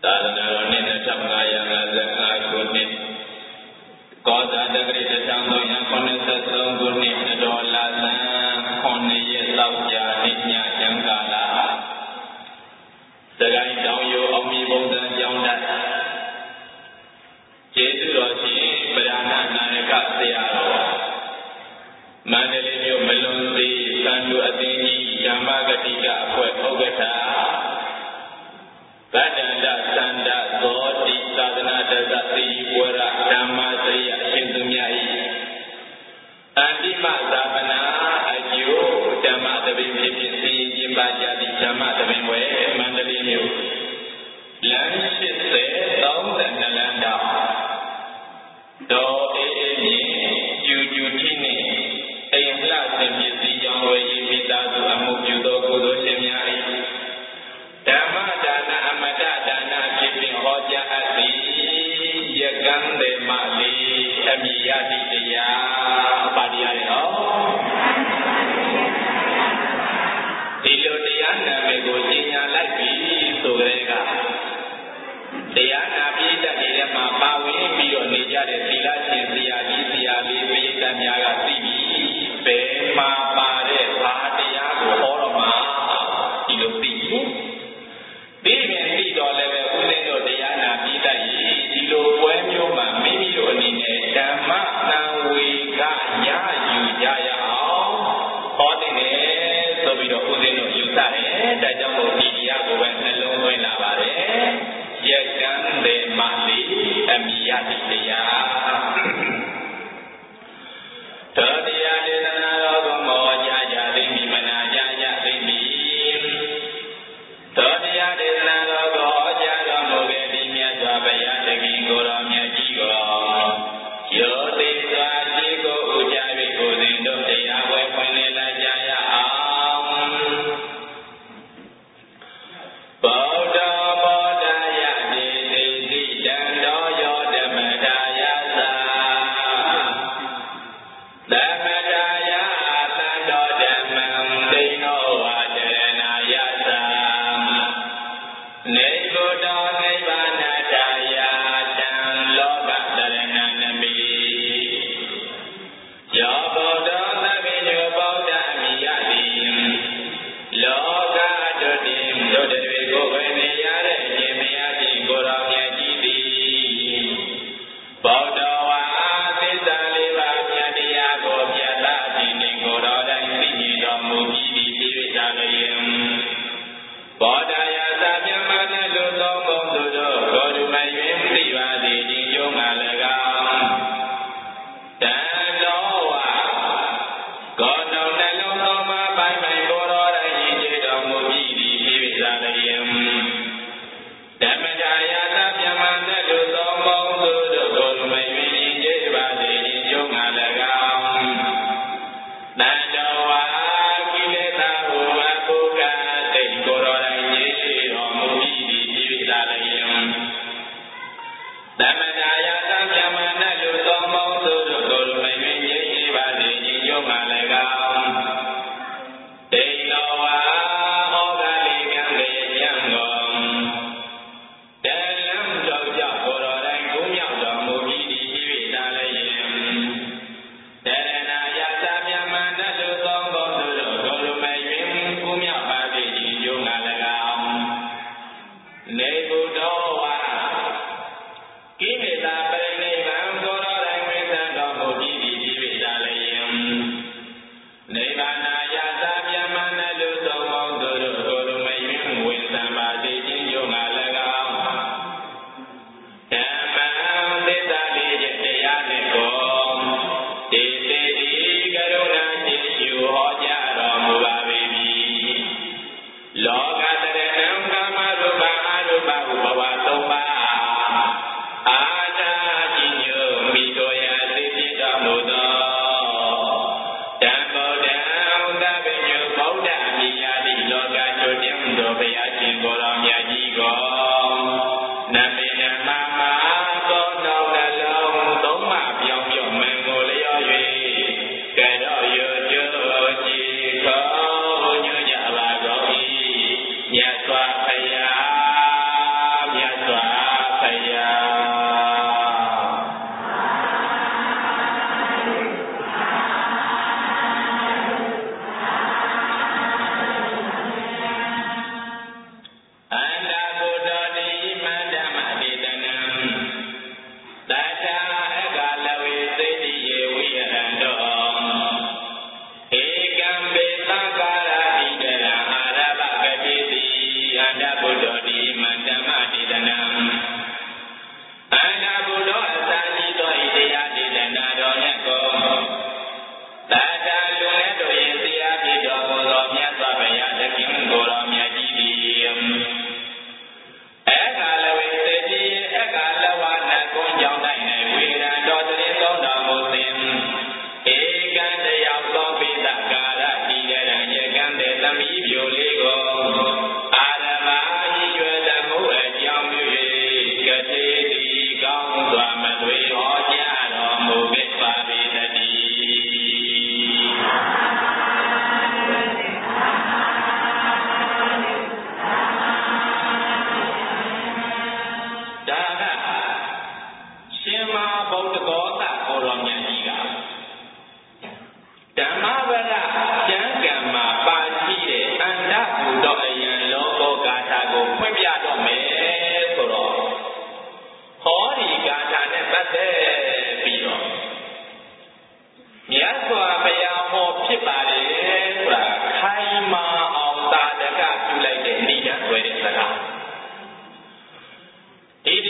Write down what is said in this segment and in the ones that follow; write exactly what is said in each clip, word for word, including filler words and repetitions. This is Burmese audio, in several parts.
သာသနာတော်နှစ်နှစ်ထောင်ငါးရာငါးဆယ်၅ခုနှစ်ကောဇာတက္ကရာတစ်ထောင်သုံးရာခုနှစ်သုံးခုနှစ်အတော်လာသံခုနှစ်ရက်လောက်ကြာနေ့ညချမ်းကာလစကိုင်းတောင်ရိုးအောင်မြေပုံစံကျောင်းတက်ကျေးဇူးတော်ရှင်ပဓာနနာယကဆရာတော်မန္တလေးမြို့မလွန်စေသံလူအသင်းကြီးဓမ္မဂတိကအဖွဲ့ဥက္ကဋ္ဌဗဒ္ဒန္တသန္တသောတိသာသနာတသတိဝရဓမ္မစရိယအရှင်သူမြတ်၏အန္တိမသာပနာအကျိုးဓမ္မသဘင်ဖြစ်ဖြစ်စီရင်ခြင်းပါကြသည့်ဓမ္မသဘင်ဝယ်မန္တလေးမြို့လမ်းရှစ်ဆယ်သုံးဆယ်နှစ်လမ်းတောင်တော်အေးအေးမြင့်ကျူကျူထိနှင့်အိမ်လှဆင်ပစ္စည်းကြောင့်ဝယ်ရေးမိသားစုအမှုပြုသောကုသိုလ်ရှင်များ၏ဓမ္မဒါနအမတဒါနဖြစ်ဖြင့်ဟောကြားအပ်သည်ယကံတေမလေးအမိယတိတရားပါတရားရနော်ဒီလိုတရားနာမည်ကိုကျင့်ညာလိုက်ပြီဆိုကြတဲ့ကတရားနာပြီးတတ်နေတဲ့မှာပါဝင်ပြီးတော့နေကြတဲ့သီလရှင်ဆရာကြီးဆရာလေးပိဋကများကသိပြီဘယ်မှာပါတဲ့ဘာတရားကိုဟောတော့မှဒီလိုသိဘူးဒီရင်သိတော့လည်းပဲဦးဇင်းတို့တရားနာပြီးတတ်ရင်ဒီလိုပွဲမျိုးမှာမိမိတို့အနေနဲ့ဓမ္မသံဝေကရယူကြရအောင်ဟောတဲ့ဆိုပြီးတော့ဦးဇင်းတို့ယူဆတယ်ဒါကြောင့်မို့ဒီတရားကိုပဲနှလုံးသွင်းလာပါတယ်ယကံတေမလေးအမိယတိတရားသောတရားဒေသနာတော်ကိုမောကြကြသိမိမနာကြကြသိမိသောတရားဒေသနာတော်ကိုဟောကြားတော်မူခဲ့ပြီးမြတ်စွာဘုရားတခင်ကိုယ်တော်မြတ်ကြီးကိုယောတိစွာရှိကိုဥကြ၍ကိုယ်စဉ်တို့တရားပွဲဖွင့်လှစ်လိုက်ကြရအောင်ဗုဒ္ဓဘောဓယတိတိတိတံတော်ယောဓမ္မဒါယသာသမဒါယသံတော်ဓမ္မံဒိနောဝါဒရဏာယသာနေဘုဒ္ဓနိဗ္ဗာနဒါယတံလောကတရဏနမိယောဗုဒ္ဓသဗ္ဗညုဗုဒ္ဓအမိယတိလောကတုတိဒုတ္တတွေကိုဝေနေရတဲ့အရှင်ဘုရားရှင်ကိုယ်တော်မြတ်ကြီးသည်ဗုဒ္ဓဝါသစ္စာလေးပါးမြတ်တရားကိုပြတ်သားခြင်းနှင့်ကိုယ်တော်တိုင်သိမြင်တော်မူပြီးသည်ဖြစ်ကြလျင်ဘောဓယာသမြမနလူသုံးပုံသူတို့ကိုယ်သူမယွင်သိပါသည်ခြင်းကျုံးက၎င်းတန်တော်ဝါကောနောနှလုံးသုံးပါးပိုင်ပိုင်ကိုယ်တော်တိုင်ရည်ကြည်တော်မူပြီးသည်ဖြစ်ကြလျင်ဓမ္မဒါယသမြမနလူသုံးပုံသူတို့ကိုယ်သူမယွင်ရည်ကြည်ပါသည်ခြင်းကျုံးက၎င်းတန်တော်ဝါကိလေသာဟုအကုကတိတ်ကိုယ်တော်တိုင်ရည်ကြည်တော်မူပြီးသည်ဖြစ်ကြလျင်ဓမ္မဒါယသမြမနလူသုံးပုံသူတို့ကိုယ်သူမယွင်ရည်ကြည်ပါသည်ခြင်းကျုံးက၎င်းဒိနောဝါဩဃလိကံလေယံကုန်တလံတော်ကြောင့်ကိုယ်တော်တိုင်ကိုမြောက်တော်မူပြီးသည်ဖြစ်ကြလျင်တရဏာယသမြမနလူသုံးပုံသူတို့ကိုယ်သူမယွင်ကိုမြောက်ပါသည်ခြင်းကျုံးက၎င်းနေဘုဒ္ဓဝါကိလေသာပရိနိဗ္ဗာန်ကိုယ်တော်တိုင်ဝိသံတော်မူပြီးသည်ဖြစ်ကြလျင်နိဗ္ဗာန်ယသမြမနလူသုံးပုံသူတို့ကိုယ်သူမယွင်ဝိသံပါသည်ခြင်းကျုံးက၎င်းဓမ္မံသစ္စာလေးချက်တရားနှင့်ကိုတေတေတိကရုဏာရှိယူဟောကြားတော်မူပါပေ၏လောကတရဏံကာမရူပအရူပဟုဘဝသုံးပါးအာနာတိညုမိတို့ရာသိဖြစ်တော်မူသောဓမ္မဒံသဗ္ဗညုဗုဒ္ဓအမိယတိလောကကျွတ်တင်တော်ဘုရားရှင်ကိုယ်တော်မြတ်ကြီးကိုနမေနမမသောနောင်နှလုံးသုံးပါးပြောင်းပြောင်းမင်္ဂလျော၍ကရောယောကျိုးကြည်ခေါ်ညွှန်ကြပါကုန်၏မြတ်စွာဘုရား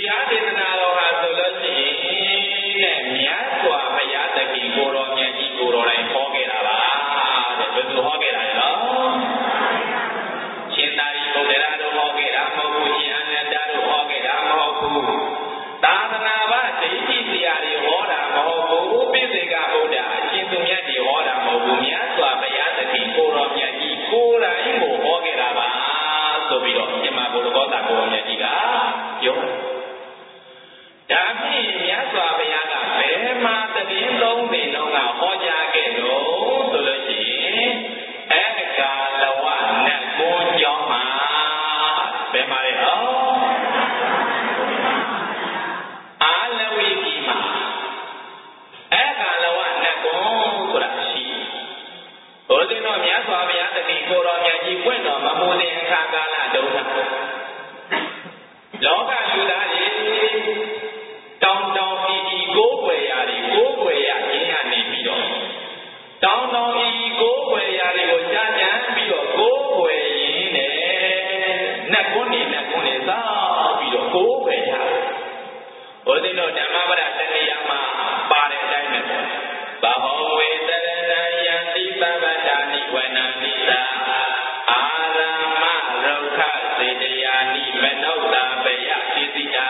တရားဒေသနာတော်ဟာဆိုလို့ရှိရင်တဲ့မြတ်စွာဘုရားသခင်ကိုတော်မြတ်ကြီးကိုတော်တိုင်ဟောခဲ့တာပါတဲ့ဘယ်သူဟောခဲ့တာလဲနော်ရှင်သာရိပုတ္တရာတို့ဟောခဲ့တာမဟုတ်ဘူးရှင်အနန္ဒာတို့ဟောခဲ့တာမဟုတ်ဘူးသာသနာ့ဘာဒိဋ္ဌိဆရာတွေဟောတာမဟုတ်ဘူးပိစိကဗုဒ္ဓအရှင်သူမြတ်တွေဟောတာမဟုတ်ဘူးမြတ်စွာဘုရားသခင်ကိုတော်မြတ်ကြီးကိုယ်တိုင်ကိုဟောခဲ့တာပါဆိုပြီးတော့ရှင်မဘုရားသာကိုတော်မြတ်ကြီးကပြောတာဒါဖြင့်မြတ်စွာဘုရားကဘယ်မှာတည်င်းသုံးပင်လုံးကဟောကြားခဲ့တော့ဆိုလို့ရှိရင်အကာလဝနတ်ကွန်းကျောင်းမှာဘယ်မှာလဲဟောအာလဝီကြီးမှာအကာလဝနတ်ကွန်းဆိုတာရှိဘုရားတော်မြတ်စွာဘုရားတခင်ကိုတော်မြတ်ကြီးပွင့်တော်မမူတဲ့အခါကာလတုန်းကလောကလူသားတွေတောင်းတောင်းဤဤကိုးကွယ်ရာတွေကိုးကွယ်ရခြင်းကနေပြီးတော့တောင်းတောင်းဤဤကိုးကွယ်ရာတွေကိုကြားကြံပြီးတော့ကိုးကွယ်ရင်းနဲ့နတ်ကွန်းနေနတ်ကွန်းနေသာပြီးတော့ကိုးကွယ်ကြတယ်ဘုရားတော်ဓမ္မပဒတဏှာမှာပါတဲ့အတိုင်းပဲဘာဟောဝေတရဏယံတိပဗ္ဗတာနိဝနံပိသာအာရမရုခစေတယာနိမနုဿာပယပိတိတာ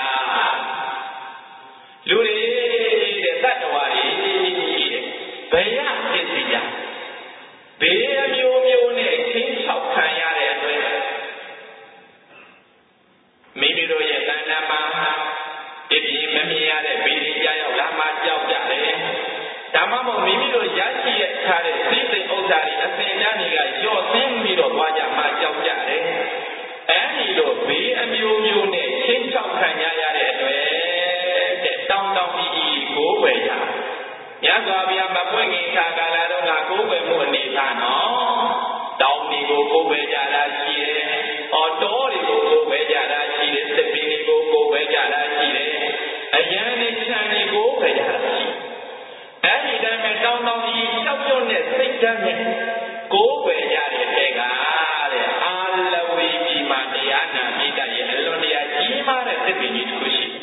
လူတွေတဲ့တတ္တဝါတွေတဲ့ဘယဖြစ်စီကြဘေးအမျိုးမျိုးနဲ့ချင်းချောက်ခံရတဲ့အတွက်မိမိတို့ရဲ့တဏ္ဍာမှာတပြင်းမမြင်ရတဲ့ဘေးတွေကြောက်လာမှကြောက်ကြတယ်ဒါမှမဟုတ်မိမိတို့ရရှိရထားတဲ့စိတ်စိတ်ဥစ္စာတွေအစဉ်တန်းတွေကကြော့ဆင်းပြီးတော့သွားကြမှကြောက်ကြတယ်အဲဒီလိုဘေးအမျိုးမျိုးနဲ့ချင်းချောက်ခံရရတဲ့အတွက်တောင်းတောင်းဤဤကိုးွယ်ကြမြတ်စွာဘုရားမပွင့်ခင်ခါကာလတော့ကကိုးွယ်မှုအနေထားနော်တောင်းတွေကိုကိုးွယ်ကြတာရှိတယ်။အော်တော်တွေကိုကိုးွယ်ကြတာရှိတယ်။သစ်ပင်တွေကိုကိုးွယ်ကြတာရှိတယ်။အရန်နဲ့ခြံတွေကိုကိုးွယ်ကြတာရှိတယ်။အဲဒီတည်းမဲ့တောင်းတောင်းဤကြောက်ရွံ့တဲ့စိတ်ဓာတ်နဲ့ကိုးွယ်ကြတဲ့တဲ့ကတဲ့အာလဝီကြီးမှာတရားနာပိဋကရဲ့အလွန်တရာကြီးမားတဲ့သစ်ပင်ကြီးတစ်ခုရှိတယ်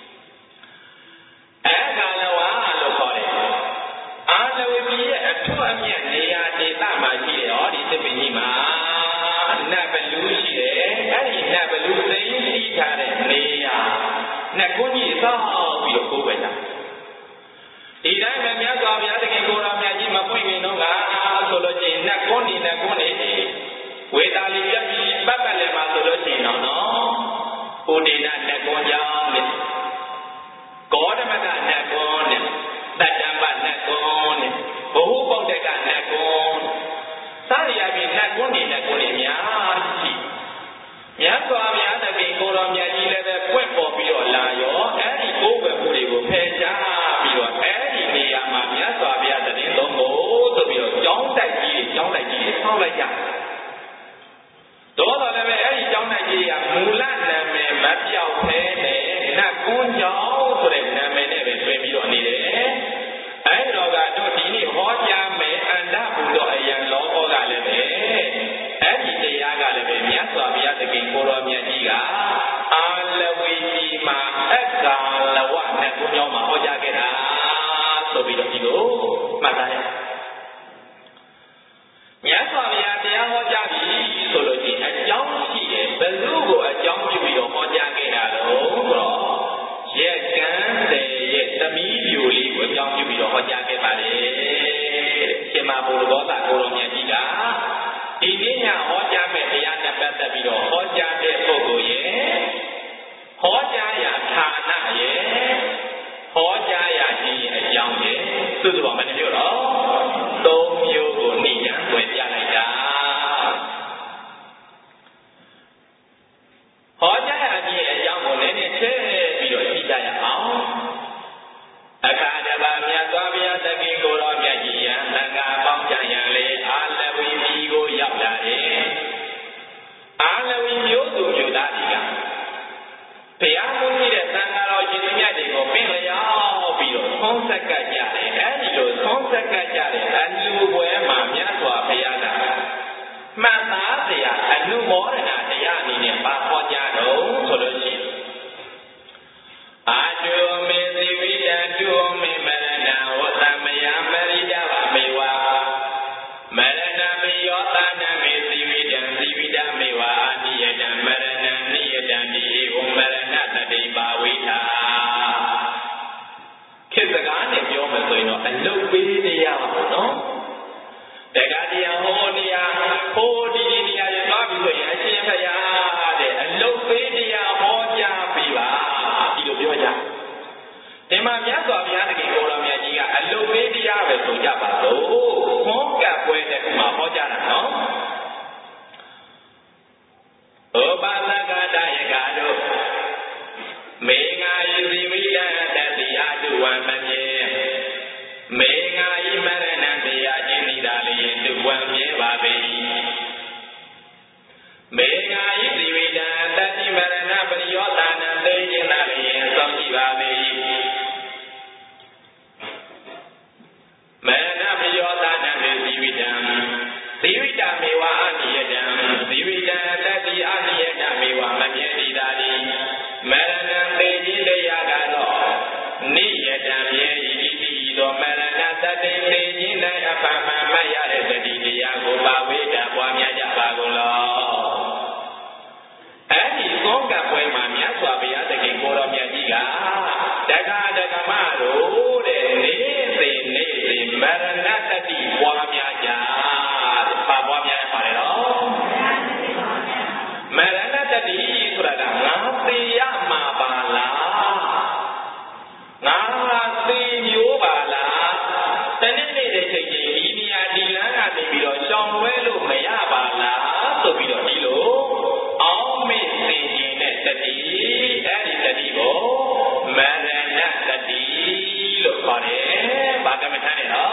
အဲကာလဝါလို့ခေါ်တယ်အာလဝီရဲ့အထွတ်အမြတ်နေရာဒေသမှာရှိတယ်ဟောဒီသစ်ပင်ကြီးမှာနတ်ဘလူးရှိတယ်အဲဒီနတ်ဘလူးသိမ်းစီးထားတဲ့နေရာနတ်ကွန်းကြီးစောက်ပြီးတော့ကိုးကွယ်တာဒီတိုင်းမှာမြတ်စွာဘုရားတခင်ကိုယ်တော်မြတ်ကြီးမပွင့်ခင်တော့ကဆိုလို့ရှိရင်နတ်ကွန်းနေနတ်ကွန်းနေဝေတာလီပြတ်ပြီးပတ်ပတ်လည်းမှာဆိုလို့ရှိရင်တော့နော်ဥဒိနနတ်ကွန်းကြောင့်တဲ့ကောဓမကနတ်ကွန်းနဲ့တတ္တမနတ်ကွန်းနဲ့ဘဟုပုဒ္ဒကနတ်ကွန်းစာရယပြီးနတ်ကွန်းနေနတ်ကွန်းတွေအများကြီးမြတ်စွာဘုရားသခင်ကိုယ်တော်မြတ်ကြီးလည်းပဲပွင့်ပေါ်ပြီးတော့လာရောအဲဒီကိုယ်ွယ်မှုတွေကိုဖယ်ရှားပြီးတော့အဲဒီနေရာမှာမြတ်စွာဘုရားသခင်သုံးဖို့ဆိုပြီးတော့ကျောင်းတိုက်ကြီးကျောင်းတိုက်ကြီးဆောက်လိုက်ကြတော်တော်လည်းပဲအဲဒီကျောင်းတိုက်ကြီးကမူလနာမည်မပြောက်ဖဲနဲ့နတ်ကွန်းကျောင်းဆိုတဲ့နာမည်နဲ့ပဲတွင်ပြီးတော့နေတယ်အဲဒီတော့ကတော့ဒီနေ့ဟောကြားမယ်အန္တဘုဒ္ဓအယံလောဟောကလည်းပဲအဲဒီတရားကလည်းပဲမြတ်စွာဘုရားသခင်ကိုယ်တော်မြတ်ကြီးကအာလဝီကြီးမှာအက္ကာလဝနတ်ကွန်းကျောင်းမှာဟောကြားခဲ့တာဆိုပြီးတော့ဒီလိုမှတ်သားရမြတ်စွာဘုရားတရားဟောကြားပြီဆိုလို့ရှိရင်အကြောင်းရှိတယ်ဘယ်သူ့ကိုအကြောင်းပြုပြီးတော့ဟောကြားခဲ့တာတော့ဆိုတော့ရက်ကန်းတဲ့ရဲ့သမီးပြိုလေးကိုအကြောင်းပြုပြီးတော့ဟောကြားခဲ့ပါလေရှင်မဘုရားသာကိုတော်မြတ်ကြီးကဒီနေ့ညဟောကြားမဲ့တရားနဲ့ပတ်သက်ပြီးတော့ဟောကြားတဲ့ပုဂ္ဂိုလ်ရဲ့ဟောကြားရာဌာနရဲ့ဟောကြားရာခြင်းရဲ့အကြောင်းရဲ့စုစုပေါင်းမပြောတော့သုံးမျိုးကိုနိယံွယ်ပြလိုက်တာဟောကြားရာခြင်းရဲ့အကြောင်းကိုလည်းနည်းနည်းထည့်ပြီးတော့ကြည့်ကြရအောင်အခါတပါမြတ်စွာဘုရားသခင်ကိုယ်တော်မြတ်ကြီးယံသံဃာပေါင်းကြံရန်လေအာလဝီကြီးကိုရောက်လာတယ်အာလဝီမျိုးသူမျိုးသားတွေကဘုရားကိုကြည့်တဲ့သံဃာတော်ရှင်မြတ်တွေကိုပင်လျောက်ပြီးတော့ဆုံးဆက်ကကြတယ်အဲဒီလိုတရားပါနော်တက္ကတရားဟောနေရဟိုဒီဒီနေရာတွေသွားပြီးဆိုရင်အရှင်ဘုရားတဲ့အလုတ်ပေးတရားဟောကြားပေးပါဒီလိုပြောကြဒီမှာမြတ်စွာဘုရားတခင်ကိုယ်တော်မြတ်ကြီးကအလုတ်ပေးတရားပဲဆိုကြပါလို့ဟောကပွဲတဲ့ခုမှာဟောကြားတာနော်ဩပါလကတယကတို့မေငါယိမိတတတိအတုဝံမမြဲမေငါဤမရဏတရားကျင့်ဤသာလျင်တုဝံမြဲပါပေမေငါဤသီဝိတတတိမရဏပရိယောတာနံသိခြင်းသာလျင်စောင့်ကြည့်ပါပေမရဏပရိယောတာနံသီဝိတံသီဝိတမေဝအနိယတံသီဝိတံတတိအနိယတမေဝမမြဲဤသာလျင်မရဏသိခြင်းတရားကတော့နိယတံမြဲဤတိသောမရဏတတိသိခြင်း၌အပမ္မမရတဲ့တတိတရားကိုပါဝိတပွားများကြပါကုန်လောအဲ့ဒီသောကပွဲမှာမြတ်စွာဘုရားတခင်ကိုတော်မြတ်ကြီးကတက္ကဒကမတို့တဲ့နေသိနေသိမရဏတတိပွားများကြပါပွားများပါလေနော်မရဏတတိဆိုတာကငါသိရမှာပါလားငါသိမျိုးပါလားတနေ့နေ့တဲ့ချိန်ချင်းဒီနေရာဒီလမ်းကနေပြီးတော့ရှောင်လွဲလို့မရပါလားဆိုပြီးတော့ဒီလိုအောင်းမေ့သိခြင်းနဲ့တတိအဲ့ဒီတတိကိုမရဏတတိလို့ခေါ်တယ်။ဘာကမ္မထာနဲ့နော်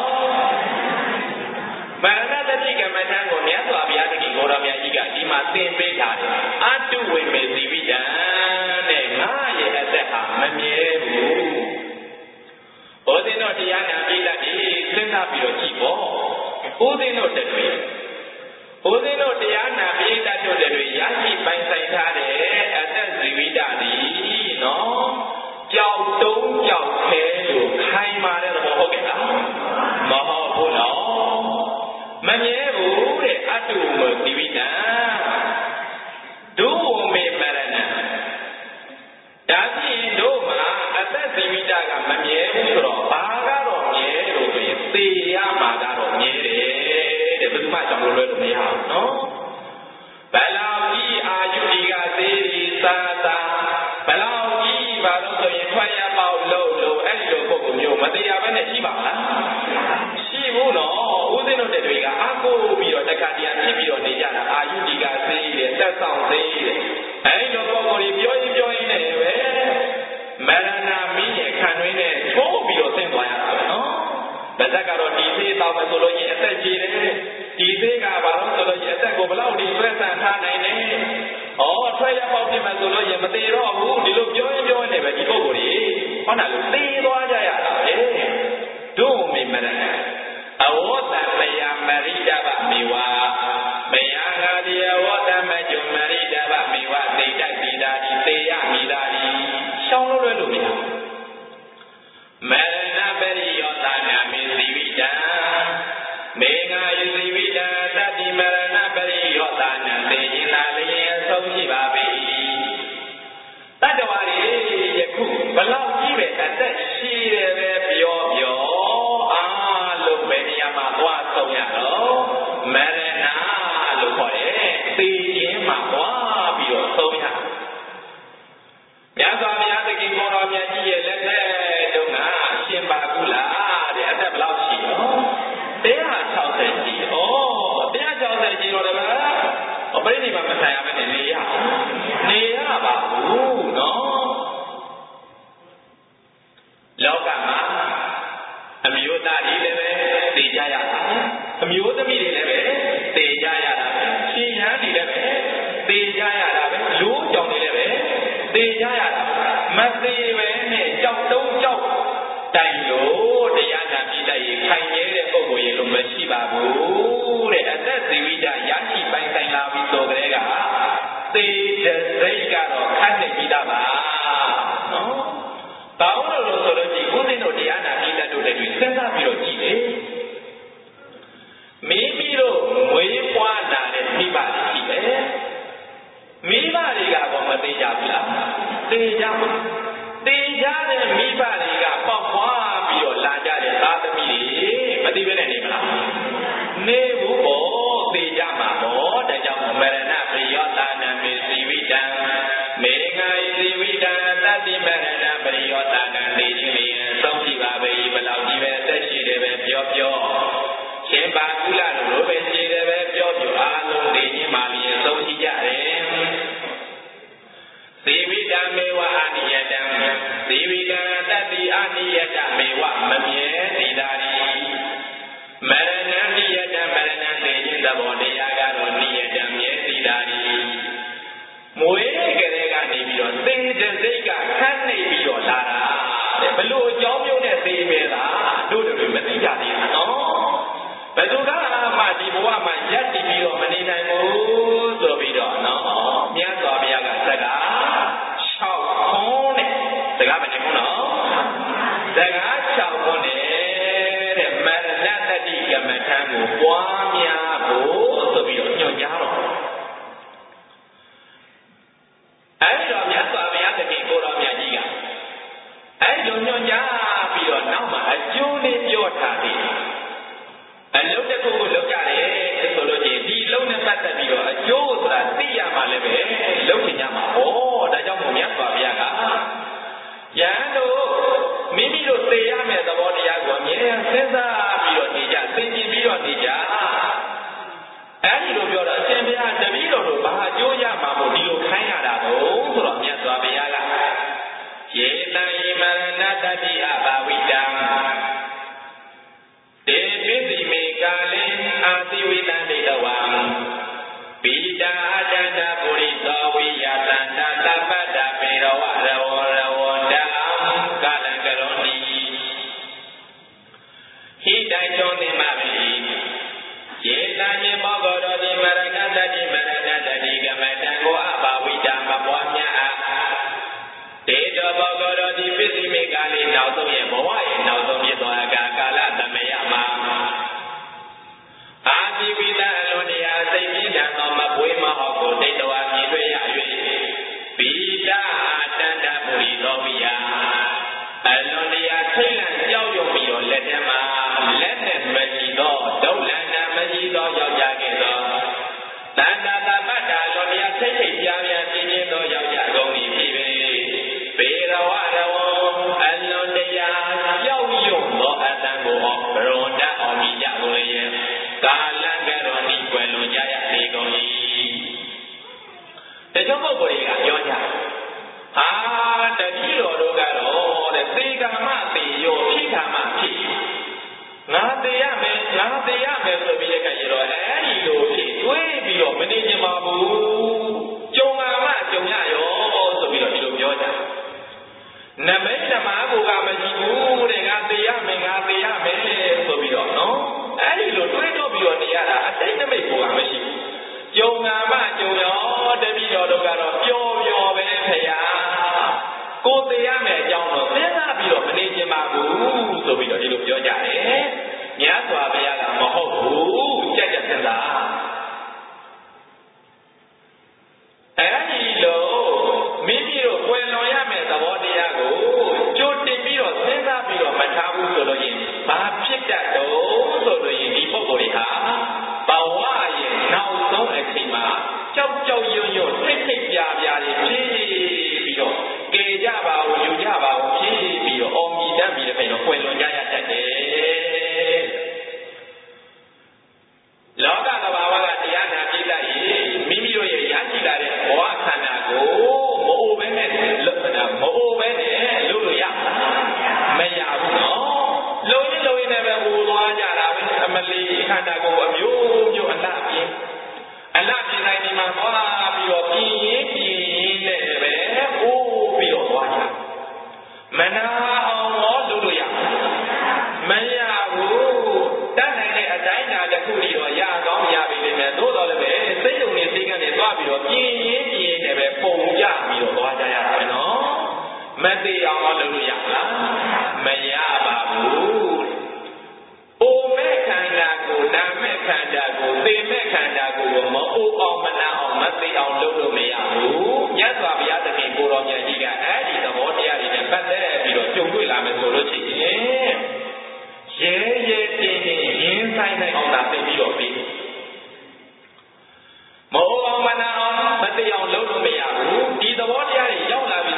မရဏတတိကမ္မထာကိုမြတ်စွာဘုရားတခင်ကိုယ်တော်မြတ်ကြီးကဒီမှာသင်ပေးထားတယ်အတုဝိမေသီဝိတံတဲ့ငါရဲ့အသက်ဟာမမြဲဘူး။ဦးဇင်းတို့တရားနာပြီးလက်ဒီစဉ်းစားပြီးတော့ကြည့်ပေါ့ဦးဇင်းတို့တည်းဦးဇင်းတို့တရားနာပြီးတတ်တို့တွေရရှိပိုင်ဆိုင်ထားတဲ့အသက်ဇီဝိတသည်နော်ကြောက်တုံးကြောက်ခဲလို့ခိုင်မာတဲ့သဘောဟုတ်ကဲ့လားမဟုတ်ဘူးနော်မမြဲဘူးတဲ့အတုမဇီဝိတဒုဝမေမရဏဒါဖြင့်တို့မှာအသက်ဇီဝိတကမမြဲဘူးဆိုတော့ဘာကတော့မြဲလို့ဆိုရင်သေရမှာကတော့မြဲတယ်တဲ့ဘယ်သူမှကြောင့်လို့လွဲလို့မရဘူးနော်ဘလောင်ကြီးအာယုဒီကသေးဒီသာသာဘလောင်ကြီးပါလို့ဆိုရင်ထွက်ရပေါက်လို့လို့အဲ့ဒီလိုပုဂ္ဂိုလ်မျိုးမတရားဘဲနဲ့ရှိပါလားရှိဘူးနော်ဦးဇင်းတို့တွေကအကိုပြီးတော့တက္ကတရားဖြစ်ပြီးတော့နေကြတာအာယုဒီကသေးတယ်သက်ဆောင်သေးတယ်အဲ့ဒီလိုပုဂ္ဂိုလ်ကြီးပြောရင်ပြောရင်လည်းပဲမရဏမင်းရဲ့ခံတွင်းနဲ့ထိုးပြီးတော့ဆင်းသွားရတာပဲနော်။ဒါကတော့ဒီသေးတောင်းမယ်ဆိုလို့ရင်အသက်ကြီးတယ်ဒီသေးကဘာလို့ဆိုလို့ရင်အသက်ကိုဘလောက်ဒီဆွဲဆန်ထားနိုင်လဲ။ဩထွက်ရပေါက်ပြမယ်ဆိုလို့ရင်မသေးတော့ဘူးဒီလိုပြောရင်ပြောရင်လည်းပဲဒီပုဂ္ဂိုလ်ကြီးဟုတ်တယ်လို့သေသွားကြရတာပဲ။တို့မေမရဏအဝတ္တမယမရိဒဗမေဝမယငါဒီအဝတ္တမကျုံမရိဒဗမေဝသိတ္တတိတာဒီသေရမိတာဒီရှောင်းလို့လွဲလို့မရမရဏပရိယောတာနာမေသီဝိတံမေငါယသီဝိတံတတိမရဏပရိယောတာနာသေခြင်းသာလျင်အဆုံးရှိပါပေ၏တတ္တဝါတွေယခုဘလောက်ကြီးပဲအသက်ရှိတယ်ပဲပြောပြောအားလုံးပဲနေရာမှာသွားဆုံးရတော့မရဏလို့ခေါ်တယ်သေခြင်းမှာသွားပြီးတော့ဆုံးရမြတ်စွာဘုရားသခင်ကိုယ်တော်မြတ်ကြီးရဲ့လက်ထက်တုန်းကအရှင်ပါကုလားတဲ့အသက်ဘယ်လောက်ရှိရောone hundred sixtyရှိဩone hundred sixtyတော့လည်းအပရိနိဗ္ဗာန်မဆိုင်ရဘဲနဲ့နေရနေရပါဘူးနော်လောကမှာအမျိုးသားတွေလည်းပဲသိကြရတာအမျိုးသမီးတွေလည်းပဲသိကြရတာရှင်ရန်တွေလည်းပဲသိကြရတာပဲလို့ကြောင့်တွေလည်းပဲသိကြရတာမသေးပဲနဲ့ကြောက်တုံးကြောက်တိုင်လို့တရားနာပြီးတိုက်ရင်ခိုင်ရဲတဲ့ပုံကိုရေလို့မရှိပါဘူးတဲ့အသက်ဇီဝိတရရှိပိုင်ဆိုင်လာပြီးဆိုတဲ့ကသေတဲ့စိတ်ကတော့ခန့်နေပြီးသားပါနော်။တောင်းလို့လို့ဆိုလို့ရှိရင်ဦးဇင်းတို့တရားနာပြီးတတ်တို့လည်းစဉ်းစားပြီးတော့ကြည့်လေ။မိမိတို့မွေးဖွားလာတဲ့မိဘတွေရှိတယ်။မိဘတွေကတော့မသေးကြဘူးလား။သေကြပါသေကြတဲ့မိဘတွေကပေါက်ဖွားပြီးတော့လာကြတဲ့သားသမီးတွေမသိပဲစီဝိတံသတ္တိမရဏပရိယောတာကံသိခြင်းလျင်ဆုံးရှိပါပေဘလောက်ကြီးပဲသက်ရှိတယ်ပဲပြောပြောရှင်ပါကုလတို့လိုပဲရှိတယ်ပဲပြောပြောအားလုံးသိခြင်းမှလျင်ဆုံးရှိကြတယ်စီဝိတံမေဝအာနိယတံစီဝိတံတတ္တိအာနိယတမေဝမမြဲသိတာရီမရဏနိယတမရဏသိခြင်းသဘောတရားကတော့နိယတမြဲသိတာရီမွေးကလေးကနေပြီးတော့သေတဲ့စိတ်ကခန်းနေပြီးတော့လာတာတဲ့ဘလို့အကြောင်းမျိုးနဲ့သေပဲလားတို့တို့မသိကြသေးဘူးနော်ဘယ်သူကမှဒီဘဝမှာရက်တည်ပြီးတော့မနေနိုင်ဘူးဆိုပြီးတော့နော်မြတ်စွာဘုရားကစကား၆ခုနဲ့စကားမနေဘူးနော်စကား၆ခုနဲ့တဲ့မရဏတတိကမ္မထံကိုပွားများဖို့ဆိုပြီးတော့ညွှန်ကြားတော့အဲ့ဒီတော့မြတ်စွာဘုရားတခင်ကိုတော်မြတ်ကြီးကအဲ့ဒီညွှန်ကြားပြီးတော့နောက်မှာအကျိုးလေးပြောထားတယ်အလုံးတစ်ခုကိုလုပ်ကြတယ်ဆိုလို့ချင်းဒီလုံးနဲ့ပတ်သက်ပြီးတော့အကျိုးဆိုတာသိရမှလည်းပဲလုပ်ချင်ကြမှာဟောဒါကြောင့်မို့မြတ်စွာဘုရားကယဟန်တို့မိမိတို့သိရမယ့်သဘောတရားကိုအမြဲတမ်းစဉ်းစားပြီးတော့နေကြသိကျင်ပြီးတော့နေကြအဲ့ဒီလိုပြောတော့အရှင်ဘုရားတပည့်တော်တို့ဘာအကျိုးရမှာမို့ဒီလိုခိုင်းရတာတော့ဆိုတော့မြတ်စွာဘုရားကယေတံယမရဏတတိအဘာဝိတံတေပိတိမေကာလေအာတိဝိတံတေတဝံပိတာအတန္တပုရိသောဝိယတန္တသဗ္ဗတပေရဝရဝရဝတံကာလံကရောတိဟိတိုင်ကျောင်းနေမှာပြီယေတံယေမောဂောရောတိမရဏတတိမရဏတတိကမတံကိုအဘာဝိတံမပွားများတေတောဘောဂောရောတိပိတိမေကာလေနောက်ဆုံးရဲ့ဘဝရဲ့နောက်ဆုံးဖြစ်သောအခါကာလသမယမှာအာတိဝိတံအလွန်တရာစိတ်ပြင်းထန်သောမပွေးမဟုတ်ကိုဒိဋ္ဌဝါမြင်တွေ့ရ၍ပိတာတန္တပုရိသောဝိယအလွန်တရာထိတ်လန့်ကြောက်ရွံ့ပြီးတော့လက်ထဲမှာလက်နဲ့မရှိသောဒုလန္တမရှိသောယောက်ျားကဲ့သို့တန္တသဗ္ဗတာအလွန်တရာထိတ်ထိတ်ပြားပြားပြင်းပြင်းသောယောက်ျားကုန်၏ဖြစ်ပေပေရဝရဝအလွန်တရာကြောက်ရွံ့သောအတန်ကိုဘရုံတအောင်ကြည့်ကြလို့ရဲ့ကာလံကရောတိကွယ်လွန်ကြရလေကုန်၏တချို့ပုဂ္ဂိုလ်တွေကပြောကြဟာတတိတော်တို့ကတော့တဲ့သေကမသေရောဖြစ်ကမဖြစ်ငါသေရမယ်ငါသေရမယ်ဆိုပြီးတဲ့ကရေတော့အဲ့ဒီလိုဖြစ်တွေးပြီးတော့မနေချင်ပါဘူးကြုံမှာမှကြုံရရောဆိုပြီးတော့ဒီလိုပြောကြနမိတ်ဓမ္မကိုကမရှိဘူးတဲ့ငါသေရမယ်ငါသေရမယ်ဆိုပြီးတော့နော်အဲ့ဒီလိုတွေးတော့ပြီးတော့နေရတာအတိတ်နမိတ်ကိုကမရှိဘူးကြုံမှာမှကြုံရောတပည့်တော်တို့ကတော့ပျော်ပျော်ပဲဖေယားကိုသေရမယ်အကြောင်းတော့စဉ်းစားပြီးတော့မနေချင်ပါဘူးဆိုပြီးတော့ဒီလိုပြောကြတယ်မြတ်စွာဘုရားကမဟုတ်ဘူးကြက်ကြက်စဉ်းစားအဲ့ဒီလိုမိမိတို့ကွယ်လွန်ရမယ့်သဘောတရားကိုကြိုတင်ပြီးတော့စဉ်းစားပြီးတော့မထားဘူးဆိုလို့ရင်ဘာဖြစ်တတ်တော့ဆိုလို့ရင်ဒီပုဂ္ဂိုလ်တွေဟာဘဝရဲ့နောက်ဆုံးအချိန်မှာကြောက်ကြောက်ရွံ့ရွံ့ထိတ်ထိတ်ပြာပြာတွေဖြစ်ပြီးတော့ကယ်ကြပါဦးယူကြပါဦးဖြစ်ပြီးတော့အော်မြည်တတ်ပြီးတော့ကွယ်လွန်ကြရတတ်တယ်လောကသဘာဝကတရားနာပြိတ္တရေမိမိတို့ရဲ့ရရှိလာတဲ့ဘဝခန္ဓာကိုမအိုပဲနဲ့လွတ်တာမအိုပဲနဲ့လို့လို့ရမရဘူးနော်လုံရင်လုံရင်လည်းပဲဟိုသွားကြတာပဲအမလီခန္ဓာကိုအမျိုးမျိုးအလှပြင်းအလှပြင်းတိုင်းဒီမှာသွားပြီးတော့ပြင်းရင်ပြင်းရင်လည်းပဲဟိုးပြီးတော့သွားကြမနာအောင်လို့လို့ရမရဘူးတတ်နိုင်တဲ့အတိုင်းအတာတစ်ခုတည်းတော့ရကောင်းရပြီလေမယ်သို့တော်လည်းပဲစိတ်ုံနေစိတ်ကနေသွားပြီးတော့ပြင်းရင်ပြင်းနေပဲပုံကြပြီးတော့သွားကြရတာပဲနော်မသိအောင်လို့လို့ရလားမရပါဘူးအိုမဲ့ခန္ဓာကိုနာမဲ့ခန္ဓာကိုသိမဲ့ခန္ဓာကိုမအိုအောင်မနာအောင်မသိအောင်လုပ်လို့မရဘူးမြတ်စွာဘုရားသခင်ကိုတော်မြတ်ကြီးကအဲ့ဒီသဘောတရားတွေနဲ့ပတ်သက်ပြီးတော့ကြုံတွေ့လာမယ်ဆိုလို့ရှိရင်ရဲရဲတင်းတင်းရင်းဆိုင်နိုင်အောင်သာသိပြီးတော့ပြီးမဟုတ်အောင်မနာအောင်မသိအောင်လုပ်လို့မရဘူးဒီသဘောတရားတွေရောက်လာပြီ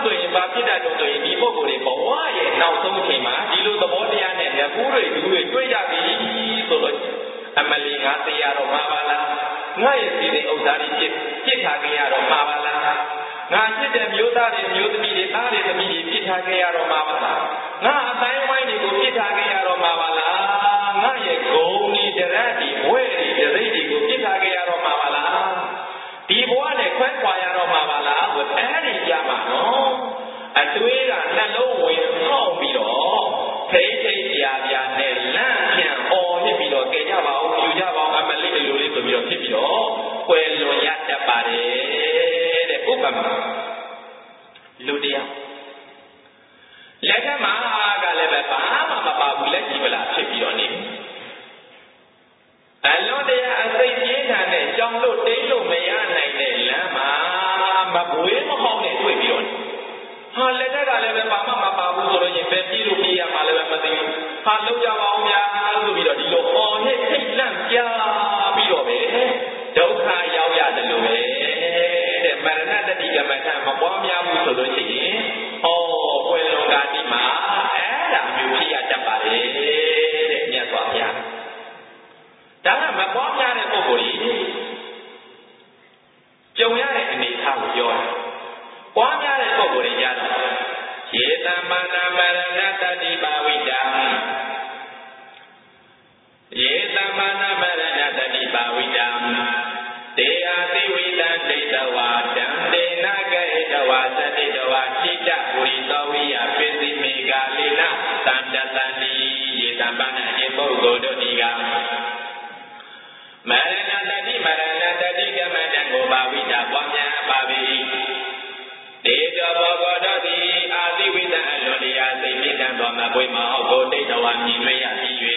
ဆိုရင်ဘာဖြစ်တတ်တော့ဆိုရင်ဒီပုဂ္ဂိုလ်တွေဘဝရဲ့နောက်ဆုံးအချိန်မှာဒီလိုသဘောတရားနဲ့ငကူးတွေလူတွေတွေ့ကြပြီဆိုတော့အမလီငါသိရတော့မှာပါလားငါရဲ့စီစဉ်ဥစ္စာတွေဖြစ်ဖြစ်ထားခဲ့ရတော့မှာပါလားငါဖြစ်တဲ့မျိုးသားတွေမျိုးသမီးတွေသားတွေသမီးတွေဖြစ်ထားခဲ့ရတော့မှာပါလားငါအတိုင်းဝိုင်းတွေကိုဖြစ်ထားခဲ့ရတော့မှာပါလားငါရဲ့ဂုဏ်ဒီတရက်ဒီဝဲဒီတရိပ်တွေကိုဖြစ်ထားခဲ့ရတော့မှာပါလားဒီဘဝနဲ့ခွဲခွာရတော့မှာပါလားဆိုအဲ့ဒီကြမှာနော်အတွေးကနှလုံးဝင်ဖောက်ပြီးတော့ထိတ်ထိတ်ပြာပြာနဲ့လန့်ပြန်အော်ဖြစ်ပြီးတော့ကြဲကြပါအောင်ဖြူကြပါအောင်အမလေးလိုလေးဆိုပြီးတော့ဖြစ်ပြီးတော့ကွယ်လွန်ရတတ်ပါတယ်တဲ့ဥပမာလူတရားလက်ထက်မှာကလည်းပဲဘာမှမပါဘူးလက်ကြည့်ပလားဖြစ်ပြီးတော့နေအလွန်တရာအစိတ်ပြင်းထန်တဲ့ကြောင်လို့တိတ်လို့မရနိုင်တဲ့လမ်းမှာမပွေးမဟောင်းနဲ့တွေ့ပြီးတော့ဟာလက်ထက်ကလည်းပဲဘာမှမပါဘူးဆိုလို့ရင်ပဲပြေးလို့ပြေးရမှာလည်းပဲမသိဘူးဟာလုံးကြပါအောင်များဆိုပြီးတော့ဒီလိုအော်ဟစ်ထိတ်လန့်ပြပြီးတော့ပဲဒုက္ခရောက်ရတယ်လို့ပဲတဲ့မရဏတတိကမထမပွားများဘူးဆိုလို့ရှိရင်ဩကွယ်လွန်ကာတိမှာအဲ့ဒါမျိုးဖြစ်ရတတ်ပါလေတဲ့မြတ်စွာဘုရားဒါကမပွားများတဲ့ပုဂ္ဂိုလ်ကြီးကြုံရတဲ့အနေအထားကိုပြောတာပွားများတဲ့ပုဂ္ဂိုလ်တွေကြတော့ယေတမနာမရဏတတိပါဝိတံယေတမနာမရဏတတိပါဝိတံတေဟာတိဝိတံဒိဋ္ဌဝါတံတေနကေတဝါသတိတဝါခိတပုရိသောဝိယပိစိမေကလိနသန္တတန္တိယေတမနာအပုဂ္ဂိုလ်တို့ဒီကမရဏတတိမရဏတတိကမတံကိုပါဝိတာပွားများပါပြီဒေတောဘောဂောတို့သည်အာတိဝိတံအလွန်တရားစိတ်ပြည့်တတ်သောမပွေမဟုတ်ကိုဒိဋ္ဌဝါမြင်တွေ့ရပြီး၍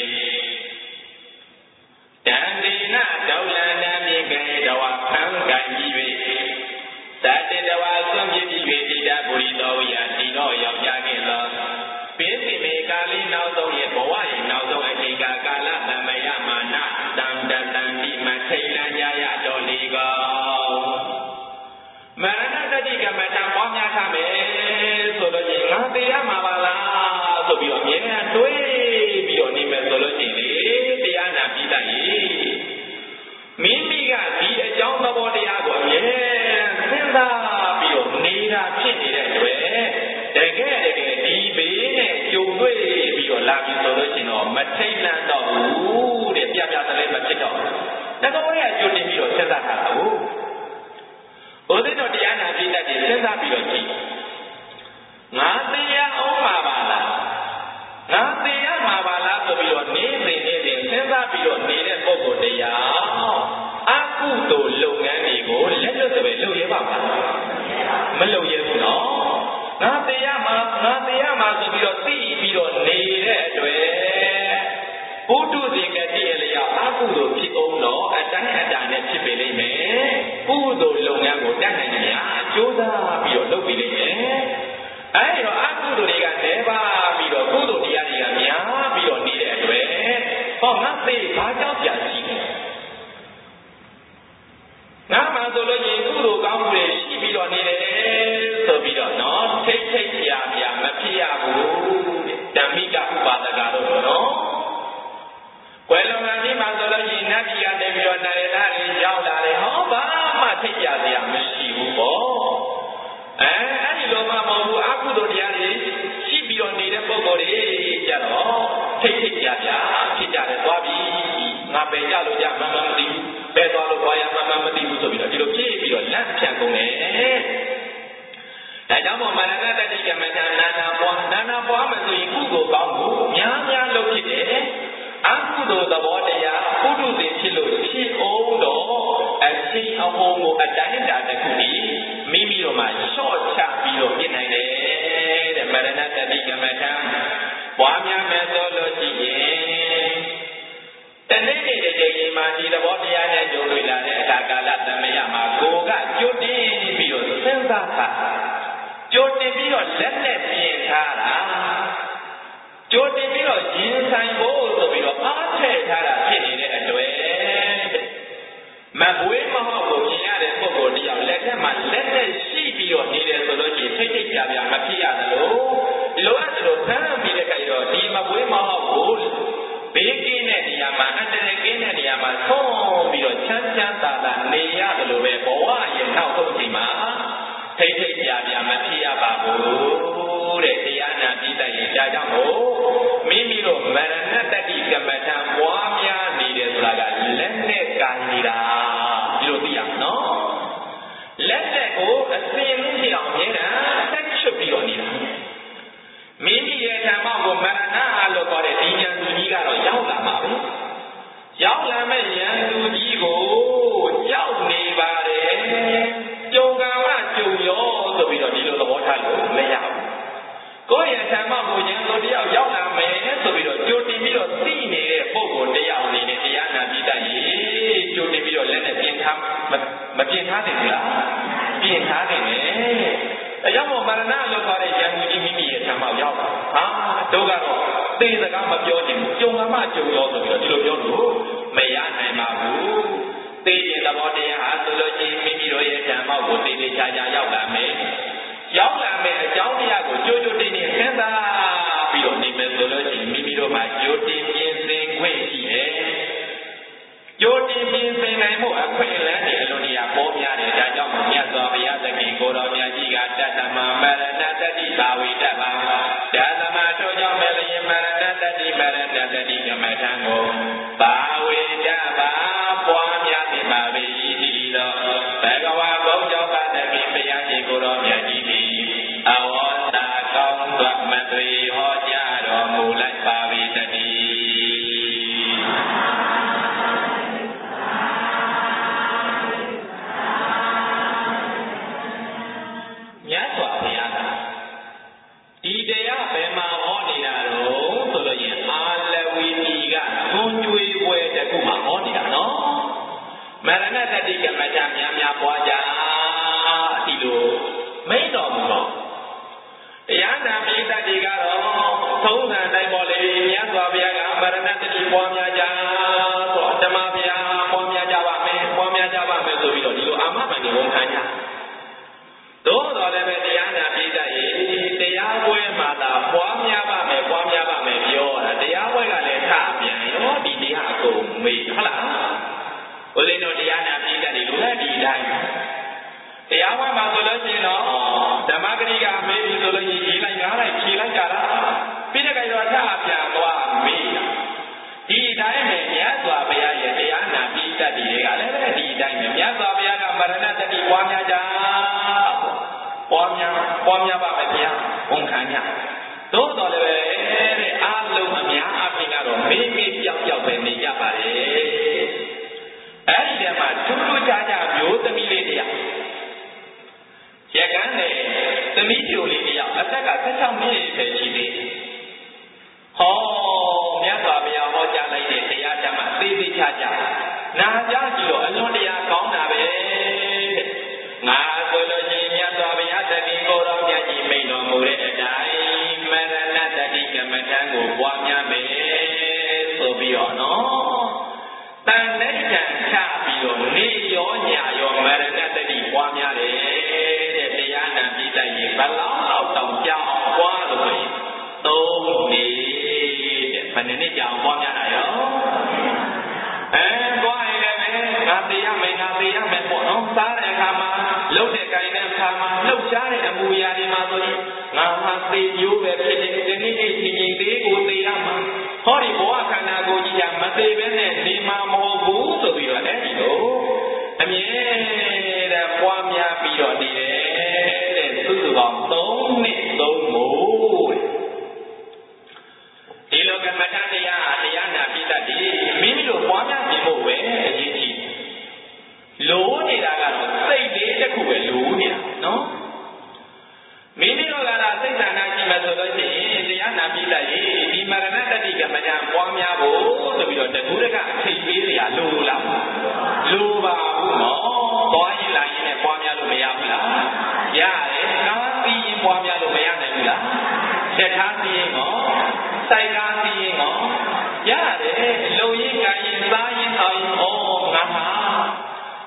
တန်တိနဒေါလန္တမြင်ကေတဝါခံကံကြီး၍သတ္တတဝါဆွန့်ပြည့်ပြီး၍တိတပုရိသောဝိယတိတော်ရောက်ကြခဲ့သောပိစိမေကာလိနောက်ဆုံးရဲ့ဘဝရဲ့နောက်ဆုံးအချိန်ကာကာလသမယမာနတံတတန်တိမထိတ်လန့်ကြရတော်လေကောမရဏတတိကမထံပွားများထားမယ်ဆိုလို့ရှိရင်ငါသိရမှာပါလားဆိုပြီးတော့အမြဲတမ်းတွေးပြီးတော့နေမယ်ဆိုလို့ရှိရင်လေတရားနာပြီးသားကြီးမိမိကဒီအကြောင်းသဘောတရားကိုအမြဲစဉ်းစားပြီးတော့နေတာဖြစ်နေတဲ့အတွက်တကယ်တကယ်ဒီဘေးနဲ့ကြုံတွေ့ပြီးတော့လာပြီးဆိုလို့ရှိရင်တော့မထိတ်လန့်တော့ဘူးတဲ့ပြပြသလဲမဖြစ်တော့ဘူးတကောရကြိုတင်ပြီးတော့စဉ်းစားထားတာဟုတ်ဘုရားတော်တရားနာပြီးတတ်တယ်စဉ်းစားပြီးတော့ကြည့်ငါတရားအောင်ပါပါလားငါတရားမှာပါလားဆိုပြီးတော့နေစဉ်နေစဉ်စဉ်းစားပြီးတော့နေတဲ့ပုဂ္ဂိုလ်တရားအကုသိုလ်လုပ်ငန်းတွေကိုလက်လွတ်ပဲလုပ်ရပါမလားမလုပ်ရဘူးနော်ငါတရားမှာငါတရားမှာဆိုပြီးတော့သိပြီးတော့နေတဲ့အတွက်ဘုဒ္ဓဇေကတိအလျောက်အကုသိုလ်ဖြစ်အောင်တော့အတိုင်းအတာနဲ့ဖြစ်ပေလိမ့်မယ်ကုသိုလ်လုပ်ငန်းကိုတတ်နိုင်ကြအကျိုးစားပြီးတော့လုပ်ပေလိမ့်မယ်အဲဒီတော့အကုသိုလ်တွေကနေပါပြီးတော့ကုသိုလ်တရားတွေကများပြီးတော့နေတဲ့အတွက်ဟောငါသိဘာကြောင့်ပြန်ရှိလဲငါမှဆိုလို့ရင်ကုသိုလ်ကောင်းမှုတွေရှိပြီးတော့နေတယ်ဆိုပြီးတော့နော်ထိတ်ထိတ်ပြာပြာမဖြစ်ရဘူးတဲ့ဓမ္မိကဥပါဒကတို့နော်ကွယ်လွန်လာပြီးမှဆိုလို့ရင်နတ်ပြည်ကနေပြီးတော့နိုင်ရတာတွေရောက်လာတယ်ဟောဘာမှထိတ်ကြစရာမရှိဘူးပေါ့အဲအဲ့ဒီလိုမှမဟုတ်ဘူးအကုသိုလ်တရားတွေရှိပြီးတော့နေတဲ့ပုဂ္ဂိုလ်တွေကြတော့ထိတ်ထိတ်ကြကြဖြစ်ကြတယ်သွားပြီငါပဲကြလို့ကြမှမမသိဘူးပဲသွားလို့သွားရမှမမသိဘူးဆိုပြီးတော့ဒီလိုဖြစ်ပြီးတော့လန့်ဖြန့်ကုန်တယ်ဒါကြောင့်မို့မရဏတတိကမထနာနာပွားနာနာပွားမှဆိုရင်ကုသိုလ်ကောင်းမှုများများလုပ်ဖြစ်တယ်အကုသိုလ်သဘောတရားပုထုဇဉ်ဖြစ်လို့ဖြစ်အောင်တော့အချင်းအဟုံးကိုအတိုင်းအတာတစ်ခုဒီမိမိတို့မှာလျှော့ချပြီးတော့ပြင်နိုင်တယ်တဲ့မရဏတတိကမထပွားများမယ်ဆိုလို့ရှိရင်တနေ့နေ့တစ်ချိန်မှာဒီသဘောတရားနဲ့ကြုံတွေ့လာတဲ့အခါကာလသမယမှာကိုကကြိုတင်ပြီးတော့စဉ်းစားတာကြိုတင်ပြီးတော့လက်နဲ့ပြင်ထားတာကြိုတင်ပြီးတော့ရင်ဆိုင်ဖို့ဆိုပြီးတော့အားထည့်ထားတာဖြစ်နေတဲ့အတွက်မဘွေးမဟုတ်ကိုမြင်ရတဲ့ပုဂ္ဂိုလ်တယောက်လက်ထက်မှာလက်နဲ့ရှိပြီးပြီးတော့နေတယ်ဆိုလို့ရှိရင်ထိတ်ထိတ်ကြပြမဖြစ်ရတယ်လို့လိုအပ်တယ်လို့ဖမ်းပြီးတဲ့ကြိုက်တော့ဒီမပွေးမဟုတ်ဘူးဘေးကင်းတဲ့နေရာမှာအန္တရာယ်ကင်းတဲ့နေရာမှာဆုံးပြီးတော့ချမ်းချမ်းသာသာနေရတယ်လို့ပဲဘဝရဲ့နောက်ဆုံးချိန်မှာထိတ်ထိတ်ကြပြမဖြစ်ရပါဘူးတဲ့တရားနာပြီးတဲ့ရင်ဒါကြောင့်မို့မိမိတို့မရဏတတိကမ္မထံပွားများနေတယ်ဆိုတာကလက်နဲ့ကိုင်နေတာဒီလိုသိရမယ်နော်လက်နဲ့ကိုအစင်းလုံးရှိအောင်မြဲတာဆက်ချုပ်ပြီးတော့နေတာမိမိရဲ့ဓမ္မကိုမရဏလို့ခေါ်တဲ့ဒီဉာဏ်သူကြီးကတော့ရောက်လာမှာပဲရောက်လာမဲ့ဉာဏ်သူကြီးကိုရောက်နေပါတယ်ကြုံကံကကြုံရောဆိုပြီးတော့ဒီလိုသဘောထားလို့မရဘူးကိုယ့်ရဲ့ဓမ္မကိုဉာဏ်သူတယောက်ရောက်လာမယ်ဆိုပြီးတော့ကြိုတင်ပြီးတော့သိနေတဲ့ပုဂ္ဂိုလ်တယောက်အနေနဲ့တရားနာပြီးတတ်ရင်ကြိုတင်ပြီးတော့လက်နဲ့ပြင်ထားမပြင်ထားတယ်ဘူးလားပြင်ထားတယ်လေအကြောင်းမို့မရဏလို့ခေါ်တဲ့ဉာဏ်ကြီးမိမိရဲ့ဓမ္မရောက်လာဟာတို့ကတော့သေစကားမပြောချင်ဘူးကြုံကမှကြုံရောဆိုပြီးတော့ဒီလိုပြောလို့မရနိုင်ပါဘူးသေခြင်းသဘောတရားဟာဆိုလို့ရှိရင်မိမိတို့ရဲ့ဓမ္မကိုသေသေးချာချာရောက်လာမယ်ရောက်လာမယ်အကြောင်းတရားကိုကြိုးကြိုးတင်းတင်းစဉ်းစားပြီးတော့နေမယ်ဆိုလို့ရှိရင်မိမိတို့မှာကြိုးတင်းပြင်ဆင်ခွင့်ရှိတယ်ကြိုးတင်းပြင်ဆင်နိုင်မှုအခွင့်အလမ်းတွေအလွန်တရာပေါ်များတယ်ဒါကြောင့်မြတ်စွာဘုရားသခင်ကိုတော်မြတ်ကြီးကတတ္တမမရဏတတိဘာဝိတ္တပါဒါသမထိုကြောင့်မလျင်မရဏတတိမရဏတတိကမ္မထံကိုဘာဝိတ္တပါပွားများနေပါပေ၏တော့ဘဂဝါဘုံကြောင့်သတ္တကိဘုရားရှင်ကိုတော်မြတ်ကြီးသည်အဝေါသာကောင်းသောမသွေဟောကြားတော်မူလိုက်ပါ၏တတိမြတ်စွာဘုရားကဒီတရားဘယ်မှာဟောနေတာတော့ဆိုလို့ရင်အာလဝီနီကသွန်ကြွေပွဲတစ်ခုမှာဟောနေတာနော်မရဏတတိကမ္မထများများပွားကြဒီလိုမိန့်တော်မူတော့တရားနာပိဋကတိကတော့သုံးဆန်တိုင်းပေါ်လေမြတ်စွာဘုရားကမရဏတတိပွားများကြဆိုဓမ္မဘုရားပွားများကြပါမယ်ပွားများကြပါမယ်ဆိုပြီးတော့ဒီလိုအာမခံနေဝန်ခံကြသို့တော်လည်းပဲတရားနာပိဋကရေတရားပွဲမှာသာပွားများပါမယ်ပွားများပါမယ်ပြောတာတရားပွဲကလည်းထပြန်ရောဒီတရားအကုန်မေးဟုတ်လားဘုရင်တို့တရားနာပိဋကတွေလိုလည်းဒီတိုင်းတရားပွဲမှာဆိုလို့ရှိရင်တော့ဓမ္မဂရိကမေးပြီးဆိုလို့ရှိရင်ရေးလိုက်ကားလိုက်ဖြေလိုက်ကြတာပိဋကရောထပြန်သွားမေးတာဒီတိုင်းပဲမြတ်စွာဘုရားရဲ့တရားနာပိဋကတွေကလည်းပဲဒီတိုင်းပဲမြတ်စွာဘုရားကမရဏတတိပွားများကြပွားများပွားများပါမယ်ဗျာဝန်ခံကြသို့တော်လည်းပဲတဲ့အားလုံးအများအပြားကတော့မေးမေးပြောက်ပြောက်ပဲနေကြပါလေအဲ့ဒီတည်းမှာထူးထူးခြားခြားမျိုးသမီးလေးတယောက်ရကန်းနဲ့သမီးပြိုလေးတယောက်အသက်ကဆယ်၆နှစ်ပဲရှိသေးတယ်ဟောမြတ်စွာဘုရားဟောကြားလိုက်တဲ့တရားဓမ္မသေသေးချာချာနာကြားကြည့်တော့အလွန်တရာကောင်းတာပဲငါဆိုလို့ရှိရင်မြတ်စွာဘုရားသခင်ကိုယ်တော်မြတ်ကြီးမိန့်တော်မူတဲ့အတိုင်းမရဏတတိကမ္မထံကိုပွားများမယ်ဆိုပြီးတော့နော်တန်တဲ့ကြံချပြီးတော့နေရောညာရောမရဏတတိပွားများတယ်တဲ့တရားနာပြီးတိုက်ရင်ဘလောက်လောက်တောင်ကြောင်းပွားလို့ရင်သုံးနေတဲ့ဘယ်နှစ်ကြောင်ပွားများတာရောအဲပွားရင်လည်းငါသိရမယ်ငါသိရမယ်ပေါ့နော်စားတဲ့အခါမှာလှုပ်တဲ့ကြိုင်တဲ့အခါမှာလှုပ်ရှားတဲ့အမူအရာတွေမှာဆိုရင်ငါဟာသိမျိုးပဲဖြစ်တယ်ဒီနေ့နေ့ချင်းချင်းသေးကိုသိရမှာဟောဒီဘဝခန္ဓာကိုယ်ကြီးကမသိဘဲနဲ့နေမှာမဟုတ်ဘူးဆိုပြီးတော့အဲ့ဒီလိုအမြဲတမ်းပွားများပြီးတော့နေတယ်တဲ့သုစုပေါင်းသုံးနှစ်သုံးမို့ဒီလိုကမ္မဋ္ဌာန်းတရားတရားနာပြီးတတ်တယ်မိမိတို့ပွားများခြင်းဖို့ပဲအရေးကြီးလိုနေတာကတော့စိတ်လေးတစ်ခုပဲလိုနေတာနော်မိမိတို့ကလာစိတ်ဆန္ဒရှိမှဆိုလို့ရှိရင်တရားနာပြီးတတ်ရင်ဒီမရဏတတိကမ္မဋ္ဌာန်းပွားများဖို့ဆိုပြီးတော့တကူတကအထိတ်ပေးစရာလိုလားလိုပါဘူးနော်သွားရင်လာရင်လည်းပွားများလို့မရဘူးလားရတယ်ကားပြီးရင်ပွားများလို့မရနိုင်ဘူးလားချက်ထားပြီးရင်ရောစိုက်ကားပြီးရင်ရောရတယ်လုံရင်ကြရင်စားရင်အောင်ရင်ဩငါဟာတရှု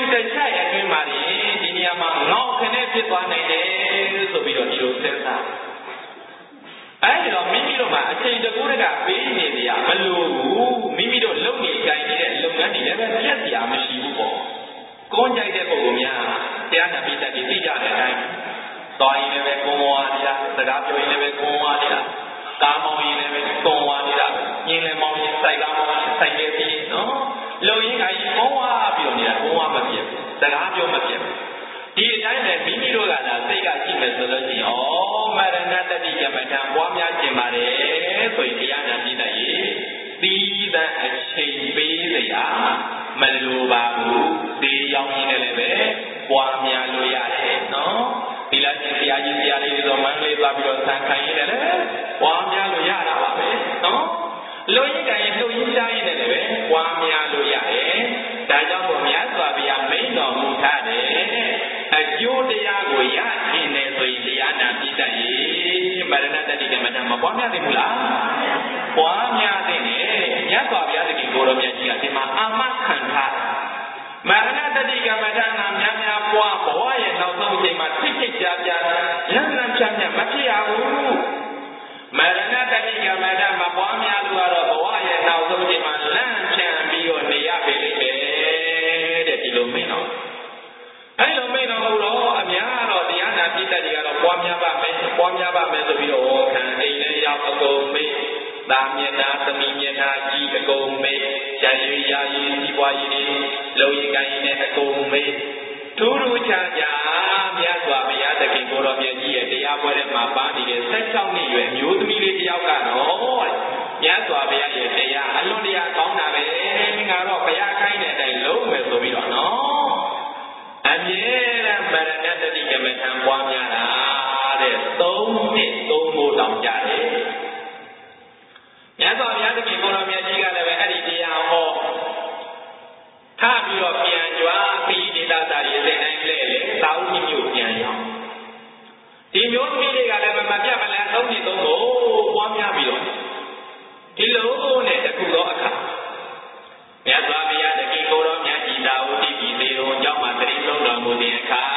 တစ်ချက်အတွင်းမှာဒီနေရာမှာငေါခနဲ့ဖြစ်သွားနိုင်တယ်ဆိုပြီးတော့ဒီလိုစဉ်းစားအဲ့ဒီတော့မိမိတို့မှာအချိန်တကူတကပေးနေကြမလို့ဘူးမိမိတို့လုပ်နေကြတဲ့လုပ်ငန်းတွေလည်းပဲပြတ်စရာမရှိဘူးပေါ့ကိုယ်ကြိုက်တဲ့ပုံကများတရားနာပိဋကတွေသိကြတဲ့အတိုင်းသွားရင်လည်းပဲကိုယ်ဝါနေတာစကားပြောရင်လည်းပဲကိုယ်ဝါနေတာကားမောင်းရင်လည်းပဲကိုယ်ဝါနေတာညင်လည်းမောင်းရင်စိုက်ကားမောင်းရင်စိုက်ခဲ့ပြီးနော်လုံရင်အရင်ကိုယ်ဝါပြီးတော့နေတာကိုယ်ဝါမပြတ်စကားပြောမပြတ်ဒီအတိုင်းပဲမိမိတို့ကသာစိတ်ကကြည့်မယ်ဆိုလို့ရှိရင်ဩမရဏတတိကမ္မထံပွားများခြင်းပါတယ်ဆိုရင်တရားနာပိဋကရေသီးသန့်အချိန်ပေးစရာမလိုပါဘူးဒီရောက်ရင်းနဲ့လည်းပဲပွားများလို့ရတယ်နော်ဒီလားရှင်ဆရာကြီးဆရာလေးတွေဆိုမန္တလေးသွားပြီးတော့ဆံခိုင်းရင်းနဲ့လည်းပွားများလို့ရတာပါပဲနော်လူရင်းကရင်လူရင်းရှားရင်းနဲ့လည်းပဲပွားများလို့ရတယ်ဒါကြောင့်မို့မြတ်စွာဘုရားမိန့်တော်မူထားတဲ့အကျိုးတရားကိုရခြင်းနဲ့ဆိုရင်တရားနာပိဋကရေမရဏတတိကမ္မထံမပွားများသိဘူးလားပွားများသိနေမြတ်စွာဘုရားတခင်ကိုရောမြတ်ကြီးကဒီမှာအာမခံထားမရဏတတိကမ္မထံကများများပွားဘဝရဲ့နောက်ဆုံးအချိန်မှာသိသိကြပြလမ်းလမ်းဖြတ်ဖြတ်မဖြစ်ရဘူးမရဏတတိကမ္မထံမပွားများလို့ကတော့ဘဝရဲ့နောက်ဆုံးအချိန်မှာလမ်းဖြတ်ပြီးတော့နေရပေလိမ့်မယ်တဲ့ဒီလိုမင်းတော့အဲ့လိုမိန်တော်မူတော့အများတော့တရားနာပိဋကတွေကတော့ပွားများပါမယ်ပွားများပါမယ်ဆိုပြီးတော့ခံအိမ်နဲ့ရောက်အကုန်မေးသာမျက်နှာသမီးမျက်နှာကြီးအကုန်မေးရာရွေရာရွေဒီပွားရည်တွေလုံရင်ကိုင်းနဲ့အကုန်မေးထူးထူးခြားခြားမြတ်စွာဘုရားသခင်ကိုတော်မြတ်ကြီးရဲ့တရားပွဲထဲမှာပါနေတဲ့၁၆နှစ်ရွယ်မျိုးသမီးလေးတယောက်ကတော့မြတ်စွာဘုရားရဲ့တရားအလွန်တရာကောင်းတာပဲငါတော့ဘုရားခိုင်းတဲ့အတိုင်းလုပ်မယ်ဆိုပြီးတော့နော်အမြဲတမ်းဗရဏတတိကမ္မထံပွားများတာတဲ့သုံးနှစ်သုံးဖို့တောင်ကြတယ်မြတ်စွာဘုရားသခင်ကိုတော်မြတ်ကြီးကလည်းပဲအဲ့ဒီတရားဟောထားပြီးတော့ပြန်ကြွားပြီးဒေသသားရေးတဲ့တိုင်းလဲလေသာဝတိမြို့ပြန်ရောက်ဒီမျိုးသမီးတွေကလည်းမပြတ်မလန်းသုံးနှစ်သုံးဖို့ပွားများပြီးတော့ဒီလိုနဲ့တခုသောအခါမြတ်စွာဘုရားသခင်ကိုတော်မြတ်ကြီးသာဝတိပြည်သေးတော်အကြောင်းမှာတရင်ဆုံးတော်မူတဲ့အခါ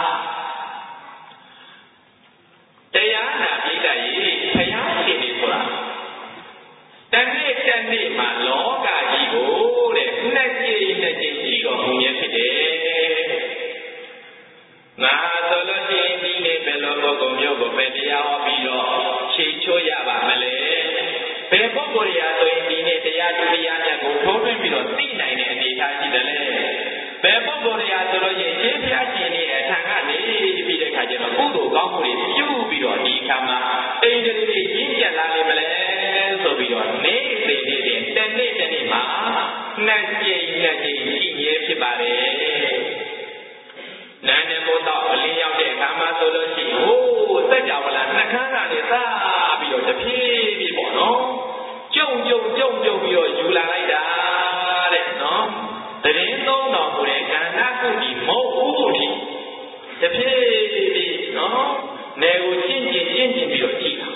တရားနာပိဋကရေဘုရားရှင်နေဆိုတာတနေ့တနေ့မှာလောကကြီးကိုတဲ့နှစ်ကြိမ်နှစ်ကြိမ်ကြည့်တော်မူရဖြစ်တယ်ငါဆိုလို့ရှိရင်ဒီနေ့ဘယ်လိုပုဂ္ဂိုလ်မျိုးကိုပဲတရားဟောပြီးတော့ချိန်ချိုးရပါမလဲဘယ်ပုဂ္ဂိုလ်ရာဆိုရင်ဒီနေ့တရားသူတရားမြတ်ကိုထိုးထွင်းပြီးတော့သိနိုင်တဲ့အနေအထားရှိတယ်လေဘယ်ပုဂ္ဂိုလ်ရာဆိုလို့ရှိရင်ရှင်ဘုရားရှင်ရဲ့အထံကနေပြီးတဲ့ခါကျတော့ကုသိုလ်ကောင်းမှုတွေပြုပြီးတော့ဒီခါမှာအိန္ဒြေတွေရင်းကျက်လာလိမ့်မလဲဆိုပြီးတော့နေသိနေတဲ့တနေ့တနေ့မှာနှစ်ကြိမ်နှစ်ကြိမ်ရှိရဲဖြစ်ပါတယ်နာနေမို့တော့အလင်းရောက်တဲ့အခါမှာဆိုလို့ရှိရင်ဟိုးစัจ java လာနှခမ်းကနေစပြီးတော့တဖြည်းဖြည်းပေါ့နော်ကြုံကြုံကြုံကြုံပြီးတော့ယူလာလိုက်တာတဲ့နော်တရင်သုံးတော်မူတဲ့ကန္နာကုတိမဟုတ်ဘူးဒီတဖြည်းဖြည်းနော်နေကိုကျင့်ကျင့်ကျင့်ကျင့်ပြီးတော့ကြည့်တာ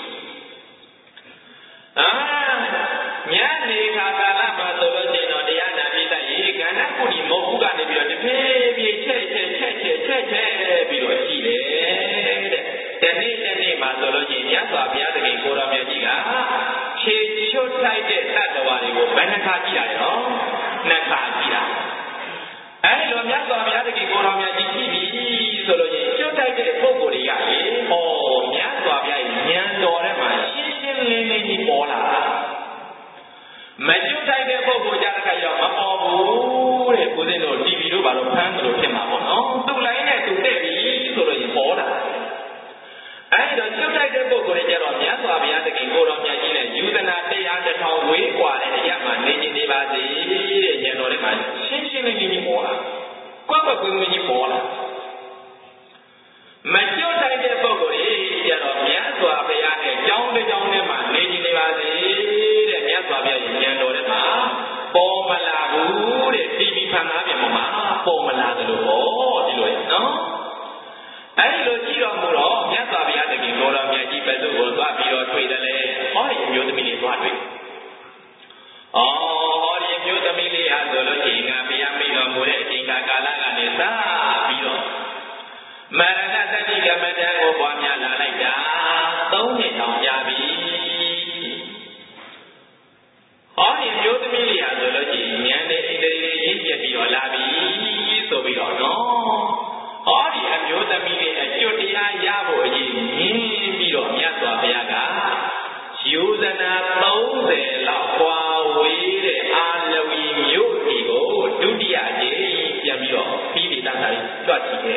အာညနေခါကာလမှာဆိုလို့ရှိရင်တော့တရားနာပိဋကရေကန္နာကုတိမဟုတ်ဘူးကနေပြီးတော့တဖြည်းဖြည်းချက်ချက်ချက်ချက်ချက်ချက်ပြီးတော့ကြည့်တယ်တဲ့တနေ့တနေ့မှာဆိုလို့ရှိရင်မြတ်စွာဘုရားသခင်ကိုတော်မြတ်ကြီးကခြေချွတ်လိုက်တဲ့တတ္တဝါတွေကိုဘယ်နှခါကြည့်ရရောနှစ်ခါကြည့်တာအဲဒီလိုမြတ်စွာဘုရားသခင်ကိုတော်မြတ်ကြီးကြည့်ပြီဆိုလို့ရှိရင်ချွတ်လိုက်တဲ့ပုဂ္ဂိုလ်တွေကလေဟောမြတ်စွာဘုရားရဲ့ဉာဏ်တော်ထဲမှာရှင်းရှင်းလင်းလင်းကြီးပေါ်လာတာမကျွတ်တိုက်တဲ့ပုဂ္ဂိုလ်ကြတဲ့ခါကျတော့မပေါ်ဘူးတဲ့ကိုယ်စင်းတို့တီဗီတို့ဘာလို့ဖမ်းတယ်လို့ဖြစ်မှာပေါ့နော်သူ့လိုင်းနဲ့သူတက်ပြီဆိုလို့ရင်ပေါ်တာအဲဒီတော့ကျွတ်တိုက်တဲ့ပုဂ္ဂိုလ်တွေကြတော့မြတ်စွာဘုရားသခင်ကိုတော်မြတ်ကြီးနဲ့ယူသနာတရားတစ်ထောင်ဝေးกว่าတဲ့အရာမှာနေနေနေပါစေတဲ့ဉာဏ်တော်ထဲမှာရှင်းရှင်းလင်းလင်းကြီးပေါ်လာကွက်ကွက်ကွင်းကွင်းကြီးပေါ်လာမကျွတ်တိုက်တဲ့ပုဂ္ဂိုလ်တွေကြတော့မြတ်စွာဘုရားရဲ့ကြောင်းတစ်ကြောင်းထဲမှာနေနေနေပါစေတဲ့မြတ်စွာဘုရားရဲ့ဉာဏ်တော်ထဲမှာပေါ်မလာဘူးတဲ့တီဗီဖန်သားပြင်ပေါ်မှာပေါ်မလာသလိုနာသုံးဆယ်လောက်ကွာဝေးတဲ့အာလဝီမြို့ဒီကိုဒုတိယအကြိမ်ပြန်ပြီးတော့ပြီးပြီးသားသားကြွချီခဲ့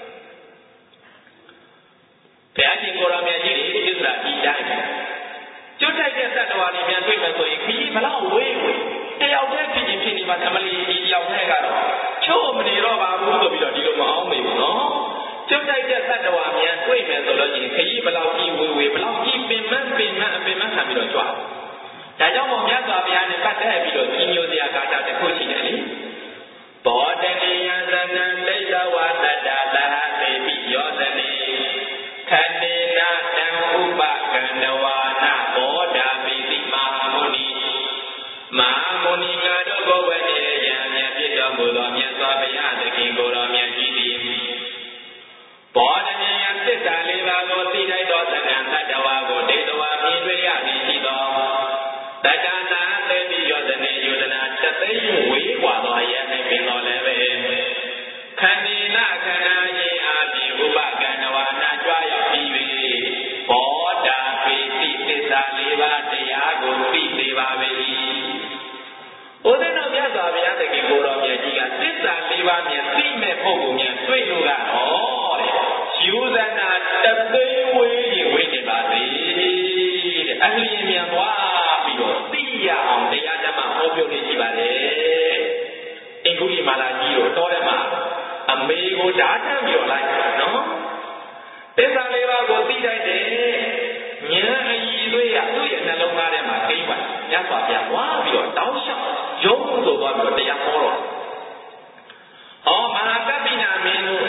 ဘုရားရှင်ကိုရောင်မြတ်ကြီးတွေပြစ္ဆာဒီတိုင်းကျွတ်တိုက်တဲ့တတ္တဝါတွေပြန်တွေ့မယ်ဆိုရင်ခီးဘလောက်ဝေးဝေးတယောက်တည်းဖြစ်ချင်းဖြစ်နေပါသမလီဒီတယောက်တည်းကတော့ချို့မနေတော့ပါဘူးဆိုပြီးတော့ဒီလိုမအောင်မေဘူးနော်ကျွတ်တိုက်တဲ့တတ္တဝါများတွေ့မယ်ဆိုလို့ရှိရင်ခရီးဘလောက်ကြီးဝေဝေဘလောက်ကြီးပင်မပင်မအပင်မခံပြီးတော့ကြွားဒါကြောင့်မို့မြတ်စွာဘုရားနဲ့ပတ်သက်ပြီးတော့ကြီးညိုစရာကာတာတစ်ခုရှိတယ်လေဘောတနိယသနံဒိဋ္ဌဝါတတ္တသဟသေပိယောသနေခဏေနာတံဥပကန္တဝါနာဘောဓာပိတိမဟာမုနိမဟာမုနိကာတို့ဘဝတည်းယံမြတ်ဖြစ်တော်မူသောမြတ်စွာဘုရားသခင်ကိုယ်တော်မြတ်ကြီးသည်ဘောဓနိယသစ္စာလေးပါးကိုသိထိုက်သောသဏ္ဍာန်တတ္တဝါကိုဒိဋ္ဌဝါမြင်တွေ့ရသည်ရှိသောတတ္တနာသေပိယောသနေယောသနာတသိဝေးกว่าသောအရာ၌ပင်တော်လည်းပဲခန္ဒီနာခန္ဓာရေးအားဖြင့်ဥပကန္နဝါနာကြွားရောက်ပြီး၍ဘောဓာပိတိသစ္စာလေးပါးတရားကိုသိစေပါ၏ဦးဇင်းတော်မြတ်စွာဘုရားသခင်ကိုယ်တော်မြတ်ကြီးကသစ္စာလေးပါးမြင်သိမဲ့ပုဂ္ဂိုလ်များတွေ့လို့ကတော့တဲ့ယူဇနာတသိဝေးရင်ဝေးနေပါစေတဲ့အလျင်မြန်သွားပြီးတော့သိရအောင်တရားဓမ္မဟောပြောနေကြပါလေအင်္ဂုလိမာလာကြီးတို့တော်တယ်မှာအမေကိုဓာတ်ထမ်းပြီးတော့လိုက်နော်သစ္စာလေးပါးကိုသိလိုက်တယ်ဉာဏ်အည်သွေးရသူ့ရဲ့နှလုံးသားထဲမှာကိန်းပါညတ်စွာဘုရားဝါပြီးတော့တောင်းလျှောက်ရုံးဆိုသွားပြီးတော့တရားဟောတော့ဟောမဟာကပ္ပိနာမင်းတို့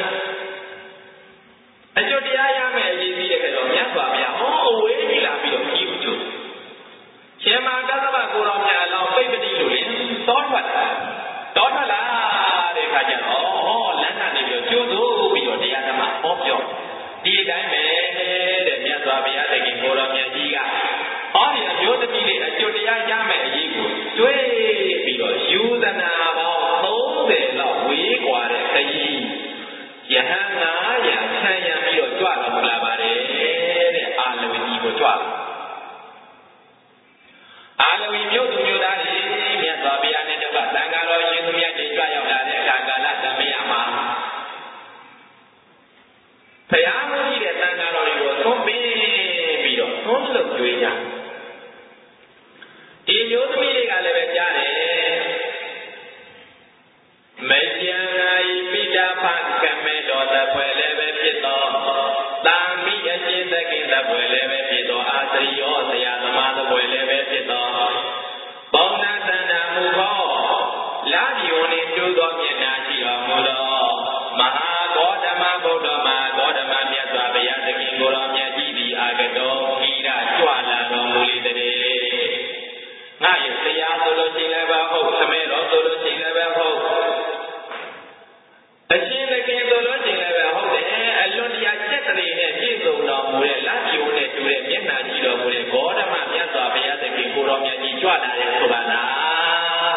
အကျိုးတရားရမယ်အရေးကြီးတဲ့ကတော့မြတ်စွာဘုရားဟောအဝေးကြီးလာပြီးတော့ကြီးဥကျိုးရှင်မကသဗ္ဗကိုတော်မြတ်အလောင်းပိပတိလို့လေတောထွက်တောထွက်လာတဲ့ခါကျတော့ဟောလမ်းကနေပြီးတော့ကျိုးစိုးပြီးတော့တရားဓမ္မဟောပြောဒီအတိုင်းပဲတဲ့မြတ်စွာဘုရားတခင်ကိုတော်မြတ်ကြီးကဟောဒီအကျိုးသမီးတွေအကျိုးတရားရမယ်အရေးကိုတွေးပြီးတော့ယူဇနာပေါင်းသုံးဆယ်လောက်ဝေးกว่าတဲ့ခရီးယဟန်ငါးရာဆံရံပြီးတော့ကြွတော်လာပါတယ်တဲ့အာလဝီကြီးကိုကြွအာလဝီမြို့သူမြို့သားတွေမြတ်စွာဘုရားနဲ့တပတ်သံဃာတော်ရှင်သူမြတ်တွေကြွရောက်လာတဲ့အခါကာလသမယမှာဘုရားမကြီးတဲ့သံဃာတော်တွေကိုသုံးပေးပြီးတော့သုံးလို့ကြွေးကြဒီမျိုးသမီးတွေကလည်းပဲကြားတယ်မကျန်နာဤပိဋကဖကမေတော်သဖွယ်လည်းပဲဖြစ်သောတာမိအရှင်သခင်သဖွယ်လည်းပဲဖြစ်သောအာသရိယောဆရာသမားသဖွယ်လည်းပဲဖြစ်သောပေါဏသန္တာမူသောလာဒီဝနေတူသောမျက်နှာရှိတော်မူသောမဟာဂေါတမဗုဒ္ဓမဟာဂေါတမမြတ်စွာဘုရားသခင်ကိုယ်တော်မြတ်ကြီးသည်အာဂတောခိရကြွလာတော်မူလေတည်းငါရဲ့တရားဆိုလို့ရှိရင်လည်းပဲဟုတ်သမီးတော်ဆိုလို့ရှိရင်လည်းပဲဟုတ်အရှင်သခင်ဆိုလို့ရှိရင်လည်းပဲဟုတ်တယ်အလွန်တရာစက်တရေနဲ့ပြည့်စုံတော်မူတဲ့လက်ပြိုးနဲ့တူတဲ့မျက်နှာကြည့်တော်မူတဲ့ဂေါတမမြတ်စွာဘုရားသခင်ကိုယ်တော်မြတ်ကြီးကြွလာတဲ့ဆိုပါလား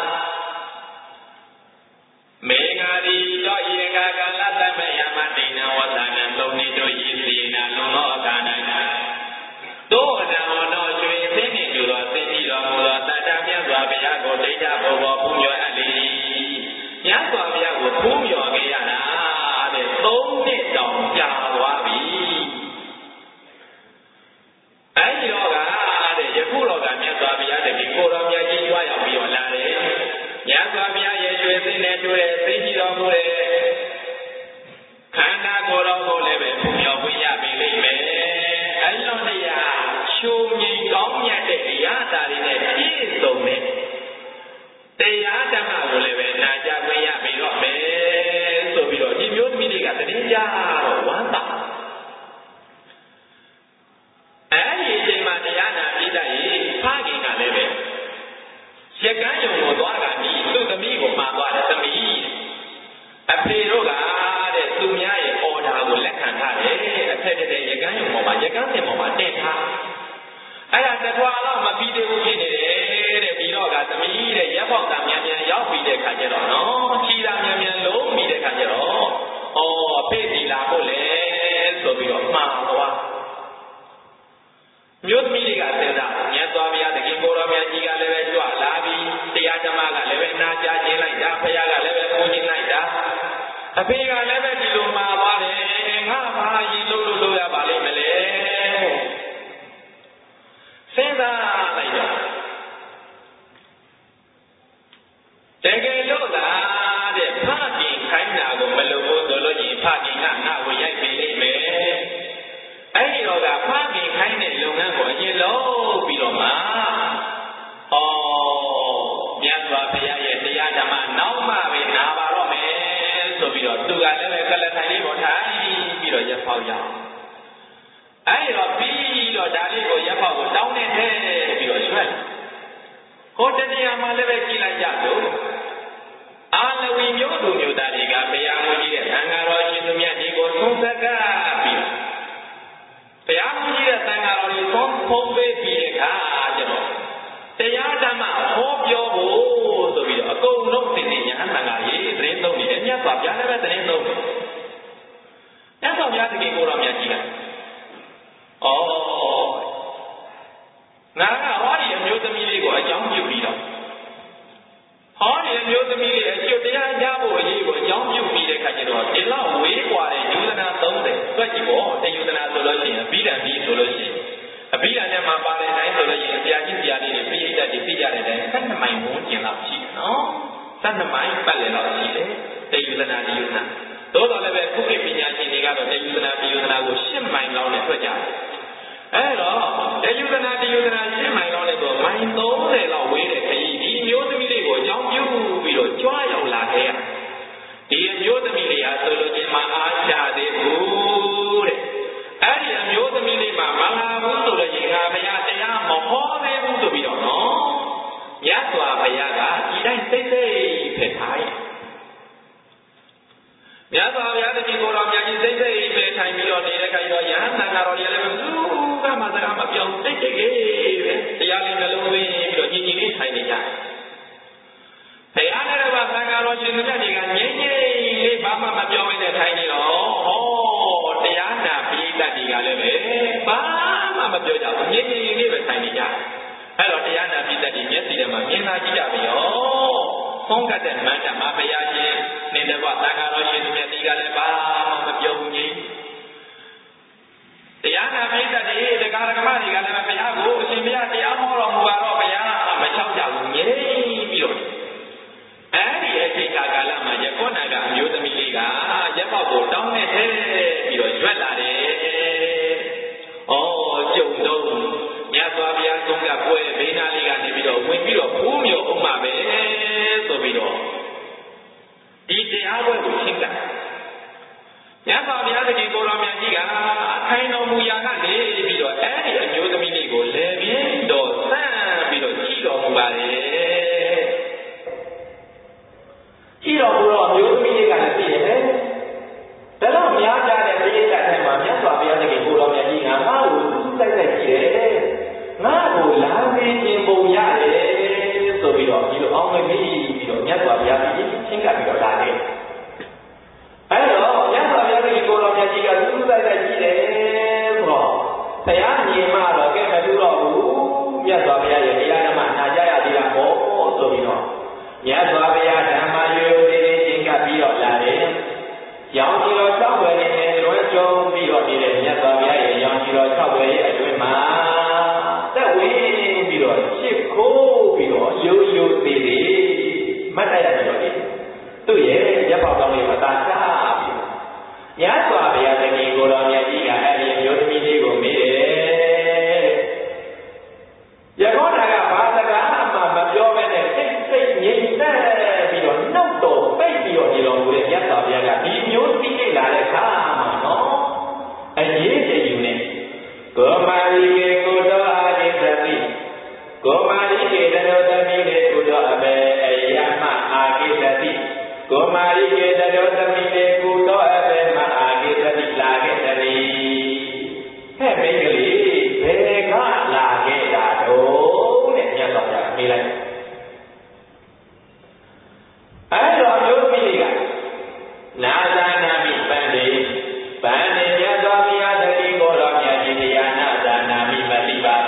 မေငါဒီတော့ယေကကာလသမယမတိဏဝသနံသုံးနေတို့ရည်စီနာလုံသောအခါ၌သောအနဟောတော်ရွှေသိနေတူသောသိကြည်တော်မူသောတတ္တမြတ်စွာဘုရားကိုဒိဋ္ဌဘုံဘောပူမြော်အပ်လေမြတ်စွာဘုရားကိုပူမြော်ခဲ့ရတာတဲ့သုံးနှစ်တောင်ကြာသွားပြီအဲဒီတော့ကတဲ့ယခုတော့ကမြတ်စွာဘုရားတခင်ကိုတော်မြတ်ကြီးကြွရောက်ပြီးတော့လာတယ်မြတ်စွာဘုရားရဲ့ရွှေသိနေတူတဲ့သိကြည်တော်မူတဲ့ခန္ဓာကိုယ်တော်ကိုလည်းပဲပူမြော်ခွင့်ရပြီလိမ့်မယ်အလွန်တရာရှုံငိမ်ကောင်းမြတ်တဲ့တရားသာတွေနဲ့ပြည့်စုံတဲ့တရားဓမ္မကိုလည်းပဲနာကြားခွင့်ရပြီတော့မယ်ဆိုပြီးတော့ဒီမျိုးသမီးတွေကသတိကြတော့ဝမ်းသာအဲဒီအချိန်မှာတရားနာပြီးတဲ့ဖခင်ကလည်းပဲရကန်းယုံကိုသွားတာဒီသူ့သမီးကိုမှာသွားတယ်သမီးအဖေတို့ကတဲ့သူများရဲ့အော်ဒါကိုလက်ခံထားတယ်အထက်တဲ့ရကန်းယုံပေါ်မှာရကန်းစင်ပေါ်မှာတင်ထားအဲ့ဒါတထွာတော့မပြီးသေးဘူးဖြစ်နေတယ်တဲ့ပြီးတော့ကသမီးတဲ့ရက်ပေါက်တာမြန်မြန်ရောက်ပြီးတဲ့ခါကျတော့နော်ချီတာမြန်မြန်လုံးပြီးတဲ့ခါကျတော့အော်အဖေဒီလာဖို့လေဆိုပြီးတော့မှားသွားမျိုးသမီးတွေကစဉ်းစားမြတ်စွာဘုရားတခင်ကိုရောမြတ်ကြီးကလည်းပဲကြွလာပြီးတရားဓမ္မကလည်းပဲနာကြားခြင်းလိုက်တာဖခင်ကလည်းပဲပူခြင်းလိုက်တာအဖေကလည်းပဲဒီလိုမှာပါတယ်ငါဘာရင်လို့လို့လို့ရပါလိမ့်မလဲစဉ်းစားလိုက်တော့တကယ်လို့လားတဲ့ဖခင်ခိုင်းတာကိုမလုပ်ဘူးဆိုလို့ရှိရင်ဖခင်ကငါ့ကိုရိုက်ပေးလိမ့်မယ်အဲ့ဒီတော့ကဖခင်ခိုင်းတဲ့လုပ်ငန်းကိုအရင်လုပ်ပြီးတော့မှဟောမြတ်စွာဘုရားရဲ့တရားဓမ္မနောက်မှပဲနာပါတော့မယ်ဆိုပြီးတော့သူကလည်းပဲကလထိုင်လေးပေါ်ထိုင်ပြီးတော့ရက်ပေါက်ရအောင်အဲ့ဒီတော့ပြီးတော့ဒါလေးကိုရက်ပေါက်ကိုတောင်းနေတယ်ပြီးတော့ရွှဲဟောတတရားမှလည်းပဲကြည်လိုက်ကြတော့အာလဝီမျိုးသူမျိုးသားတွေကဘုရားမူကြီးတဲ့သံဃာတော်ရှင်သူမြတ်ဒီကိုသုံးသက်ကပြီးဘုရားမူကြီးတဲ့သံဃာတော်ကြီးသုံးဖုံးပေးပြီးတဲ့အခါကျတော့တရားဓမ္မဟောပြောဖို့ဆိုပြီးတော့အကုန်လုံးသိသိညာသံဃာကြီးသတင်းသုံးနေတယ်မြတ်စွာဘုရားလည်းပဲသတင်းသုံးတယ်မြတ်စွာဘုရားတကယ်ကိုယ်တော်မြတ်ကြီးကဩငါကဟောဒီအမျိုးသမီးလေးကိုအကြောင်းပြုပြီးတော့ဟောဒီအမျိုးသမီးလေးအကျိုးတရားရဖို့အရေးကိုအကြောင်းပြုပြီးတဲ့အခါကျတော့ဒီလောက်ဝေးกว่าတဲ့ယူဇနာသုံးဆယ်တွက်ကြည့်ပေါ့တယူဇနာဆိုလို့ရှိရင်အဘိဓမ္မာဆိုလို့ရှိရင်အဘိဓမ္မာမှာပါတဲ့အတိုင်းဆိုလို့ရှိရင်ဆရာကြီးဆရာလေးတွေပြည့်တတ်တွေသိကြတဲ့အတိုင်းဆယ်နှစ်မိုင်ဝန်းကျင်လောက်ရှိတယ်နော်ဆယ်နှစ်မိုင်ပတ်လည်လောက်ရှိတယ်တယူဇနာတယူဇနာသို့တော်လည်းပဲခုခေတ်ပညာရှင်တွေကတော့တယူဇနာတယူဇနာကိုရှစ်မိုင်လောက်နဲ့တွက်ကြတယ်အဲ့တော့တယူဇနာတယူဇနာရှစ်မိုင်လောက်နဲ့ဆိုမိုင်သုံးဆယ်လောက်ဝေးတဲ့ခရီးဒီမျိုးသမီးလေးကိုအကြောင်းပြုပြီးတော့ကြွားရောက်လာခဲ့ရဒီအမျိုးသမီးလေးဟာဆိုလို့ချင်းမအားချသေးဘူးတဲ့အဲ့ဒီအမျိုးသမီးလေးမှာမလာဘူးဆိုလို့ချင်းငါဘုရားတရားမဟောသေးဘူးဆိုပြီးတော့နော်မြတ်စွာဘုရားကဒီတိုင်းစိတ်စိတ်ဖက်ထားရဲ့မြတ်စွာဘုရားတခင်ကိုယ်တော်မြတ်ကြီးစိတ်စိတ်ဖက်ထိုင်ပြီးတော့နေတဲ့ခိုင်တော့ယဟန်သံဃာတော်တွေလည်းဘူးကမှစကားမပြောင်းစိတ်စိတ်လေးပဲတရားလေးနှလုံးသွင်းပြီးတော့ညီညီလေးထိုင်နေကြတယ်ဘုရားနဲ့တော့သံဃာတော်ရှင်မြတ်တွေကငြိမ့်ငြိမ့်လေးဘာမှမပြောဘဲနဲ့ထိုင်နေတော့ဟောတရားနာပိဋကတ်တွေကလည်းပဲဘာမှမပြောကြဘူးငြိမ့်ငြိမ့်လေးပဲထိုင်နေကြတယ်အဲ့တော့တရားနာပိဋကတ်တွေမျက်စိထဲမှာမြင်လာကြည့်ကြပြီရောသုံးကတ်တဲ့မန္တမဘုရားရှင်နေတဲ့ဘသံဃာတော်ရှင်မြတ်တွေကလည်းဘာမှမပြောဘူးငြိမ့်တရားနာပိဋကတ်တွေတရားဓမ္မတွေကလည်းဘုရားကိုအရှင်ဘုရားတရားဟောတော်မူပါတော့ဘုရားမချောက်ကြဘူးငြိမ့်ပြီးတော့အဲ့ဒီအချိန်ကာလမှာယခုနကအမျိုးသမီးလေးကရက်ပေါက်ကိုတောင်းနေတယ်ပြီးတော့ရွက်လာတယ်။ဩကျုံတော့မြတ်စွာဘုရားဆုံးကပွဲဘေးနာလေးကနေပြီးတော့ဝင်ပြီးတော့ဖူးမြော်ဥမှာပဲဆိုပြီးတော့ဒီတရားပွဲကိုရှင်းတာမြတ်စွာဘုရားတခင်ကိုယ်တော်မြတ်ကြီးကအခိုင်တော်မူရာကနေပြီးတော့အဲ့ဒီအမျိုးသမီးလေးကိုလဲပြင်းတော့ဆန့်ပြီးတော့ကြည့်တော်မူပါတယ်ကြည့်တော်မူတော့အမျိုးသမီးလေးကလည်းသိရတယ်ဒါတော့များကြတဲ့ပြိဿတ်ထဲမှာမြတ်စွာဘုရားတခင်ကိုယ်တော်မြတ်ကြီးကငါ့ကိုသူ့တိုက်တိုက်ကြည့်တယ်ငါ့ကိုလာပြီးခြင်းပုံရတယ်ဆိုပြီးတော့ဒီလိုအောင်မမေးပြီးတော့မြတ်စွာဘုရားကြီးချင်းကပ်ပြီးတော့လာတယ်အဲ့တော့မြတ်စွာဘုရားတခင်ကိုယ်တော်မြတ်ကြီးကသူ့တိုက်တိုက်ကြည့်တယ်ဆိုတော့ဘုရားမြင်မှတော့ကဲမတူတော့ဘူးမြတ်စွာဘုရားရဲ့တရားဓမ္မနာကြရသေးတာပေါ့ဆိုပြီးတော့မြတ်စွာဘုရားဓမ္မရိုးသေးသေးချင်းကပ်ပြီးတော့လာတယ်။ရောင်ကြီးတော်၆ွယ်နဲ့လွဲကြုံပြီးတော့နေတဲ့မြတ်စွာဘုရားရဲ့ရောင်ကြီးတော်၆ွယ်ရဲ့အတွင်းမှာသက်ဝင်ပြီးတော့ရှစ်ခိုးပြီးတော့ရိုးရိုးသေးသေးမတ်တရားပြီးတော့သူ့ရဲ့ရပ်ပေါက်ကောင်းလေးမှာသာချပြီးမြတ်စွာဘုရားတခင်ကိုယ်တော်မြတ်ကြီးကအဲ့ဒီမျိုးသမီးလေးကိုမေးတယ်။ယခုနကဘာစကားမှမပြောဘဲနဲ့စိတ်စိတ်ငြိမ်သက်ပြီးတော့နှုတ်တော်ပိတ်ပြီးတော့ဒီတော်မူတဲ့မြတ်စွာဘုရားကဒီမျိုးသိနေလာတဲ့အခါမှာနော်အရေးတယူနဲ့ကိုမာရီကေကိုတော်အာရိသတိကိုမာရီကေတရောသမီးလေးကိုတော်အဘေအယမအာကိသတိကိုမာရီကေတရောသမီးလေးကိုတော်အဘေမအာကိသတိလာခဲ့တည်းဟဲ့မိန်းကလေးဘယ်ကလာခဲ့တာတော့တဲ့မြတ်စွာဘုရားမေးလိုက်အဲ့တော့မျိုးသမီးတွေကနာဇာနာမိပန်းနေပန်းနေမြတ်စွာဘုရားတတိကိုတော်မြတ်ကြီးတရားနာဇာနာမိမသိပါ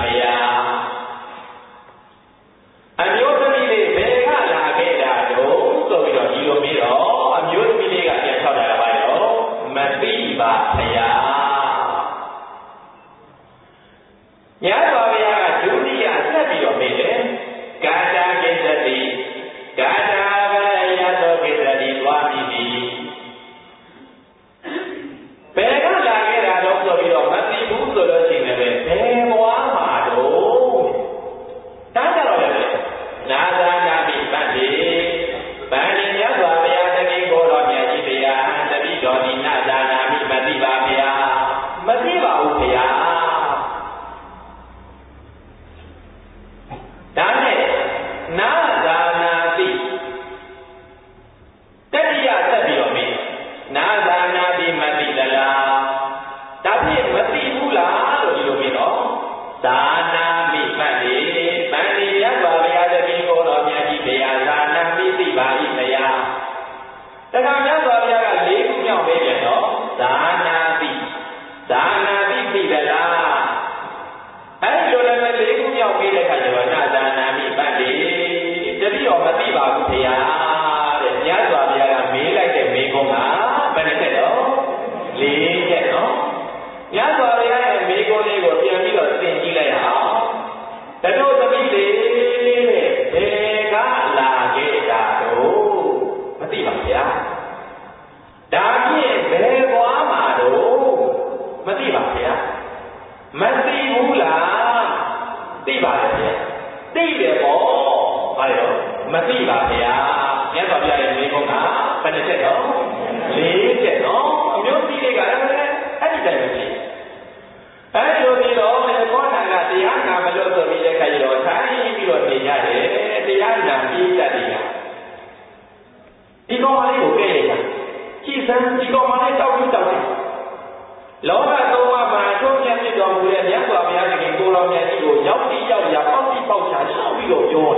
နာမိပတ်တိပန္တိရသောဘုရားသခင်ကိုတော်မြတ်ကြီးတရားဇာနာမိသိပါ၏မယားတခါမြတ်စွာဘုရားကလေးခုမြောက်ပေးပြန်တော့ဇာနာတိဇာနာတိသိသလားအဲ့ဒီလိုလည်းလေးခုမြောက်ပေးတဲ့အခါကျတော့နာဇာနာမိပတ်တိတတိယမသိပါဘူးဘုရားတဲ့မြတ်စွာဘုရားကမေးလိုက်တဲ့မေးခွန်းကဘယ်နဲ့တဲ့တော့လေးတဲ့နော်မြတ်စွာဘုရားရဲ့မေးခွန်းလေးကိုပြန်ပြီးတော့သင်ကြည့်လိုက်အောင်တတို့သမီးလေးတဲ့ဘယ်ကလာခဲ့တာတော့မသိပါဗျာဒါဖြင့်ဘယ်ဘွားမှာတော့မသိပါဗျာမသိဘူးလားသိပါတယ်ဗျာသိတယ်ပေါ့ဘာလို့မသိပါဗျာမြတ်စွာဘုရားရဲ့မေးခွန်းကဘယ်နဲ့ချက်တော့လေးချက်နော်အမျိုးသမီးတွေကလည်းအဲ့ဒီတိုင်းပဲဖြစ်အဲ့ဒီလိုပြီးတော့ဘောဓကတရားနာမလို့ဆိုပြီးတဲ့ခါကျတော့ထိုင်ပြီးတော့နေရတယ်တရားနာပြီးတတ်တယ်ဒီကောင်မလေးကိုကဲရတာကြည်စမ်းဒီကောင်မလေးတောက်ပြီးတောက်တယ်လောကသုံးပါးမှာအကျိုးမြတ်ဖြစ်တော်မူတဲ့မြတ်စွာဘုရားရှင်ကိုတော်မြတ်ကြီးကိုရောက်တိရောက်ရာပေါက်တိပေါက်ချာရှောက်ပြီးတော့ပြော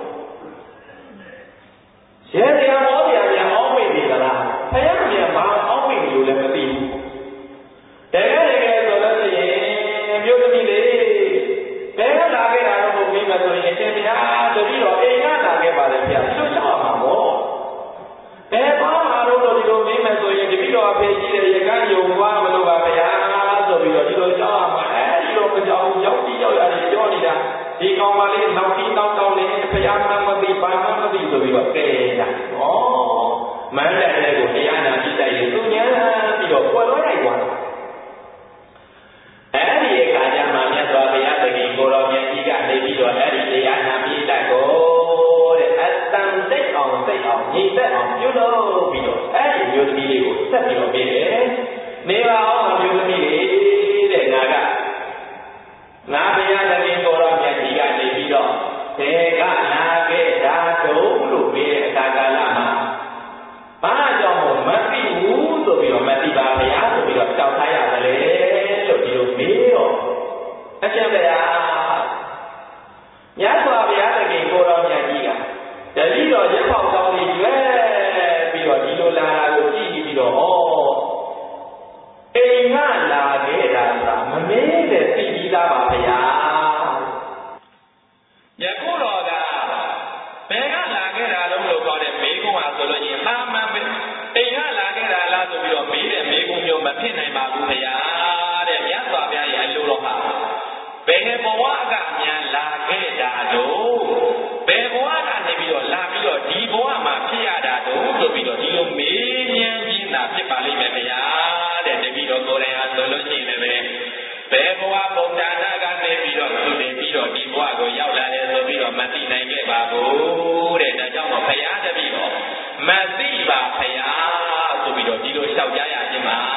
တယ်ရဲတရားဟောတရားများအောင်းမိနေသလားဘုရားမြတ်ဘာအောင်းမိနေလို့လည်းမသိဘူးတကယ်တကယ်ဆိုလို့ရှိရင်မျိုးသမီးလေးဘယ်ကလာခဲ့တာတော့မဟုတ်ဘူးမဆိုရင်အရှင်ဘုရားတပည့်တော်အိမ်ကလာခဲ့ပါတယ်ဗျာဒီလိုရှောက်ရမှာပေါ့ဘယ်ပါမှာတော့ဒီလိုမင်းမဆိုရင်တပည့်တော်အဖေကြီးတဲ့ရကန်းယုံသွားမလို့ပါဗျာဆိုပြီးတော့ဒီလိုရှောက်ရမှာအဲဒီလိုမကြောက်ရောက်ပြီးရောက်ရတယ်ပြောနေတာဒီကောင်မလေးနောက်ပြီးတောင်းတောင်းနေဘုရားမှမသိပါမှမသိဆိုပြီးတော့ကဲတာဩမန္တလေးကိုတရားနာကြည့်တိုက်ရင်သူညာပြီးတော့ပွက်လို့လိုက်သွားအဲ့ဒီအခါကျမှမြတ်စွာဘုရားသခင်ကိုတော်မြတ်ကြီးကနေပြီးတော့အဲ့ဒီတရားနာပြီးတတ်ကိုတဲ့အတန်စိတ်အောင်စိတ်အောင်ညီသက်အောင်ပြုလုပ်ပြီးတော့အဲ့ဒီမျိုးသမီးလေးကိုဆက်ပြီးတော့ပေးတယ်နေပါအောင်မျိုးသမီးလေးတဲ့ငါကငါဘုရားသခင်ကိုတော်မြတ်ကြီးကနေပြီးတော့ဘယ်ကလာခဲ့တာတုံးလို့ပြောတဲ့အခါကာလမှာဘာကြောင့်မသိဘူးဆိုပြီးတော့မသိပါဘုရားဆိုပြီးတော့တောင်းထားရတယ်လေလို့ဒီလိုမေးတော့အရှင်ဘုရားမြတ်စွာဘုရားသခင်ကိုတော်မြတ်ကြီးကတတိတော်ရက်ပေါက်ကောင်းလေးကျွဲပြီးတော့ဒီလိုလာတာကိုကြည့်ပြီးတော့ဩအိမ်ကလာခဲ့တာဆိုတာမမေးတဲ့သိပြီးသားပါဘုရားယခုတော်ကဘယ်ကလာခဲ့တာလို့လို့ပြောတဲ့မေးခွန်းဟာဆိုလို့ရင်အာမန်ပဲအိမ်ကလာခဲ့တာလားဆိုပြီးတော့မေးတဲ့မေးခွန်းမျိုးမဖြစ်နိုင်ပါဘူးဘုရားတဲ့မြတ်စွာဘုရားရဲ့အလိုတော်ဟာဘယ်ဘဝကမြန်လာခဲ့တာတော့ဘယ်ဘဝကနေပြီးတော့လာပြီးတော့ဒီဘဝမှာဖြစ်ရတာတော့ဆိုပြီးတော့ဒီလိုမေးမြန်းခြင်းသာဖြစ်ပါလိမ့်မယ်ဘုရားတဲ့တပည့်တော်ကိုယ်တိုင်အားဆိုလို့ရှိရင်လည်းဘယ်ဘဝဗုဒ္ဓနာကနေပြီးတော့သူတင်ပြီးတော့ဒီဘဝကိုရောက်လာတယ်ဆိုပြီးတော့မသိနိုင်ခဲ့ပါဘူးတဲ့ဒါကြောင့်မို့ဘုရားတပည့်တော်မသိပါဘုရားဆိုပြီးတော့ဒီလိုလျှောက်ကြရခြင်းပါ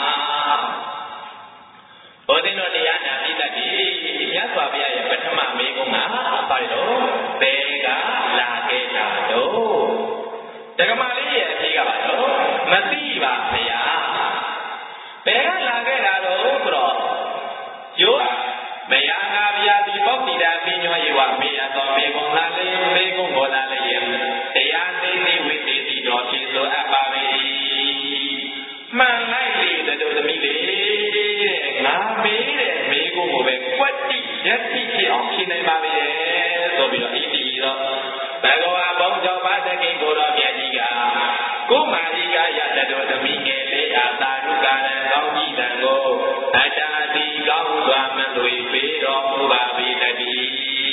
ဘုရားတော်တရားနာပြီးတတ်ပြီမြတ်စွာဘုရားရဲ့ပထမမေကုန်းကပါတော့ဘယ်ကလာခဲ့တာတော့တက္ကမလေးရဲ့အဖြေကပါတော့မသိပါဘုရားဘယ်ကလာခဲ့တာတော့ဆိုတော့ယောမယနာဗျာတိပုတ်တိတာပညောယေဝမေယသောမေကုံလာလေမေကုံဘောလာလေတရားသိသိဝိသေတိတော်ဖြစ်ဆိုအပ်ပါ၏မှန်လိုက်လေတို့သမီးလေးငါမေးတဲ့မေကုံကိုပဲကွက်တိရက်တိဖြစ်အောင်ဖြေနိုင်ပါပြီဆိုပြီးတော့ဣတိရောဘဂဝါဘုံကြောင့်ပါသခင်ကိုတော်မြတ်ကြီးကကိုမာရိကရတတော်သမီးငယ်လေးအားသာဓုကာရံကောင်းကြီးတန်ကိုအတာတိကောင်းစွာမသွေပေးတော်မူပါ၏တည်း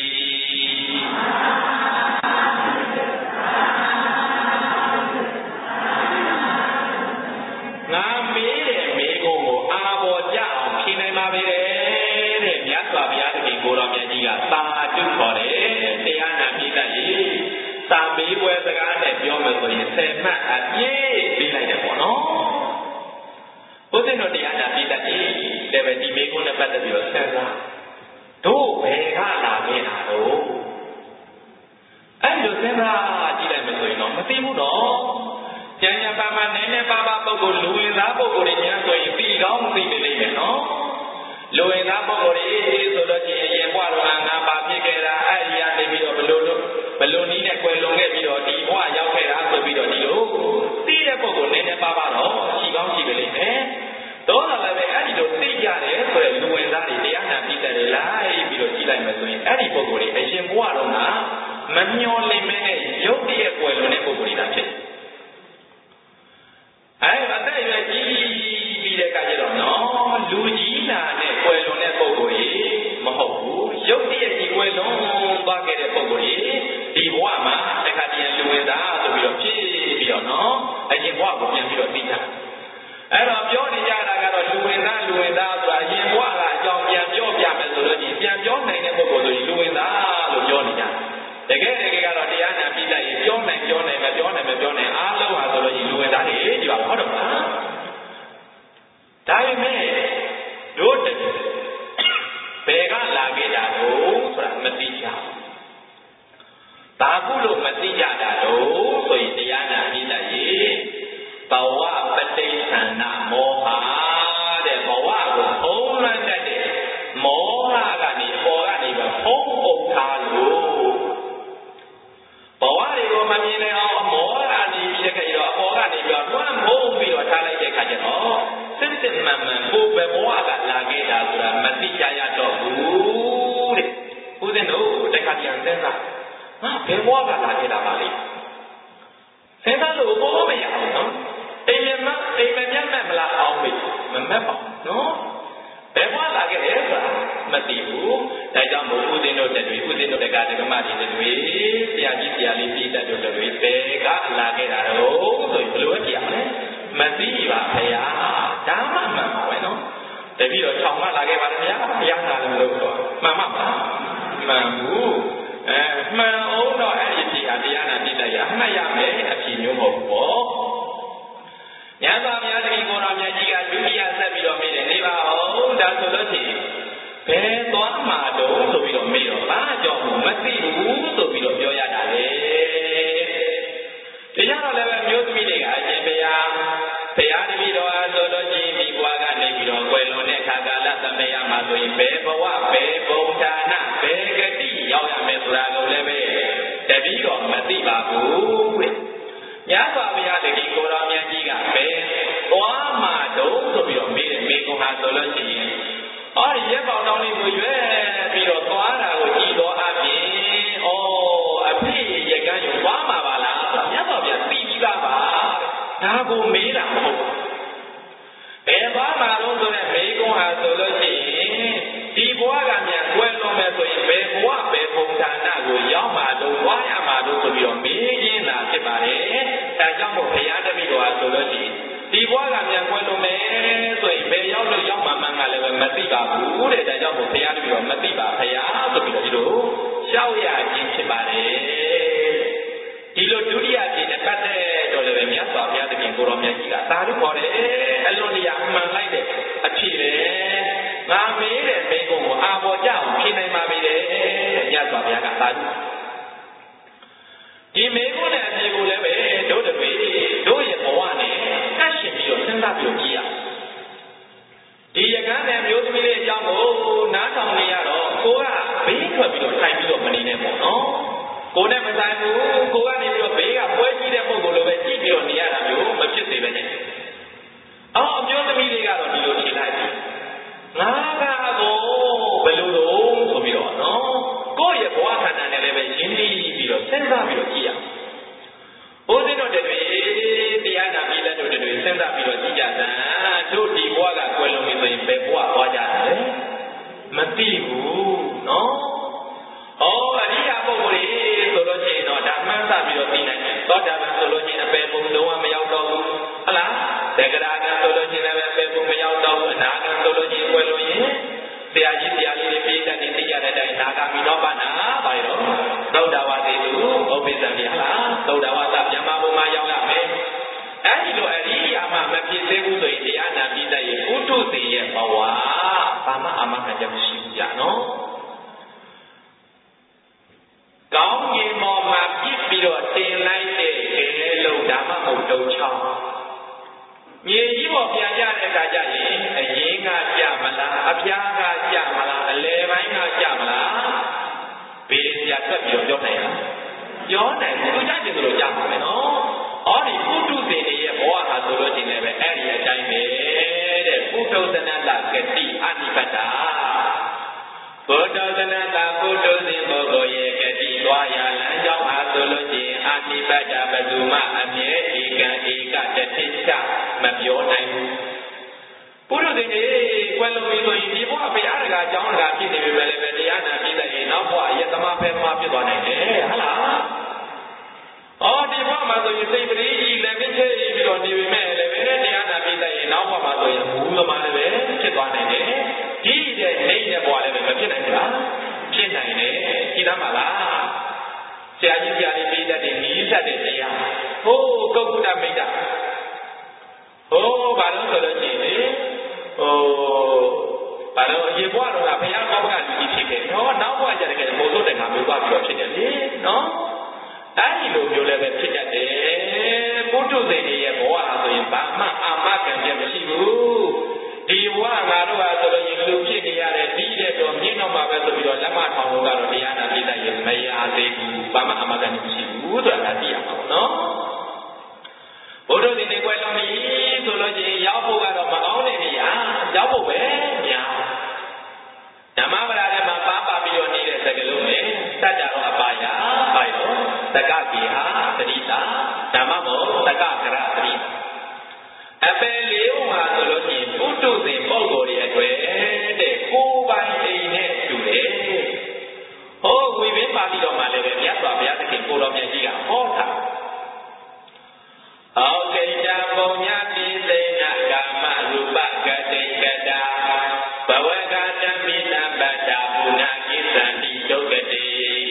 ငါမေးတဲ့မေကုံကိုအာဘော်ကြအောင်ဖြေနိုင်ပါပြီတဲ့မြတ်စွာဘုရားသခင်ကိုတော်မြတ်ကြီးကသာဓုခေါ်တယ်တရားနာပြတတ်ရေးသာမေးပွဲစကားနဲ့ပြောမယ်ဆိုရင်ဆယ်မှတ်အပြည့်ပြီးလိုက်တယ်ပေါ့နော်ဘုရားတော်တရားနာပြတတ်ရေးတဲ့ပဲဒီမေကုံနဲ့ပတ်သက်ပြီးတော့စဉ်းစားတို့ဘယ်ကလာခဲ့တာတော့အဲ့လိုစဉ်းစားကြည့်လိုက်မယ်ဆိုရင်တော့မသိဘူးတော့ကျန်ကျန်ပါပါနည်းနည်းပါပါပုဂ္ဂိုလ်လူဝင်သားပုဂ္ဂိုလ်တွေညာဆိုရင်ပြီးကောင်းသိနေလိမ့်မယ်နော်လူဝင်သားပုဂ္ဂိုလ်တွေဆိုလို့ရှိရင်ရင်ဘဝတော့ငါပါဖြစ်ခဲ့တာအဲ့ဒီကနေပြီးတော့ဘလို့လို့ဘလို့နည်းနဲ့ကွယ်လွန်ခဲ့ပြီးတော့ဒီဘဝရောက်ခဲ့တာဆိုပြီးတော့ဒီလိုသိတဲ့ပုဂ္ဂိုလ်နည်းနည်းပါးပါတော့ရှိကောင်းရှိပါလိမ့်မယ်တော့လည်းပဲအဲ့ဒီလိုသိကြတယ်ဆိုတဲ့လူဝင်သားတွေတရားနာပြီးတယ်လိုက်ပြီးတော့ကြည့်လိုက်မှဆိုရင်အဲ့ဒီပုဂ္ဂိုလ်တွေအရင်ဘဝတော့ကမမျောလင့်မဲနဲ့ရုပ်တရက်ကွယ်လွန်တဲ့ပုဂ္ဂိုလ်တွေတာဖြစ်အဲ့အသက်အရွယ်ကြီးပြီးတဲ့အခါကျတော့နော်လူကြီးနာနဲ့ကွယ်လွန်တဲ့ပုဂ္ဂိုလ်ကြီးမဟုတ်ဘူးရုပ်တရက်ကြီးကွယ်လွန်သွားခဲ့တဲ့ပုဂ္ဂိုလ်ကြီးဒီဘဝမှာတခါတည်းလူဝင်သားဆိုပြီးတော့ဖြစ်ပြီးတော့နော်အရင်ဘဝကိုပြန်ပြီးတော့သိတာအဲ့တော့ပြောနေကြတာကတော့လူဝင်သားလူဝင်သားဆိုတာအရင်ဘဝကအကြောင်းပြန်ပြောပြမယ်ဆိုလို့ရှိရင်ပြန်ပြောနိုင်တဲ့ပုဂ္ဂိုလ်ဆိုရင်လူဝင်သားလို့ပြောနေကြတကယ်တကယ်ကတော့တရားနာပြီးလိုက်ရင်ပြောနိုင်ပြောနိုင်မပြောနိုင်မပြောနိုင်အားလုံးဟာဆိုလို့ရှိရင်လူဝင်သားတွေဒီပါဟုတ်တော့မလားဒါပေမဲ့တို့တည်းဘယ်ကလာခဲ့တာလို့ဆိုတာမသိကြဘူးဘာကုလို့မသိကြတာလို့ဆိုရင်တရားနာပြီးလိုက်ရင်ဘဝပဋိဋ္ဌာဏမောဟတဲ့ဘဝကိုဖုံးလွှမ်းတတ်တဲ့မောဟကနေပေါ်ကနေပဲဖုံးအုပ်ထားလို့ဘဝတွေကိုမမြင်နိုင်အောင်မောဟကနေပြီးတဲ့ခါကျတော့အပေါ်ကနေပြီးတော့လွှမ်းမိုးပြီးတော့ထားလိုက်တဲ့ခါကျတော့စစ်စစ်မှန်မှန်ကိုယ်ပဲဘဝကလာခဲ့တာဆိုတာမသိကြရတော့ဘူးတဲ့ဦးဇင်းတို့တခါပြန်စဉ်းစားငါဘယ်ဘဝကလာခဲ့တာပါလဲစဉ်းစားလို့ဘောမရဘူးနော်အိမ်မက်အိမ်မက်ညံ့မလားအောင်ပြီမမက်ပါနော်ဘယ်ဘဝလာခဲ့လဲဆိုတာမသိဘူးဒါကြောင့်မို့ဦးဇင်းတို့တွေဦးဇင်းတို့တက္ကသမတွေတွေဆရာကြီးဆရာလေးပြည်သက်တို့တွေဘယ်ကလာခဲ့တာတော့ဆိုရင်ဘယ်လိုကြည့်ရမလဲမသိပါဘုရားဒါမှမှန်ပါပဲနော်တပည့်တော်ထောင်မှလာခဲ့ပါလားဘုရားဘုရားလာလို့လို့တော့မှန်မှပါမှန်ဘူးအဲမှန်အောင်တော့အဲ့ဒီဖြေဟာတရားနာပြည့်တတ်ရအမှတ်ရမယ်အဖြေမျိုးမဟုတ်ဘူးပေါ့ညသာမြတ်တတိကိုတော်မြတ်ကြီးကဒုတိယဆက်ပြီးတော့မေးတယ်နေပါအောင်ဒါဆိုလို့ရှိရင်ဘယ်သွားမှာတော့ဆိုပြီးတော့မေးတော့ဘာကြောင့်မသိဘူးဆိုပြီးတော့ပြောရတာလေတရားတော်လည်းပဲမျိုးသမီးတွေကအရှင်ဘုရားဘုရားတပည့်တော်အားဆိုလို့ရှိရင်ဒီဘဝကနေပြီးတော့ကွယ်လွန်တဲ့ခါကာလသမယမှာဆိုရင်ဘယ်ဘဝဘယ်ဘုံဌာနဘယ်ဂတိရောက်ရမယ်ဆိုတာကိုလည်းပဲတပည့်တော်မသိပါဘူးတဲ့ညစွာဘုရားတတိကိုတော်မြတ်ကြီးကဘယ်သွားမှာတော့ဆိုပြီးတော့မေးတယ်မေးကုန်တာဆိုလို့ရှိရင်အော်ဒီရက်ပေါင်းတော်လေးကိုရွယ်ပြီးတော့သွားတာကိုကြည်တော်အပြင်ဩအဖြစ်ရကန်းယူသွားမှာပါလားညစွာဘုရားသိပြီးသားပါဒါကိုမေးတာမဟုတ်ဘူးဘယ်သွားမှာတော့ဆိုတဲ့မေးကုန်ဟာဆိုလို့ရှိရင်ဒီဘဝကမြန်ကွယ်လွန်မယ်ဆိုရင်ဘယ်ဘဝဘယ်ဘုံဌာနကိုရောက်မှာတော့သွားရမှာတော့ဆိုပြီးတော့မေးရင်းလာဖြစ်ပါတယ်ဒါကြောင့်မို့ဘုရားတပည့်တော်ဟာဆိုလို့ရှိရင်ဒီဘဝကမြန်ကွယ်လွန်မယ်ဆိုရင်ဘယ်ရောက်လို့ရောက်မှာမှန်းကလည်းမသိပါဘူးတဲ့ဒါကြောင့်မို့ဘုရားတပည့်တော်မသိပါဘုရားဆိုပြီးတော့ဒီလိုရှောက်ရခြင်းဖြစ်ပါတယ်ဒီလိုဒုတိယအဖြစ်နဲ့ပတ်သက်တော့လည်းပဲမြတ်စွာဘုရားတပည့်ကိုတော်မြတ်ကြီးကသာဓုခေါ်တယ်အလွန်တရာမှန်လိုက်တဲ့အဖြစ်လေငါမေးတဲ့မိကုံကိုအာဘောကြအောင်ဖြေနိုင်ပါပြီတဲ့မြတ်စွာဘုရားကသာဓုဒီမိကုံနဲ့အဖြစ်ကိုလည်းပဲတို့တွေတို့ရဲ့ဘဝနဲ့တတ်ရှင်ပြီးတော့စဉ်းစားပြီးတော့ကြည့်ရဒီရကန်းတဲ့မျိုးသမီးလေးအကြောင်းကိုနားထောင်နေရတော့ကိုကဘေးထွက်ပြီးတော့ထိုင်ပြီးတော့မနေနဲ့ပေါ့နော်ကိုနဲ့မဆိုင်ဘူးကိုကနေပြီးတော့ဘေးကပွဲကြီးတဲ့ပုံကိုလိုပဲကြည့်ပြီးတော့နေရတာမျိုးမဖြစ်သေးပဲနဲ့အော်အမျိုးသမီးလေးကတော့ဒီလိုထင်လိုက်ပြီငါကတော့ဘယ်လိုတော့ဆိုပြီးတော့နော်ကိုယ့်ရဲ့ဘဝခန္ဓာနဲ့လည်းပဲရင်းနှီးပြီးတော့စဉ်းစားပြီးတော့ကြည့်ရဦးဇင်းတို့တွေတရားနာပြီးလက်တို့တွေစဉ်းစားပြီးတော့ကြည့်ကြတာတို့ဒီဘဝကကွယ်လွန်ပြီဆိုရင်ဘယ်ဘဝသွားကြတယ်မသိဘူးနော်ဩအရိယာပုဂ္ဂိုလ်တွေဆိုလို့ရှိရင်တော့ဒါမှန်းဆပြီးတော့သိနိုင်တယ်သောတာပန်ဆိုလို့ရှိရင်အပေပုံလုံးဝမရောက်တော့ဘူးဟလားသက္ကရာကံဆိုလို့ရှိရင်လည်းအပေပုံမရောက်တော့ဘူးအနာကံဆိုလို့ရှိရင်ကွယ်လွန်ရင်ဆရာကြီးဆရာလေးတွေပြည့်တတ်နေသိရတဲ့အတိုင်းနာဂာမိနောပနာပါရတော့သောတာဝတိတုဥပ္ပိသံပြဟလားသောတာဝတဗျမဘုံမှာရောက်ရမယ်အဲဒီလိုအရိယာမှမဖြစ်သေးဘူးဆိုရင်တရားနာပြီးတဲ့ဥထုသေရဲ့ဘဝဘာမှအာမခံချက်မရှိဘူးကြာနော်ကောင်းကင်ပေါ်မှာပြစ်ပြီးတော့တင်လိုက်တဲ့ခဲလုံးဒါမှမဟုတ်တုံချောင်းမြေကြီးပေါ်ပြန်ကြတဲ့အခါကျရင်အရင်ကကြမလားအဖျားကပြောနိုင်ဘူးသူကြတယ်ဆိုလို့ကြားမှာပဲနော်။အော်ဒီပုထုဇဉ်တွေရဲ့ဘဝဟာဆိုလို့ချင်းလည်းပဲအဲ့ဒီအတိုင်းပဲတဲ့ပုထုဇနတဂတိအနိပတ္တာပုထုဇနတပုထုဇဉ်ပုဂ္ဂိုလ်ရဲ့ဂတိသွားရလမ်းကြောင်းဟာဆိုလို့ချင်းအနိပတ္တာဘယ်သူမှအမြဲဧကံဧကတတိချမပြောနိုင်ဘူး။ပုထုဇဉ်တွေကွယ်လွန်ပြီဆိုရင်ဒီဘဝဘုရားတကာအကြောင်းတကာဖြစ်နေပြီပဲလေပဲတရားနာပြီးတဲ့ရင်နောက်ဘဝယတမဖဲမှာဖြစ်သွားနိုင်တယ်ဟုတ်လား။အော်ဒီဘဝမှာဆိုရင်စိတ်ပရိကြီးလည်းမင်းသေးပြီးတော့နေပြီမဲ့လည်းပဲတရားနာပြီးတဲ့ရင်နောက်ဘဝမှာဆိုရင်ဘူးသမားလည်းပဲဖြစ်သွားနိုင်တယ်။ဒီတဲ့နေတဲ့ဘဝလည်းပဲမဖြစ်နိုင်ဘူးလား။ဖြစ်နိုင်တယ်ကြည်သားပါလား။ဆရာကြီးဆရာလေးပြီးတဲ့နီးစပ်တဲ့တရားဟိုးကုက္ကုတမိတ်တာဟိုးဘာလို့ဆိုလို့ရှိရင်လေဟိုဘာလို့ရေဘွားတော့ကဘုရားကောင်းကလူကြီးဖြစ်ခဲ့နော်နောက်ဘွားကြတဲ့ကမိုးစိုးတဲ့ငါမျိုးသွားပြီးတော့ဖြစ်တယ်လေနော်အဲ့ဒီလိုမျိုးလည်းပဲဖြစ်တတ်တယ်ပုထုဇဉ်တွေရဲ့ဘဝဟာဆိုရင်ဘာမှအာမခံချက်မရှိဘူးဒီဘဝငါတို့ဟာဆိုလို့ရင်လူဖြစ်နေရတဲ့ဒီတဲ့တော့မြင်းတော့မှာပဲဆိုပြီးတော့လက်မထောင်လို့ကတော့တရားနာပြတဲ့ရင်မရသေးဘူးဘာမှအာမခံချက်မရှိဘူးဆိုတာသိရမှာပေါ့နော်ဘုဒ္ဓရှင်တွေကွယ်လွန်ပြီဆိုလို့ချင်းရောက်ဖို့ကတော့မကောင်းတဲ့နေရာရောက်ဖို့ပဲညာဓမ္မပဒထဲမှာပါပါပြီးတော့နေတဲ့စကားလုံးနဲ့တတ္တရောအပါယပါရောတက္ကကိဟာသတိတာဓမ္မမောတက္ကကရသတိအပယ်လေးဥမှာဆိုလို့ချင်းပုထုဇဉ်ပုဂ္ဂိုလ်တွေအတွက်တဲ့ကိုယ်ပိုင်အိမ်နဲ့တူတယ်ဟောဝိပင်းပါဠိတော်မှာလည်းပဲမြတ်စွာဘုရားသခင်ကိုတော်မြတ်ကြီးကဟောတာဩကိတ္တပုံညာပိသိဏကာမရူပဂတိကတာဘဝကတမိနပတ္တာဘုနာကိသံတိဒုက္ကတိ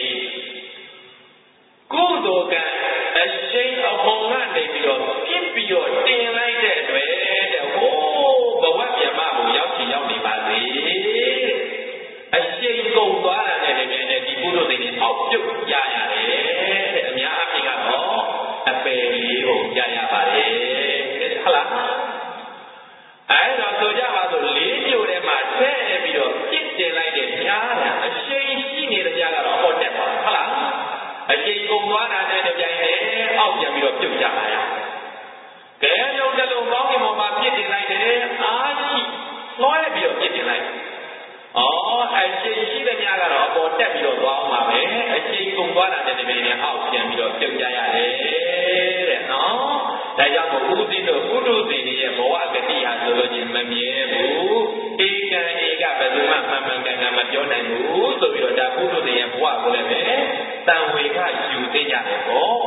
ကုသိုလ်ကအရှိန်အဟုန်ကနေပြီးတော့ပြစ်ပြီးတော့တင်လိုက်တဲ့အတွက်တဲ့ဟိုးဘဝပြမကိုရောက်ချင်ရောက်နေပါစေအရှိန်ကုန်သွားတာနဲ့လည်းလည်းဒီပုထုဇဉ်တွေအောက်ပြုတ်ရရတယ်တဲ့အများအပြည့်ကတော့အပယ်လေးကိုကြားရပါတယ်ဟုတ်လားအဲဒါဆိုကြပါစို့လေးမျိုးထဲမှာဆဲပြီးတော့ပြစ်တင်လိုက်တဲ့ကြားတာအရှိန်ရှိနေတဲ့ကြားကတော့ဟောတက်ပါဟုတ်လားအရှိန်ကုန်သွားတာနဲ့တပြိုင်တည်းအောက်ပြန်ပြီးတော့ပြုတ်ကြပါရကဲရုပ်တလုံးကောင်းကင်ပေါ်မှာပြစ်တင်လိုက်တယ်အားရှိလွှဲပြီးတော့ပြစ်တင်လိုက်အော်အရှိန်ရှိတဲ့များကတော့အပေါ်တက်ပြီးတော့သွားအောင်ပါပဲအရှိန်ကုန်သွားတာနဲ့တပြိုင်တည်းအောက်ပြန်ပြီးတော့ပြုတ်ကြရတယ်တဲ့နော်ဒါကြောင့်မို့ဦးဇင်းတို့ပုထုဇဉ်တွေရဲ့ဘဝဂတိဟာဆိုလို့ချင်းမမြဲဘူးဧကံဧကဘယ်သူမှမှန်မှန်ကန်ကန်မပြောနိုင်ဘူးဆိုပြီးတော့ဒါပုထုဇဉ်ရဲ့ဘဝကိုလည်းပဲတန်ဝေခယူသိကြတယ်ပေါ့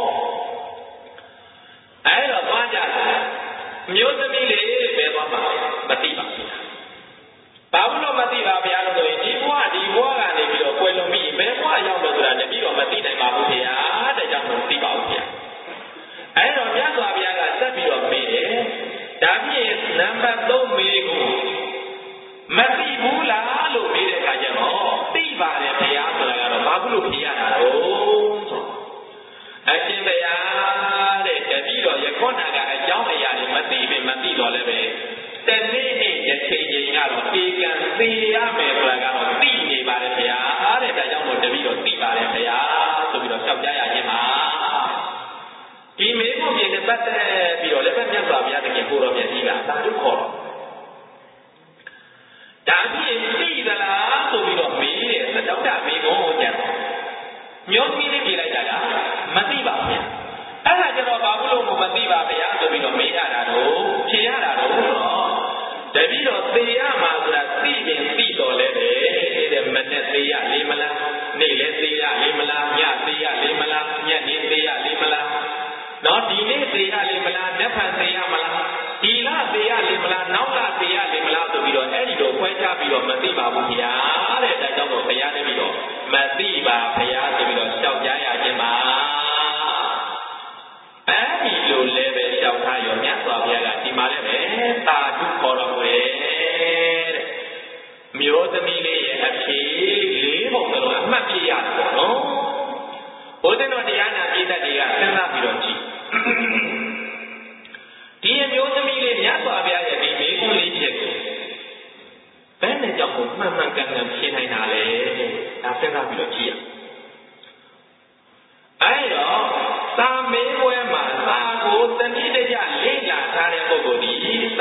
အဲ့တော့သွားကြတယ်မျိုးသမီးလေးပဲသွားမှာမသိပါဘူးဘာလို့မသိပါဗျာလို့ဆိုရင်ဒီဘဝဒီဘဝကနေပြီးတော့ကွယ်လွန်ပြီးဘယ်ဘဝရောက်လို့ဆိုတာလည်းပြီးတော့မသိနိုင်ပါဘူးခင်ဗျာတဲ့ကြောင့်မသိပါဘူးခင်ဗျာအဲ့တော့မြတ်စွာဘုရားကဆက်ပြီးတော့မေးတယ်ဒါဖြင့်နံပါတ်သုံးမေးကိုမသိဘူးလားလို့မေးတဲ့အခါကျတော့သိပါတယ်ဘုရားဆိုတာကတော့ဘာလို့ဖြေရတာတော့ဆိုအရှင်ဘုရားတဲ့တပည့်တော်ရခောနာကအကြောင်းအရာတွေမသိပင်မသိတော့လည်းပဲတနေ့နေ့တစ်ချိန်ချိန်ကတော့ဧကံသိရမယ်ဆိုတာကတော့သိနေပါတယ်ဘုရားတဲ့ဒါကြောင့်မို့တပည့်တော်သိပါတယ်ဘုရားဆိုပြီးတော့ကြောက်ကြရခြင်းပါဒီမေဖို့ပြင်နဲ့ပတ်သက်ပြီးတော့လည်းပဲမြတ်စွာဘုရားတခင်ကိုတော်မြတ်ကြီးကသာဓုခေါ်တော့ဒါဖြင့်သိသလားဆိုပြီးတော့မေးတယ်သတောတ္တမေကုံကိုကြံတော့မျိုးသမီးလေးပြေးလိုက်တာကမသိပါဘူးအဲ့ဒါကျတော့ဘာလို့လို့မသိပါဗျာဆိုပြီးတော့မေးရတာတော့ဖြေရတာတော့ဆိုတော့တပည့်တော်သိရမှာဆိုတာသိရင်သိတော်လဲပဲတဲ့မနဲ့သိရလေမလားနေ့လဲသိရလေမလားညသိရလေမလားညနေသိရလေမလားနော်ဒီနေ့သိရလေမလားလက်ဖန်သိရမလားဒီလသိရလေမလားနောက်လသိရလေမလားဆိုပြီးတော့အဲ့ဒီလိုခွဲခြားပြီးတော့မသိပါဘူးဗျာတဲ့ဒါကြောင့်မို့ဘုရားတပည့်တော်မသိပါဘုရားဆိုပြီးတော့ရှောက်ကြရခြင်းပါအဲ့ဒီလိုလည်းပဲရှောက်ထားရောမြတ်စွာဘုရားကဒီမှာလည်းပဲသာဓုခေါ်တော်မူတယ်တဲ့မျိုးသမီးလေးရဲ့အဖြေလေးပုံတော့အမှတ်ပြရတာပေါ့နော်ဘုဒ္ဓတော်တရားနာပိဋကတွေကစဉ်းစားပြီးတော့ကြည့်ဒီအမျိုးသမီးလေးမြတ်စွာဘုရားရဲ့ဒီမေကုလေးချက်ကိုဘယ်နဲ့ကြောင့်မှန်မှန်ကန်ကန်ဖြေနိုင်တာလဲဒါစဉ်းစားပြီးတော့ကြည့်ရအဲ့တော့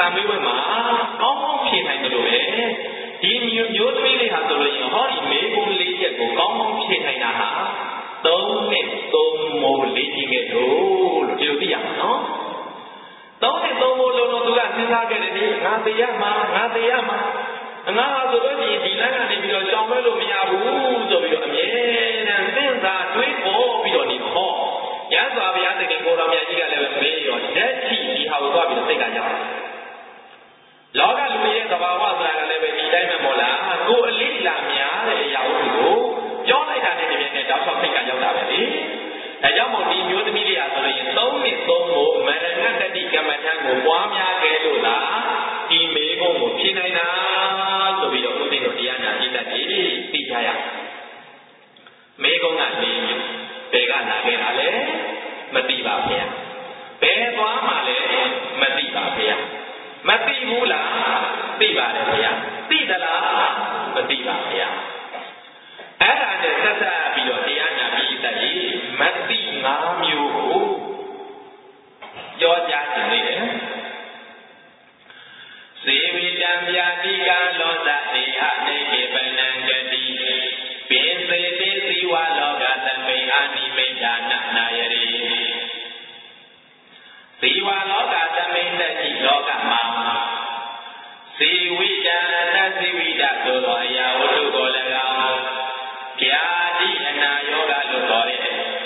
မေးပွဲမှာကောင်းကောင်းဖြေနိုင်တယ်လို့ပဲဒီမျိုးသမီးလေးဟာဆိုလို့ရှိရင်ဟောဒီမေးခွန်းလေးချက်ကိုကောင်းကောင်းဖြေနိုင်တာဟာသုံးနှစ်သုံးမိုးလေးကြီးခဲ့လို့လို့ဒီလိုသိရမှာနော်သုံးနှစ်သုံးမိုးလုံးလုံးသူကစဉ်းစားခဲ့တယ်ဒီငါသေးရမှာငါသေးရမှာငါဟာဆိုလို့ရှိရင်ဒီလမ်းကနေပြီးတော့ရှောင်လွှဲလို့မရဘူးဆိုပြီးတော့အမြဲတမ်းစဉ်းစားတွေးပေါ်ပြီးတော့ဒီဟောရသော်ဘုရားသခင်ကိုတော်မြတ်ကြီးကလည်းမေးရောဓာတ်ချီဒီဟာကိုသွားပြီးတော့သိက္ခာကြောက်လောကလူရဲ့သဘာဝဆိုတာကလည်းပဲဒီတိုင်းမှာမို့လားကိုအလေးလာများတဲ့အရာကိုပြောလိုက်တာနဲ့တပြည့်နဲ့တောက်လျှောက်သိက္ခာရောက်တာပဲလေဒါကြောင့်မို့ဒီမျိုးသမီးလေးဟာဆိုလို့ရင်သုံးနှစ်သုံးဖို့မရဏတတိကမ္မထံကိုပွားများခဲ့လို့လားဒီမေကုန်းကိုဖြေနိုင်တာဆိုပြီးတော့ဦးသိန်းတို့တရားနာပြတတ်ပြီသိကြရမေကုန်းက၄မျိုးဘယ်ကလာခဲ့တာလဲမသိပါဗျာဘယ်သွားမှလဲမသိပါဗျာမသိဘူးလားသိပါတယ်ဗျာသိသလားမသိပါဗျာအဲ့ဒါနဲ့ဆက်ဆက်ပြီးတော့တရားနာပြီးတတ်ပြီမသိငါးမျိုးကိုပြောကြခြင်းလေးတယ်စေဝိတံဗျာတိကလောသတေဟနေကေပနံဂတိပိစေတိသီဝလောကသမိအာနိမိတ်ဒါနနာယရေသီဝလောကသမိတ်သက်ရှိလောကမှာစေဝိတံသစေဝိတဆိုသောအရာဝတ္ထုကို၎င်းဗျာတိအနာယောဂလို့ခေါ်တဲ့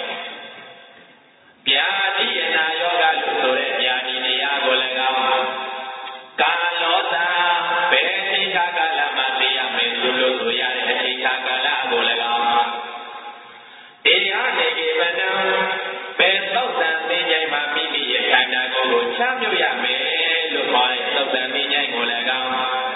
ဗျာတိအနာယောဂလို့ဆိုတဲ့ဗျာတိတရားကို၎င်းကာလောသာဘယ်အချိန်ကာလမှာသိရမယ်လို့လို့ဆိုရတဲ့အချိန်ကာလကို၎င်းတရားနေကေပနံဘယ်သောတန်သိဉ္ဇမှာမိမိရဲ့ခန္ဓာကိုယ်ကိုချမ်းမြေ့ရမယ်လို့ခေါ်တဲ့သောတန်သိဉ္ဇကို၎င်း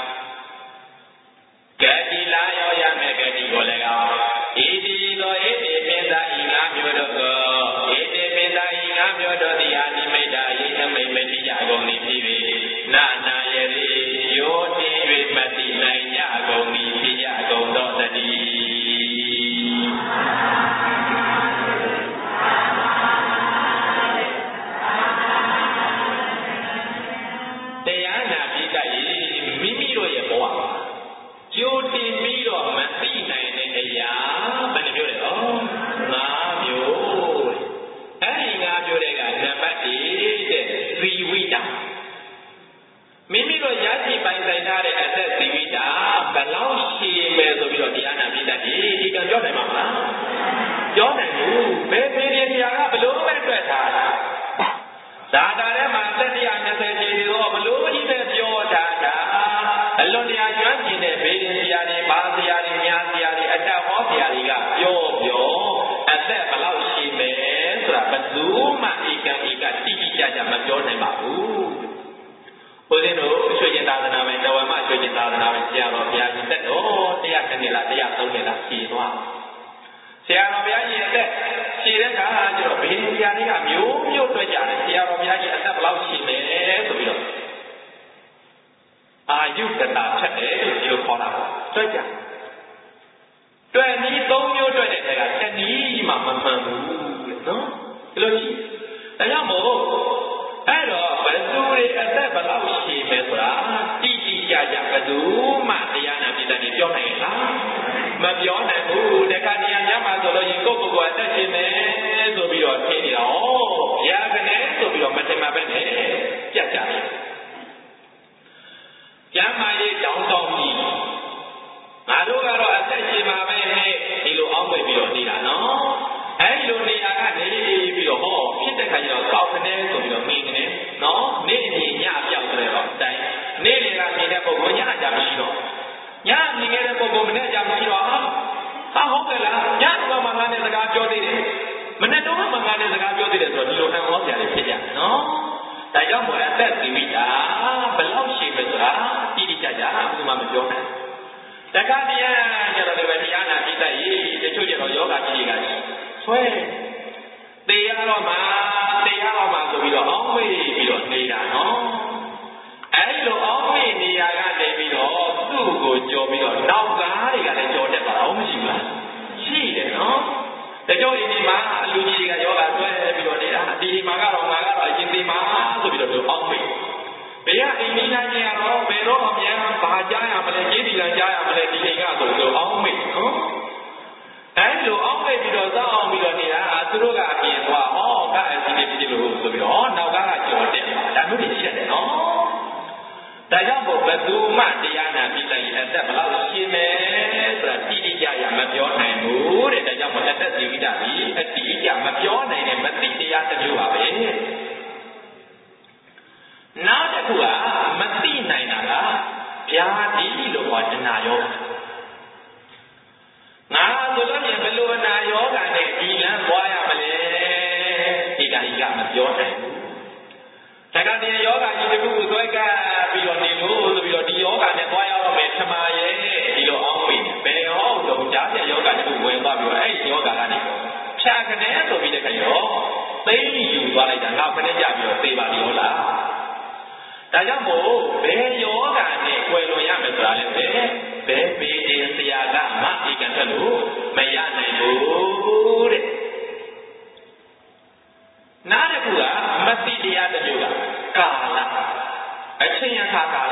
ကတိလာရောရမယ်ကတိကို၎င်းဣတိသောဣတိပိသဤငါမျိုးတို့ကိုဣတိပိသဤငါမျိုးတို့သည်အာနိမိတ်တာယိအမိတ်မတိကြကုန်၏ဖြစ်၍နာနာယရေယောတင်၍မတိနိုင်ကြကုန်၏ဖြစ်ကြကုန်သောတည်းတရားနာပြီးကြရင်မိမိတို့ရဲ့ဘဝကြိုတင်ပြီးတော့မသိနိုင်တဲ့အရာဘယ်နှမျိုးလဲတော့ငါးမျိုးအဲ့ဒီငါးမျိုးတွေကနံပါတ်၁တဲ့ဇီဝိတမိမိတို့ရရှိပိုင်ဆိုင်ထားတဲ့အသက်ဇီဝိတဘယ်လောက်ရှိမယ်ဆိုပြီးတော့တရားနာပြီးတတ်တယ်ဒီကံပြောနိုင်မှာမလားပြောနိုင်ဘူးဘယ်ပြည်ပြည်တရားကဘလို့ပဲတွေ့ထားတာသာတာထဲမှာသက်တရား၂၀ရှိသေးတော့ဘလို့ကြီးပဲပြောထားတာအလွန်တရာကျွမ်းကျင်တဲ့ဘေးရင်ဆရာတွေဘာဆရာတွေညာဆရာတွေအတတ်ဟောဆရာတွေကပြောပြောအသက်ဘယ်လောက်ရှိမယ်ဆိုတာဘယ်သူမှဧကံဧကတိတိကျကျမပြောနိုင်ပါဘူးဘုရင်တို့ရွှေကျင်သာသနာမယ်တဝမရွှေကျင်သာသနာမယ်ဆရာတော်ဘုရားကြီးတက်တော်တရားတစ်နှစ်လားတရားသုံးနှစ်လားဖြေသွားဆရာတော်ဘုရားကြီးအသက်ဖြေတဲ့အခါကျတော့ဘေးရင်ဆရာတွေကမျိုးမျိုးတွေ့ကြတယ်ဆရာတော်ဘုရားကြီးအသက်ဘယ်လောက်ရှိမယ်ဆိုပြီးတော့အာယုတတာဖြတ်တယ်လို့ဒီလိုခေါ်တာပေါ့တွေ့ကြတွေ့နည်းသုံးမျိုးတွေ့တဲ့အခါချက်နည်းမှမမှန်ဘူးလေနော်ဒီလိုရှိဒါကြောင့်မို့အဲ့တော့ဘယ်သူတွေအသက်ဘယ်လောက်ရှိမယ်ဆိုတာတိတိကျကျဘယ်သူမှတရားနာပြတဲ့တွေပြောနိုင်ရဲ့လားမပြောနိုင်ဘူးတခါနေရာများမှာဆိုလို့ရင်ကိုယ့်ကိုယ်ကိုအသက်ရှင်မယ်ဆိုပြီးတော့ထင်နေတာဩရာကနေဆိုပြီးတော့မတင်ပါပဲနဲ့ကြက်ကြတယ်ကျမ်းမာရေးတောင်းတောင်းပြီးငါတို့ကတော့အသက်ရှင်မှာပဲနဲ့ဒီလိုအောင်းပိတ်ပြီးတော့နေတာနော်အဲဒီလိုနေရာကနေပြီးတော့ဟောဖြစ်တဲ့ခါကျတော့ကောက်ကနေဆိုပြီးတော့မင်းကနေနော်နေ့နေ့ညပြောက်တယ်တော့တိုင်းနေ့နေ့ကမြင်တဲ့ပုံကညကြမရှိတော့ညမြင်တဲ့ပုံကမနေ့ကြမရှိတော့ဟာဟာဟုတ်ကဲ့လားညတော့မှငါနဲ့စကားပြောသေးတယ်မနေ့တော့မှငါနဲ့စကားပြောသေးတယ်ဆိုတော့ဒီလိုအံ့ဩစရာတွေဖြစ်ကြနော်ဒါကြောင့်မို့အသက်ဒီမိတာဘယ်လောက်ရှိမလဲဆိုတာတိတိကျကျဘယ်သူမှမပြောနိုင်တခါတည်းကျတော့ဒီပဲတရားနာပြီးတတ်ရေးတချို့ကျတော့ယောဂကြီးတွေကဆွဲတေရတော့မှတေရတော့မှဆိုပြီးတော့အောင်းမေးပြီးတော့နေတာနော်အဲဒီလိုအောင်းမေးနေရကနေပြီးတော့သူ့ကိုကြော်ပြီးတော့နောက်ကားတွေကလည်းကြော်တက်သွားအောင်မရှိဘူးလားရှိတယ်နော်တချို့ဒီမှာလူကြီးကယောဂဆွဲပြီးတော့နေတာဒီဒီမှာကတော့ငါကတော့အရင်ဒီမှာဆိုပြီးတော့အောင်းမေးဘယ်ကအိမ်နီးနားချင်းကတော့ဘယ်တော့အမြန်ဘာကြားရမလဲရေးဒီလန်ကြားရမလဲဒီအိမ်ကဆိုလို့အောင်းမိတ်နော်အဲဒီလိုအောင်းမိတ်ပြီးတော့စောင်းအောင်ပြီးတော့နေတာသူတို့ကအပြင်သွားဟောကအစီအစဉ်ဖြစ်လို့ဆိုပြီးတော့နောက်ကကကြော်တယ်ဒါမျိုးတွေရှက်တယ်နော်ဒါကြောင့်မို့ဘယ်သူမှတရားနာပြီးလိုက်အသက်ဘယ်လောက်ရှင်းမယ်ဆိုတာတိတိကျကျမပြောနိုင်ဘူးတဲ့ဒါကြောင့်မို့အသက်ဇီဝိတပြီးအတိအကျမပြောနိုင်တဲ့မသိတရားတစ်မျိုးပါပဲနောက်တစ်ခုကမသိနိုင်တာကဗျာတိလို့ခေါ်တဏှာယောငါဆိုလို့ရင်ဘယ်လိုအနာယောဂနဲ့ဒီလမ်းသွားရမလဲဒီကကြီးကမပြောနိုင်ဘူးတက္ကသိယောဂကြီးတစ်ခုကိုသွဲကပြီးတော့နေလို့ဆိုပြီးတော့ဒီယောဂနဲ့သွားရတော့မယ်ထမရဲ့ဒီလိုအောင်ပြီဘယ်ဟောတော့ကြားပြယောဂတစ်ခုဝင်သွားပြီးတော့အဲ့ဒီယောဂကနေဖြာကနေဆိုပြီးတဲ့ခါရောသိယူသွားလိုက်တာငါခနဲ့ကြပြီးတော့သေပါပြီဟုတ်လားဒါကြောင့်မို့ဘယ်ယောဂနဲ့ကွယ်လွန်ရမယ်ဆိုတာလည်းပဲဘယ်ပေတင်ဆရာကမှဒီကံထွက်လို့မရနိုင်ဘူးတဲ့နားတစ်ခုကမသိတရားတစ်မျိုးကကာလအချိန်ရခါကာလ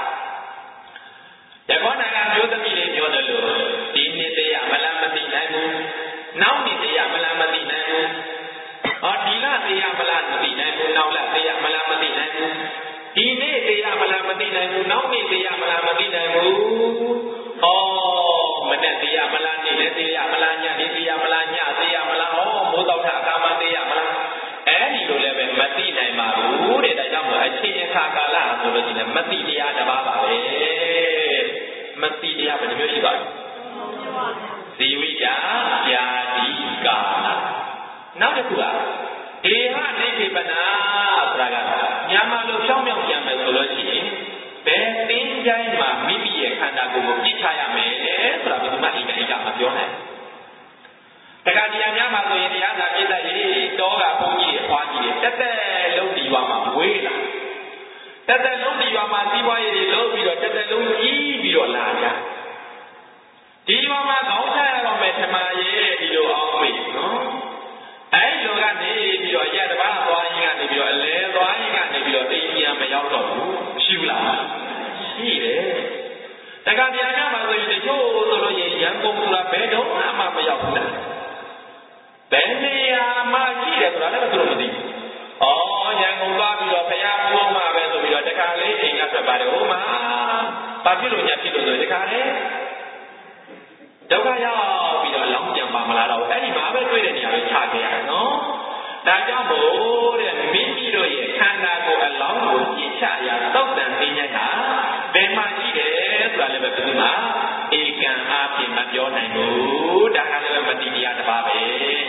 ယခုနကမျိုးသမီးလေးပြောတယ်လို့ဒီနေ့တရားမလားမသိနိုင်ဘူးနောက်နေ့တရားမလားမသိနိုင်ဘူးဟောဒီလတရားမလားမသိနိုင်ဘူးနောက်လတရားမလားမသိနိုင်ဘူးဒီနေ့တရားမလားမသိနိုင်ဘူးနောက်နေ့တရားမလားမသိနိုင်ဘူးဩမနေ့တရားမလားနေ့လည်းတရားမလားညနေ့တရားမလားညတရားမလားဩမိုးတော့တာကာမတရားမလားအဲ့ဒီလိုလည်းပဲမသိနိုင်ပါဘူးတဲ့ဒါကြောင့်မို့အချိန်အခါကာလဆိုလို့ရှိရင်မသိတရားတစ်ပါးပါပဲမသိတရားဘယ်နှမျိုးရှိပါလဲဇီဝိတာဗျာတိကာလနောက်တစ်ခုကဒေဟနိဗ္ဗာန်ဆိုတာကမြန်မာလိုဖြောင်းမြောင်းပြန်မယ်ဆိုလို့ရှိရင်ဘယ်သင်္ချိုင်းမှာမိမိရဲ့ခန္ဓာကိုယ်ကိုပြစ်ချရမယ်ဆိုတာဘယ်သူမှအိမ်ကမပြောနိုင်တခါတရားများမှာဆိုရင်တရားသာပြည့်တဲ့ရေးတောကဘုန်းကြီးရဲ့ဖွားကြီးရဲ့တက်တက်လုံးဒီရွာမှာဝေးလာတက်တက်လုံးဒီရွာမှာစီးပွားရေးတွေလုပ်ပြီးတော့တက်တက်လုံးကြီးပြီးတော့လာကြဒီရွာမှာခေါင်းဆက်ရတော့မယ်ဓမ္မရဲ့ဒီလိုအောင်မေ့နော်အဲ့လိုကနေပြီးတော့ရတပါးသွားရင်ကနေပြီးတော့အလဲသွားရင်ကနေပြီးတော့အိမ်ပြန်မရောက်တော့ဘူးရှိဘူးလားရှိတယ်တခါတရားများမှာဆိုရင်တချို့ဆိုလို့ရင်ရန်ကုန်ဆိုတာဘယ်တော့မှမရောက်ဘူးလားဘယ်နေရာမှာရှိတယ်ဆိုတာလည်းသူတို့မသိဘူး။အော်ရန်ကုန်သွားပြီးတော့ဘုရားဘုံမှာပဲဆိုပြီးတော့တခါလေးအိမ်ကဆက်ပါတယ်ဟိုမှာဘာဖြစ်လို့ညာဖြစ်လို့ဆိုတခါလေးဒုက္ခရောက်ပြီးတော့လောင်းပြန်ပါမလားတော့အဲ့ဒီမှာပဲတွေ့တဲ့နေရာပဲခြာခဲ့ရတယ်နော်။ဒါကြောင့်မို့တဲ့မိမိတို့ရဲ့ခန္ဓာကိုယ်အလောင်းကိုကြည်ချရာသောက်တန်သိညာဟာဘယ်မှာရှိတယ်ဆိုတာလည်းပဲဘယ်သူမှဧကံအားဖြင့်မပြောနိုင်ဘူးဒါကလည်းမတိတရားတစ်ပါးပဲ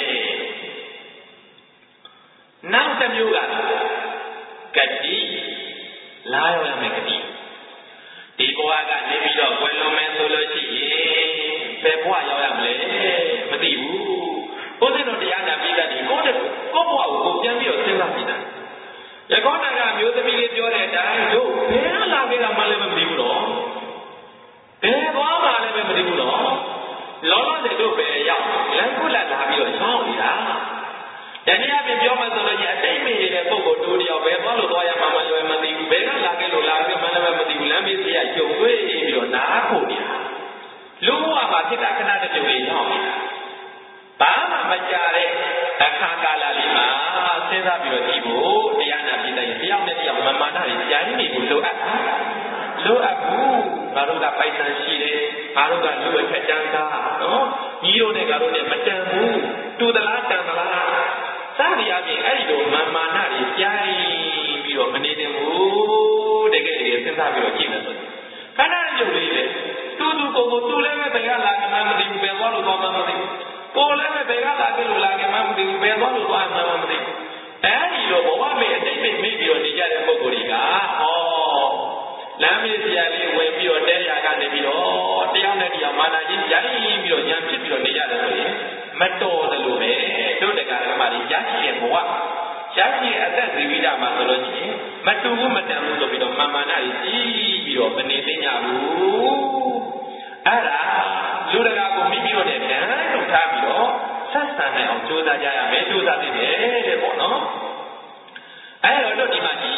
နောက်တစ်မျိုးကဂတိလာရောက်ရမယ်ဂတိဒီဘဝကနေပြီးတော့ကွယ်လွန်မယ်ဆိုလို့ရှိရင်ဘယ်ဘဝရောက်ရမလဲမသိဘူးဘုရားတော်တရားနာပြီးတဲ့ဒီကိုယ့်ကိုကိုယ့်ဘဝကိုပြန်ပြီးတော့စဉ်းစားကြည့်တာယခုနကမျိုးသမီးလေးပြောတဲ့အတိုင်းတို့ဘယ်လာခဲ့တာမှလည်းမသိဘူးတော့ဘယ်သွားမှလည်းမသိဘူးတော့လောလောဆယ်တို့ပဲရောက်လမ်းခုလက်လာပြီးတော့ချောင်းနေတာတနည်းအားဖြင့်ပြောမှဆိုလို့ရှိရင်အတိတ်မေနေတဲ့ပုံကိုတူတယောက်ပဲသွားလို့သွားရမှမလွယ်မသိဘူးဘယ်ကလာခဲ့လို့လာခဲ့မှလည်းမသိဘူးလမ်းမေးစရာကြုံတွေ့ပြီးတော့နားဖို့နေတာလူဘဝမှာဖြစ်တာခဏတစ်ကြိမ်လေးရောက်နေတာဘာမှမကြတဲ့အခါကာလလေးမှာစဉ်းစားပြီးတော့ကြည့်ဖို့တရားနာပြီးတဲ့တယောက်နဲ့တယောက်မမာနတွေကြားရင်းတွေကိုလိုအပ်တာလိုအပ်ဘူးငါတို့ကပိုက်ဆံရှိတယ်ငါတို့ကလူ့အထက်တန်းသားနော်ညီတို့နဲ့ငါတို့နဲ့မတန်ဘူးတူသလားတန်သလားစသည်အပြင်အဲ့ဒီလိုမမာနတွေကြားရင်းပြီးတော့မနေနိုင်ဘူးတကယ်တကယ်စဉ်းစားပြီးတော့ကြည့်မယ်ဆိုရင်ခဏရုပ်လေးလေတူတူကိုယ်ကိုတူလည်းပဲဘယ်ကလာမှမသိဘူးဘယ်သွားလို့သွားမှမသိဘူးကိုယ်လည်းပဲဘယ်ကလာခဲ့လို့လာခဲ့မှမသိဘူးဘယ်သွားလို့သွားမှမသိဘူးအဲဒီလိုဘဝမေအတိတ်မေမိပြီးတော့နေကြတဲ့ပုဂ္ဂိုလ်တွေကဟောလမ်းမေးစရာလေးဝင်ပြီးတော့တဲရာကနေပြီးတော့တယောက်နဲ့တယောက်မာနချင်းရိုင်းပြီးတော့ညံဖြစ်ပြီးတော့နေရတယ်ဆိုရင်မတော်တယ်လို့ပဲတို့တက္ကရာမကြီးရရှိတဲ့ဘဝရရှိတဲ့အသက်ဇီဝိတမှာဆိုလို့ရှိရင်မတူဘူးမတန်ဘူးဆိုပြီးတော့မာမာနကြီးကြီးပြီးတော့မနေသိညာဘူးအဲ့ဒါလူတကာကိုမိပြီးတော့လည်းဗန်းထုတ်ထားပြီးတော့ဆက်ဆံနိုင်အောင်ကြိုးစားကြရမယ်ကြိုးစားသိတယ်တဲ့ပေါ့နော်အဲ့တော့တို့ဒီမှာကြီး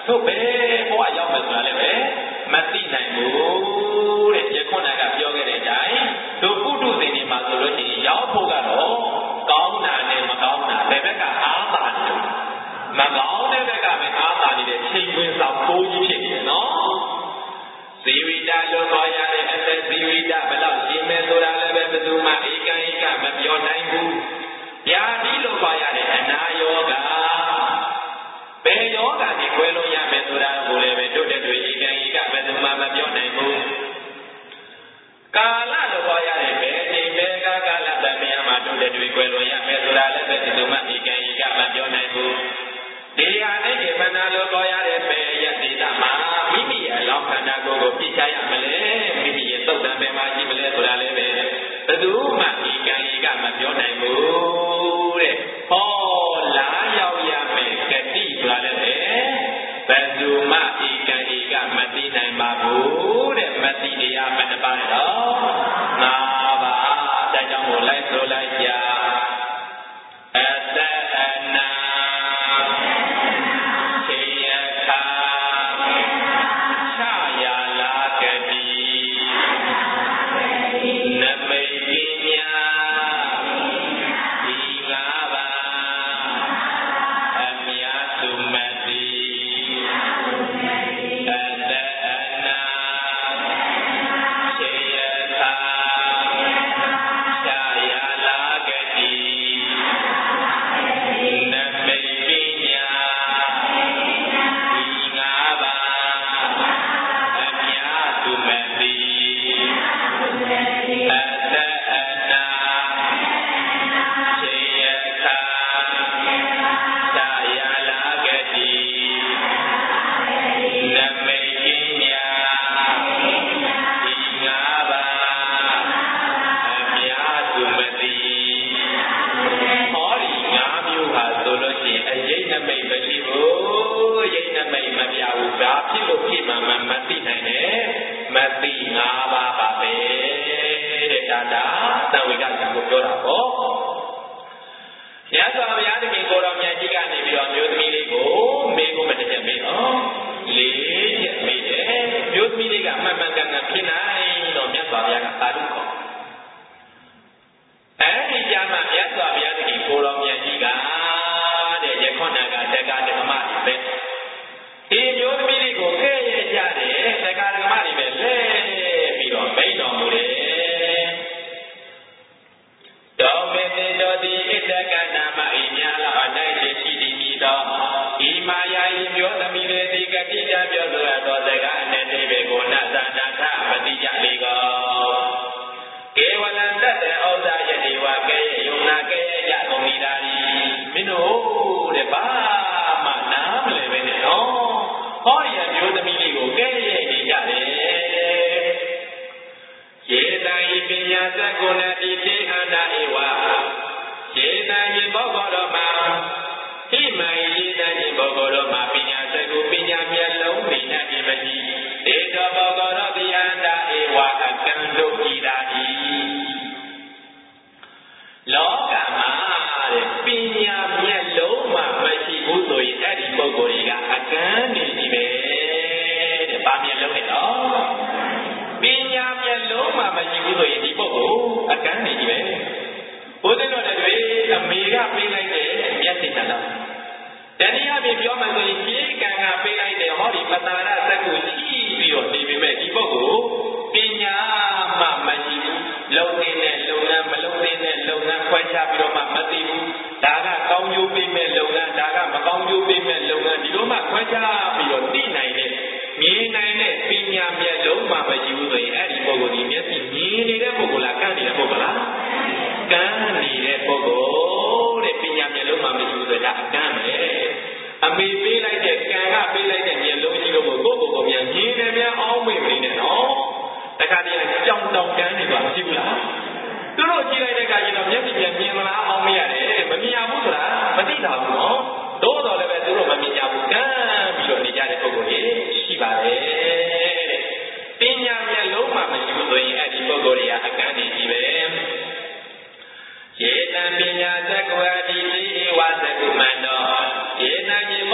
တို့ပဲဘဝရောက်မယ်ဆိုတာလည်းပဲမသိနိုင်ဘူးတဲ့ရခွန်နာကပြောခဲ့တဲ့အတိုင်းတို့ပုထုဇဉ်တွေမှာဆိုလို့ရှိရင်ရောက်ဖို့ကတော့ကောင်းတာနဲ့မကောင်းတာဘယ်ဘက်ကအားသာတယ်မကောင်းတဲ့ဘက်ကပဲအားသာနေတဲ့ချိန်ခွင်ဆောင်ပိုးကြီးဖြစ်နေတယ်နော်ဇီဝိတလို့ခေါ်ရတဲ့အသက်ဇီဝိတဘယ်လောက်ရှင်းမယ်ဆိုတာလည်းပဲဘယ်သူမှဧကံဧကမပြောနိုင်ဘူးဗျာဒီလိုခေါ်ရတဲ့အနာယောဂဘယ်ယောဂနဲ့ကွဲလို့ရမယ်ဆိုတာကိုလည်းပဲတို့တဲ့တွေဧကံဧကဘယ်သူမှမပြောနိုင်ဘူးကာလလို့ခေါ်ရတဲ့ဘယ်ချိန်ဘယ်ကာကာလတည်းများမှာတို့တဲ့တွေကွဲလို့ရမယ်ဆိုတာလည်းပဲဘယ်သူမှဧကံဧကမပြောနိုင်ဘူးဒီဟာနဲ့ဒီမနာလို့ခေါ်ရတဲ့ဘယ်ရတိတာမှာမိမိရဲ့အလောင်းခန္ဓာကိုယ်ကိုပြစ်ချရမလဲမိမိရဲ့သုတ်တံဘယ်မှာရှိမလဲဆိုတာလည်းပဲဘယ်သူမှဧကံဧကမပြောနိုင်ဘူးတဲ့ဟောလာရောက်ရမယ်ဂတိဆိုတာလည်းပဲဘယ်သူမှဧကံဧကမသိနိုင်ပါဘူးတဲ့မသိတရားဘယ်နှပါတော့ငါးပါးဒါကြောင့်မို့လိုက်ဆိုလိုက်ကြအတ္တအနာ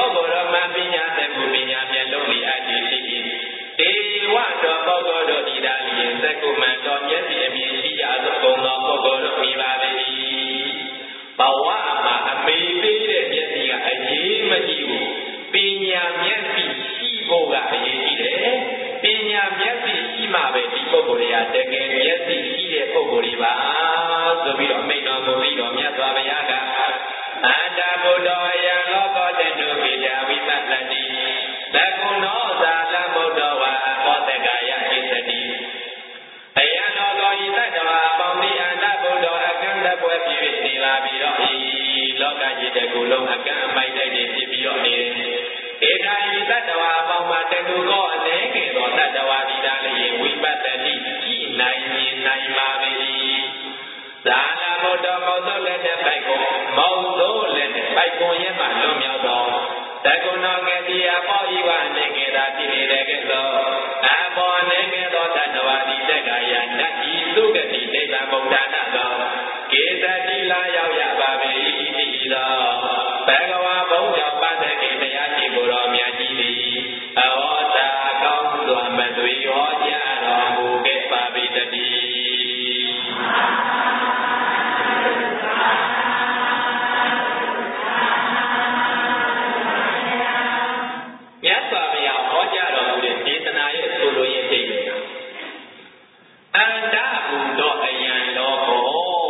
ဂ္ဂိုလ်တော်မှာပညာတတ်မှုပညာမျက်လုံးလေးအပ်တည်ရှိ၏ဒေဝတော်ပုဂ္ဂိုလ်တို့ဒီသာလျင်သက္ကုမံတော်မျက်စိအမြင်ရှိကြသောဘုံသောပုဂ္ဂိုလ်တို့မိပါပေ၏ဘဝမှာအမေပေးတဲ့မျက်စိကအရေးမကြီးဘူးပညာမျက်စိရှိဖို့ကအရေးကြီးတယ်ပညာမျက်စိရှိမှပဲဒီပုဂ္ဂိုလ်တွေကတကယ်မျက်စိရှိတဲ့ပုဂ္ဂိုလ်တွေပါဆိုပြီးတော့မိန့်တော်မူပြီးတော့မြတ်စွာဘုရားကအန္တဗုဒ္ဓယံလောကောတေတုပိတဝိပဿတိသကုဏောဇာလဗုဒ္ဓဝါဘောတကာယဣသတိအယံလောကောဤတတ္တဝါပေါင်းသည်အန္တဗုဒ္ဓအကံတပွဲဖြစ်၍နေလာပြီးတော့ဤလောကကြီးတစ်ခုလုံးအကံအမိုက်တိုက်တွေဖြစ်ပြီးတော့နေတယ်ဧတာဤတတ္တဝါအပေါင်းမှာတကူကောအနေငယ်သောတတ္တဝါဒီသာလျင်ဝိပဿတိရှိနိုင်မြင်နိုင်ပါပေ၏ဇာလဗုဒ္ဓမောသောလက်တဲ့ပိုက်ကိုမောသောလက်တဲ့ပိုက်ကိုရဲ့မှလွန်မြောက်သောတကုဏောငယ်တိအပေါ်ဤဝအနေငယ်သာဖြစ်နေတဲ့ကဲ့သို့အပေါ်အနေငယ်သောတတ္တဝါဒီတက္ကရာနတ်ဤသုဂတိနိဗ္ဗာန်ဗုဒ္ဓနာသောကေသတိလာရောက်ရပါပေ၏ဤသောဘဂဝါဘုံကြောင့်ပတ္တကိမယရှိကိုယ်တော်မြတ်ကြီးသည်အဝေါသာကောင်းစွာမသွေဟောကြားတော်မူခဲ့ပါပေတည်းမြတ်စွာဘုရားဟောကြားတော်မူတဲ့ဒေသနာရဲ့ဆိုလိုရင်းသိတယ်အန္တဘုဒ္ဓအယံလောကော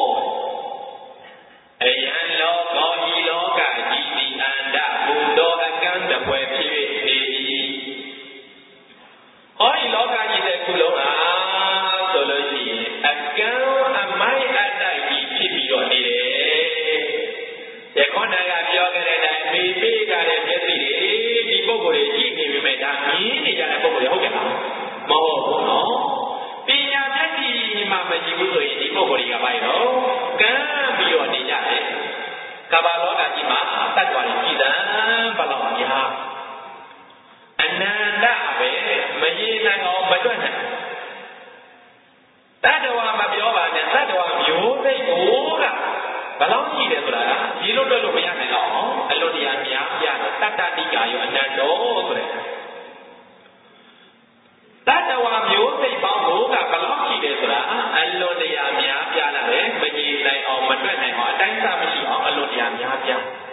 အယံလောကောဤလောကကြီးသည်အန္တဘုဒ္ဓအကံတပွဲဖြစ်၍နေ၏ဟောဒီလောကကြီးတဲ့ခုလုံးဟာဆိုလို့ရှိရင်အကံအမိုက်အတိုက်ကြီးဖြစ်ပြီးတော့နေတယ်ယခုနကပြောခဲ့တဲ့အတိုင်းမေပေးကြတဲ့မျက်စိတွေဒီပုဂ္ဂိုလ်တွေကြည့်နေပြီမဲ့ဒါမြင်နေကြတဲ့ပုဂ္ဂိုလ်တွေဟုတ်ကဲ့လားမဟုတ်ဘူးနော်ပညာမျက်စိမှမရှိဘူးဆိုရင်ဒီပုဂ္ဂိုလ်တွေကဘာရောကံပြီးတော့နေကြတယ်ကမ္ဘာလောကကြီးမှာတတ္တဝါတွေကြည်သံဘလောက်များအနန္တပဲမရေနိုင်အောင်မတွက်နိုင်တတ္တဝါမပြောပါနဲ့တတ္တဝါမျိုးစိတ်ကိုကဘလောက်ရှိတယ်ဆိုတာကရေလို့တွက်လို့မရနိုင်တော့အလွန်တရာများပြတယ်တတ္တတိကာယောအနန္တောဆိုတဲ့တတ္တဝါမျိုးစိတ်ပေါင်းကိုကဘလောက်ရှိတယ်ဆိုတာအလွန်တရာများပြလာတယ်မရေနိုင်အောင်မတွက်နိုင်အောင်အတိုင်းအဆမရှိအောင်အလွန်တရာများပြ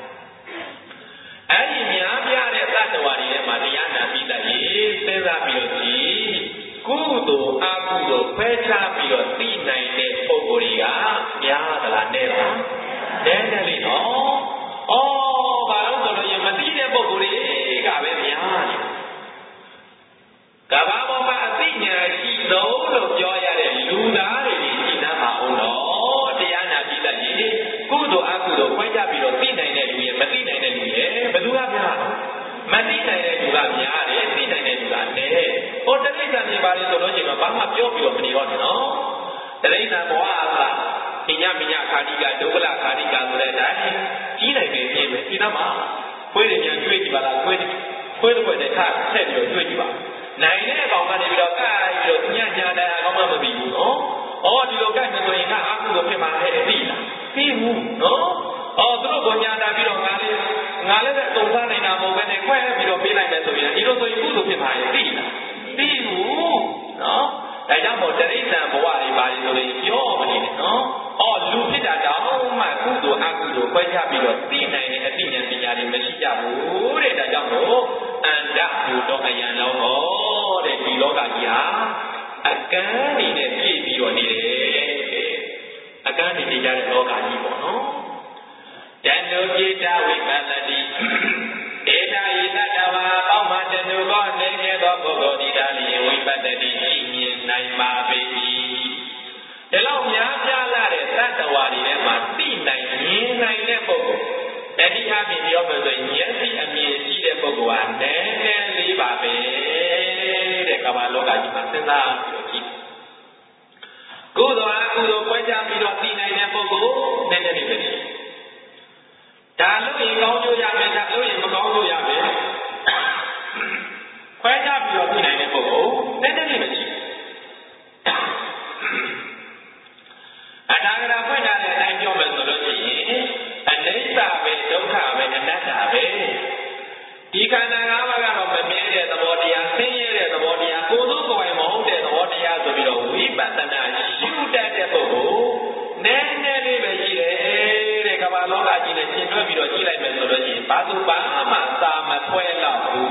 အဲ့ဒီများပြတဲ့တတ္တဝါတွေထဲမှာတရားနာပြီးတဲ့ရေးစဉ်းစားပြီးတော့ကြည့်ကုသိုလ်အကုသိုလ်ဖဲခြားပြီးတော့သိနိုင်တဲ့ပုဂ္ဂိုလ်တွေကများသလားနည်းလားနည်းတယ်လေနော်ဩဘာလို့ဆိုလို့ရင်မသိတဲ့ပုဂ္ဂိုလ်တွေကပဲများတယ်ကမ္ဘာပေါ်မှာအသိဉာဏ်ရှိဆုံးလို့ပြောရတဲ့လူသားတွေဒီဉာဏ်မှာအောင်တော့တရားနာပြီးတဲ့ရေးကုသိုလ်အကုသိုလ်ခွဲခြားပြီးတော့သိနိုင်တဲ့လူရဲ့မသိနိုင်တဲ့လူရဲ့ဘယ်သူကများလဲမသိနိုင်တဲ့လူကများတယ်သိနိုင်တဲ့လူကနည်းတယ်ဟောတတိယဉာဏ်ပြပါလေဆိုလို့ရှိရင်ဘာမှပြောပြီးတော့မနေတော့နဲ့နော်တတိယဉာဏ်ဘဝအသာပညာမညာခါတိကဒုက္ခလခါတိကဆိုတဲ့အတိုင်းကြီးနိုင်တယ်ပြင်မယ်ဒီတော့မှခွေးတွေညာကျွေးကြည့်ပါလားခွေးခွေးတစ်ခွက်နဲ့ခါဆက်ပြီးတော့ကျွေးကြည့်ပါနိုင်တဲ့ကောင်ကနေပြီးတော့ကဲပြီးတော့ညညာတရားကောင်းမှမသိဘူးနော်။အော်ဒီလိုကဲနေဆိုရင်ကအကုသိုလ်ဖြစ်မှာလေသိလား။သိဘူးနော်။အော်သူတို့ကညာတာပြီးတော့ငါလေးငါလည်းပဲတုံစားနေတာမဟုတ်ဘဲနဲ့ခွဲပြီးတော့ပြေးလိုက်တယ်ဆိုရင်ဒီလိုဆိုရင်ကုသိုလ်ဖြစ်မှာလေသိလား။သိဘူးနော်။ဒါကြောင့်မို့တရိစ္ဆာန်ဘဝတွေပါလေဆိုရင်ပြောမနေနဲ့နော်။အော်လူဖြစ်တာတောင်းမှကုသိုလ်အကုသိုလ်ခွဲခြားပြီးတော့သိနိုင်တဲ့အသိဉာဏ်ပညာတွေမရှိကြဘူးတဲ့။ဒါကြောင့်မို့အန္တဘုဒ္ဓအယံလောကောတဲ့ဒီလောကကြီးဟာအကန်းနေနဲ့ပြည့်ပြီးတော့နေတယ်အကန်းနေနေကြတဲ့လောကကြီးပေါ့နော်တဏှုပြေတာဝိပဿတိဧတာယိတတဝါပေါင်းမှတဏှုကောနေနေသောပုဂ္ဂိုလ်ဒီတာလျင်ဝိပဿတိရှိမြင်နိုင်ပါပေ၏ဒီလောက်များပြားလာတဲ့သတ္တဝါတွေထဲမှာသိနိုင်မြင်နိုင်တဲ့ပုဂ္ဂိုလ်တတိယပြင်ပြောမယ်ဆိုရင်ဉာဏ်ရှိအမြင်ရှိတဲ့ပုဂ္ဂိုလ်ဟာနည်းနည်းလေးပါပဲတဲ့ကမ္ဘာလောကကြီးမှာစဉ်းစားပြီးတော့ကြည့်ကုသိုလ်အကုသိုလ်ခွဲခြားပြီးတော့သိနိုင်တဲ့ပုဂ္ဂိုလ်နည်းနည်းလေးပဲဒါလို့ရင်ကောင်းကျိုးရမယ်ဒါလို့ရင်မကောင်းကျိုးရမယ်ခွဲခြားပြီးတော့သိနိုင်တဲ့ပုဂ္ဂိုလ်နည်းနည်းလေးပဲရှိအနာဂတ်ဖွင့်ထားတဲ့အတိုင်းပြောမယ်ဆိုလို့ရှိရင်အနိစ္စပဲဒုက္ခပဲအနတ္တပဲဘာသူဘာမှသာမဖွဲတော့ဘူး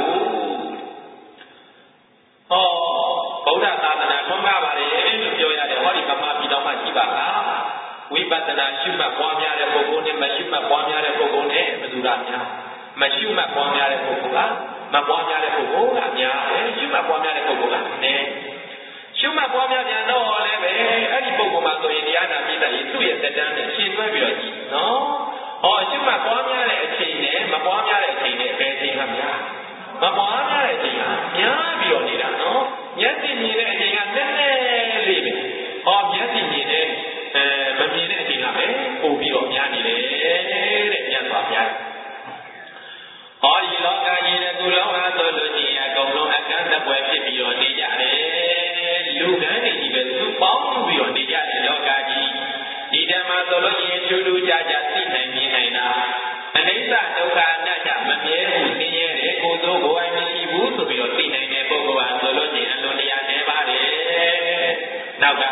ဟောဗုဒ္ဓသာသနာထွန်းကားပါတယ်လို့ပြောရတယ်ဟောဒီဗမာပြည်တော်မှာရှိပါလားဝိပဿနာရှုမှတ်ပွားများတဲ့ပုဂ္ဂိုလ်နဲ့မရှုမှတ်ပွားများတဲ့ပုဂ္ဂိုလ်နဲ့ဘယ်သူကများမရှုမှတ်ပွားများတဲ့ပုဂ္ဂိုလ်ကမပွားများတဲ့ပုဂ္ဂိုလ်ကများတယ်ရှုမှတ်ပွားများတဲ့ပုဂ္ဂိုလ်ကနည်းရှုမှတ်ပွားများပြန်တော့လည်းပဲအဲ့ဒီပုဂ္ဂိုလ်မှာဆိုရင်တရားနာပြည့်တဲ့သူ့ရဲ့သက်တမ်းနဲ့ရှင်တွဲပြီးတော့ကြည့်နော်ဟောရှုမှတ်ပွားများတဲ့အချိန်နဲ့မပွားများတဲ့အချိန်နဲ့ဘယ်အချိန်ကများမပွားများတဲ့အချိန်ကများပြီးတော့နေတာနော်မျက်စိမြင်တဲ့အချိန်ကနည်းနည်းလေးပဲဟောမျက်စိမြင်တဲ့အဲမမြင်တဲ့အချိန်ကပဲပို့ပြီးတော့များနေတယ်တဲ့ညံ့သွားများဟောဒီလောကကြီးတဲ့သူလုံးအားဆိုလို့ရှိရင်အကုန်လုံးအကန့်အကွယ်ဖြစ်ပြီးတော့နေကြတယ်လူကန်းတွေကြီးပဲသူပေါင်းပြီးတော့နေကြတယ်လောကကြီးဒီဓမ္မဆိုလို့ရှိရင်ထူးထူးခြားခြားသိနိုင်မြင်နိုင်တာအနိစ္စဒုက္ခအနတ္တမမြဲဘူးသိရဲတယ်ကိုယ်သို့ကိုယ်အိမ်မရှိဘူးဆိုပြီးတော့သိနိုင်တဲ့ပုဂ္ဂိုလ်ဟာဆိုလို့ရှိရင်အလွန်တရာနေပါတယ်နောက်က